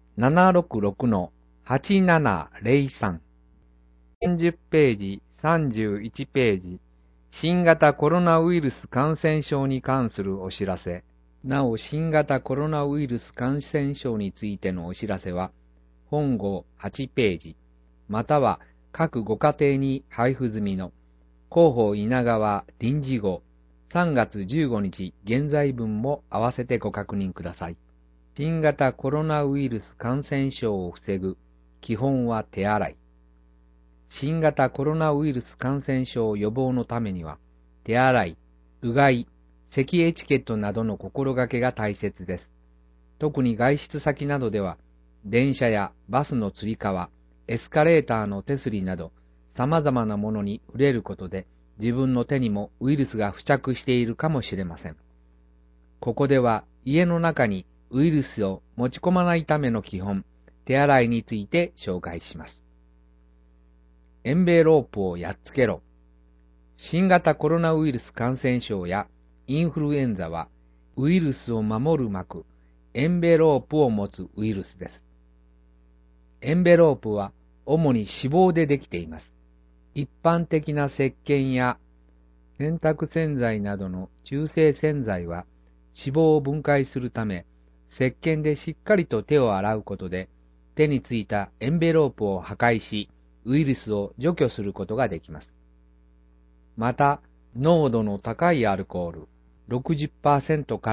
766-8703。40ページ、31ページ、新型コロナウイルス感染症に関するお知らせ。なお、新型コロナウイルス感染症についてのお知らせは、本号8ページ、または各ご家庭に配布済みの広報稲川臨時号3月15日現在分も合わせてご確認ください。新型コロナウイルス感染症を防ぐ基本は手洗い。新型コロナウイルス感染症予防のためには、手洗い、うがい、咳エチケットなどの心がけが大切です。特に外出先などでは、電車やバスのつり革、エスカレーターの手すりなど、様々なものに触れることで、自分の手にもウイルスが付着しているかもしれません。ここでは家の中にウイルスを持ち込まないための基本、手洗いについて紹介します。エンベロープをやっつけろ。新型コロナウイルス感染症やインフルエンザはウイルスを守る膜、エンベロープを持つウイルスです。エンベロープは主に脂肪でできています。一般的な石鹸や洗濯洗剤などの中性洗剤は脂肪を分解するため、石鹸でしっかりと手を洗うことで、手についたエンベロープを破壊し、ウイルスを除去することができます。また、濃度の高いアルコール、60% から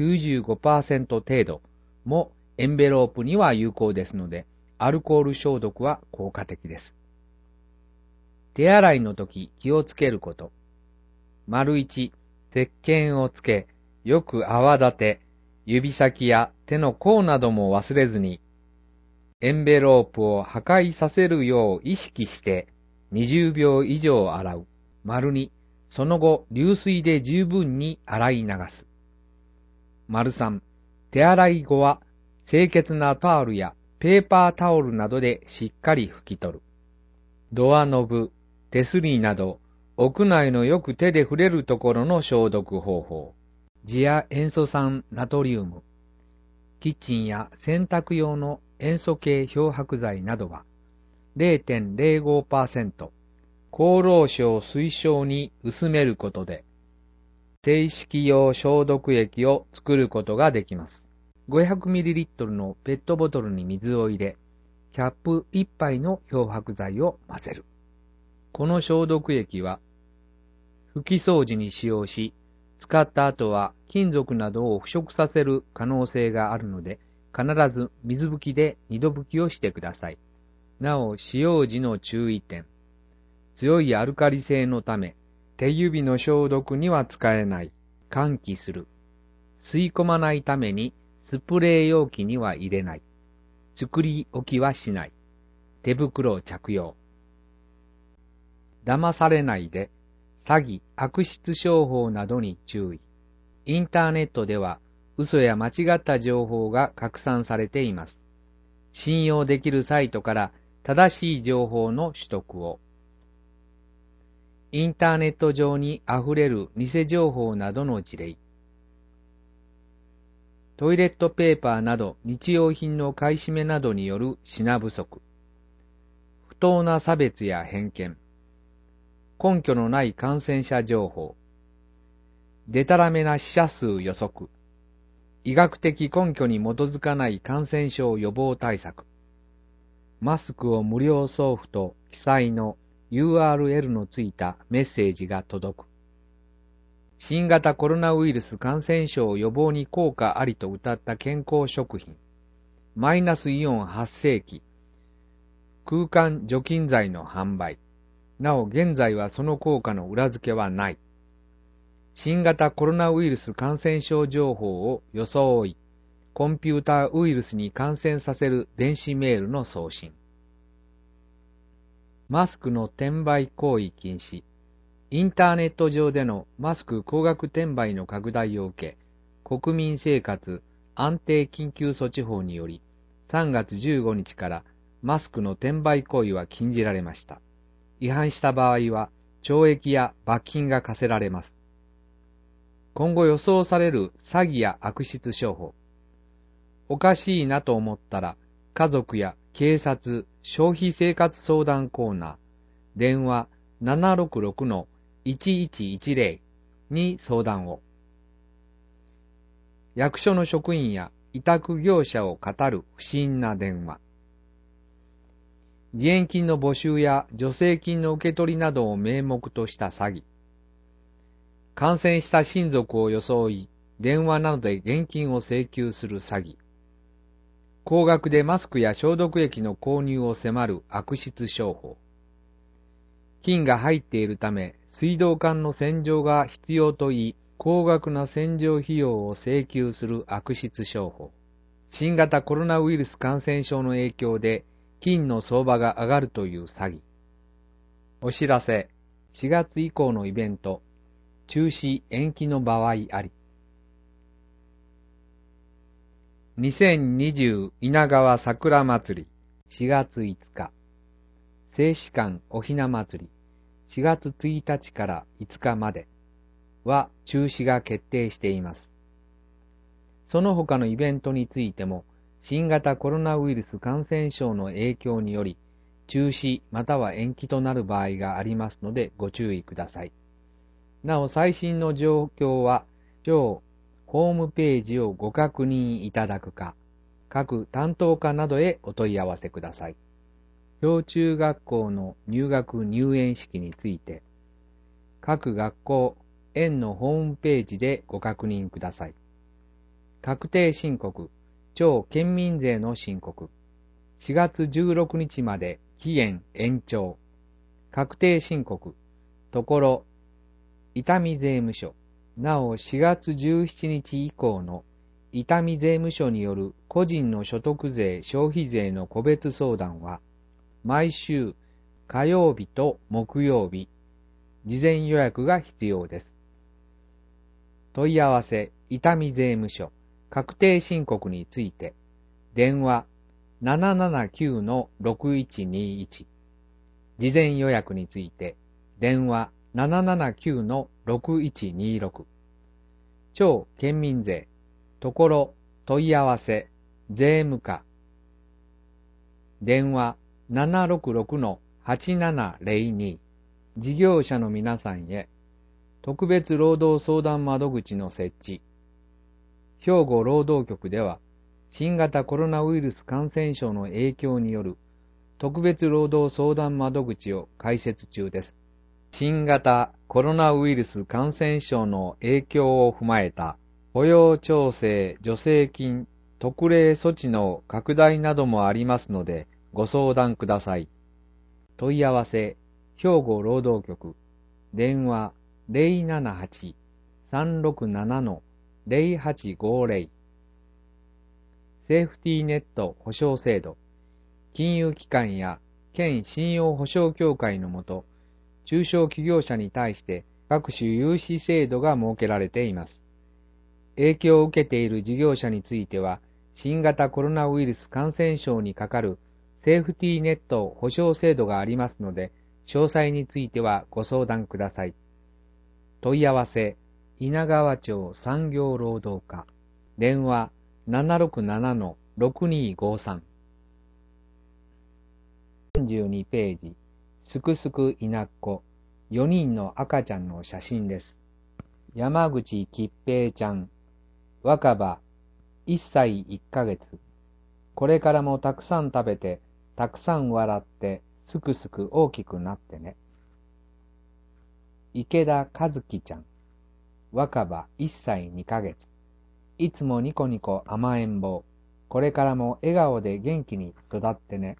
95% 程度もエンベロープには有効ですので、アルコール消毒は効果的です。手洗いの時気をつけること。1、石鹸をつけ、よく泡立て、指先や手の甲なども忘れずに、エンベロープを破壊させるよう意識して20秒以上洗う。2、その後流水で十分に洗い流す。3、手洗い後は清潔なタオルやペーパータオルなどでしっかり拭き取る。ドアノブ、手すりなど屋内のよく手で触れるところの消毒方法。次亜塩素酸ナトリウム。キッチンや洗濯用の塩素系漂白剤などは 0.05%、 厚労省推奨に薄めることで、正式用消毒液を作ることができます。500ml のペットボトルに水を入れ、キャップ1杯の漂白剤を混ぜる。この消毒液は、拭き掃除に使用し、使った後は金属などを腐食させる可能性があるので、必ず水拭きで2度拭きをしてください。なお、使用時の注意点。強いアルカリ性のため、手指の消毒には使えない。換気する。吸い込まないためにスプレー容器には入れない。作り置きはしない。手袋を着用。騙されないで、詐欺、悪質商法などに注意。インターネットでは嘘や間違った情報が拡散されています。信用できるサイトから正しい情報の取得を。インターネット上にあふれる偽情報などの事例。トイレットペーパーなど日用品の買い占めなどによる品不足。不当な差別や偏見。根拠のない感染者情報。でたらめな死者数予測。医学的根拠に基づかない感染症予防対策。マスクを無料送付と記載のURL のついたメッセージが届く。新型コロナウイルス感染症予防に効果ありと謳った健康食品。マイナスイオン発生器。空間除菌剤の販売。なお現在はその効果の裏付けはない。新型コロナウイルス感染症情報を装い、コンピューターウイルスに感染させる電子メールの送信。マスクの転売行為禁止。インターネット上でのマスク高額転売の拡大を受け、国民生活安定緊急措置法により、3月15日からマスクの転売行為は禁じられました。違反した場合は、懲役や罰金が課せられます。今後予想される詐欺や悪質商法。おかしいなと思ったら、家族や警察、消費生活相談コーナー、電話 766-1110 に相談を。役所の職員や委託業者を語る不審な電話。義援金の募集や助成金の受け取りなどを名目とした詐欺。感染した親族を装い、電話などで現金を請求する詐欺。高額でマスクや消毒液の購入を迫る悪質商法。菌が入っているため、水道管の洗浄が必要といい、高額な洗浄費用を請求する悪質商法。新型コロナウイルス感染症の影響で、金の相場が上がるという詐欺。お知らせ、4月以降のイベント、中止延期の場合あり。2020稲川桜祭り4月5日。聖士館おひな祭り4月1日から5日までは中止が決定しています。その他のイベントについても、新型コロナウイルス感染症の影響により、中止または延期となる場合がありますのでご注意ください。なお最新の状況は、ホームページをご確認いただくか、各担当課などへお問い合わせください。小中学校の入学入園式について、各学校、園のホームページでご確認ください。確定申告、町県民税の申告、4月16日まで期限延長、確定申告、ところ、伊丹税務署、なお4月17日以降の伊丹税務署による個人の所得税消費税の個別相談は、毎週火曜日と木曜日、事前予約が必要です。問い合わせ、伊丹税務署、確定申告について、電話 779-6121、事前予約について、電話 779-6126、町県民税、ところ問い合わせ、税務課、電話 766-8702、 事業者の皆さんへ、特別労働相談窓口の設置。兵庫労働局では、新型コロナウイルス感染症の影響による特別労働相談窓口を開設中です。新型コロナウイルス感染症の影響を踏まえた雇用調整助成金特例措置の拡大などもありますのでご相談ください。問い合わせ、兵庫労働局、電話 078-367-0850 セーフティーネット保証制度、金融機関や県信用保証協会のもと、中小企業者に対して各種融資制度が設けられています。影響を受けている事業者については、新型コロナウイルス感染症にかかるセーフティーネット保証制度がありますので、詳細についてはご相談ください。問い合わせ、稲川町産業労働課、電話 767-6253。42ページ、すくすくいなっこ、4人の赤ちゃんの写真です。山口吉平ちゃん、若葉、1歳1ヶ月。これからもたくさん食べて、たくさん笑って、すくすく大きくなってね。池田和樹ちゃん、若葉1歳2ヶ月。いつもニコニコ甘えん坊。これからも笑顔で元気に育ってね。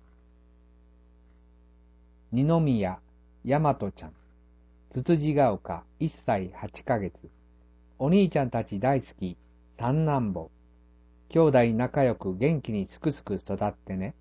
二宮大和ちゃん、つつじが丘1歳8ヶ月。お兄ちゃんたち大好き、三男坊。兄弟仲良く元気にすくすく育ってね。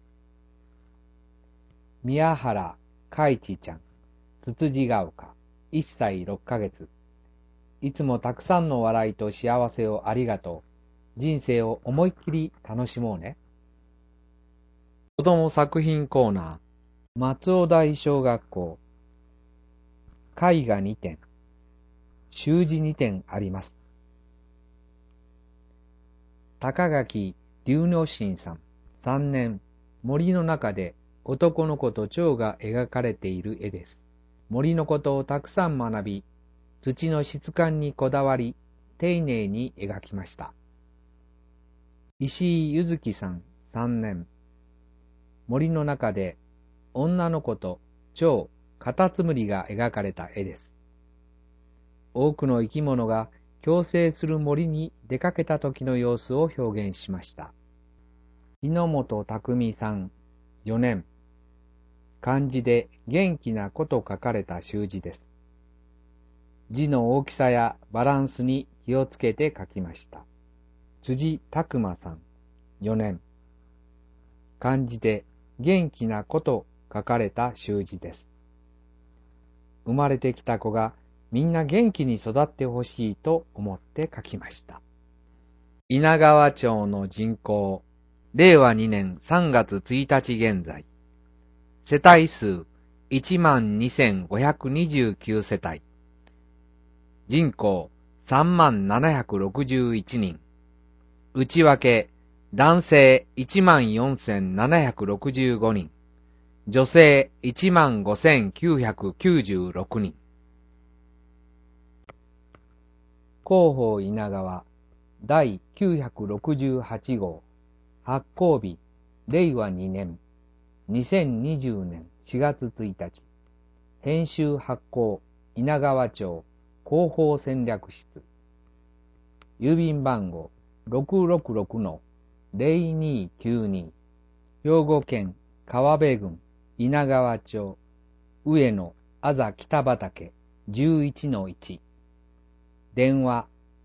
宮原海智ちゃん、つつじが丘1歳6ヶ月。いつもたくさんの笑いと幸せをありがとう。人生を思いっきり楽しもうね。子供作品コーナー。松尾台小学校。絵画2点。習字2点あります。高垣龍之進さん、3年。森の中で男の子と蝶が描かれている絵です。森のことをたくさん学び、土の質感にこだわり、丁寧に描きました。石井ゆずきさん、3年。森の中で女の子と蝶、カタツムリが描かれた絵です。多くの生き物が共生する森に出かけた時の様子を表現しました。日野本匠さん、4年。漢字で元気な子と書かれた習字です。字の大きさやバランスに気をつけて書きました。辻拓馬さん、4年。漢字で元気な子と書かれた習字です。生まれてきた子がみんな元気に育ってほしいと思って書きました。稲川町の人口、令和2年3月1日現在、世帯数 12,529 世帯、人口 3761 人、内訳、男性 14,765 人、女性 15,996 人。広報稲川第968号発行日令和2年2020年4月1日編集発行稲川町広報戦略室郵便番号 666-0292 兵庫県川辺郡稲川町上野あざ北畑 11-1 電話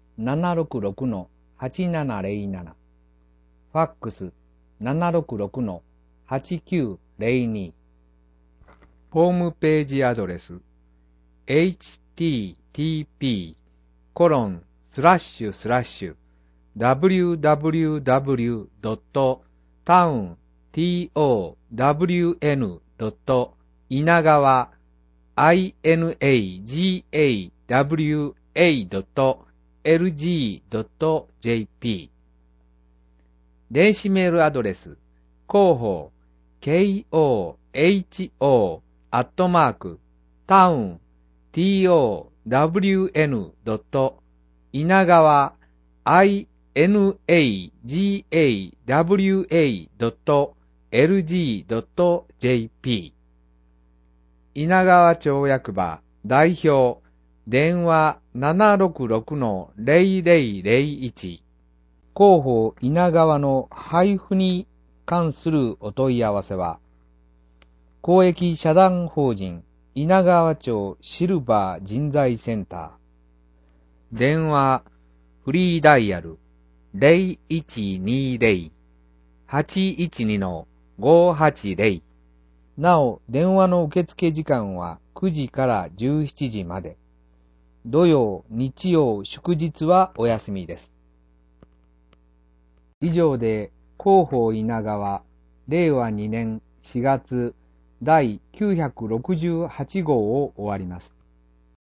766-8707 ファックス 766-8902 ホームページアドレス http://www.town.inawa.lg.jp 電子メールアドレス広報 koho@town townagawa.lg.jp 稲川町役場代表電話 766-0001 広報稲川の配布に関するお問い合わせは公益社団法人稲川町シルバー人材センター電話フリーダイヤル 0120-812-580 なお電話の受付時間は9時から17時まで土曜、日曜、祝日はお休みです。以上で広報稲川令和2年4月第968号を終わります。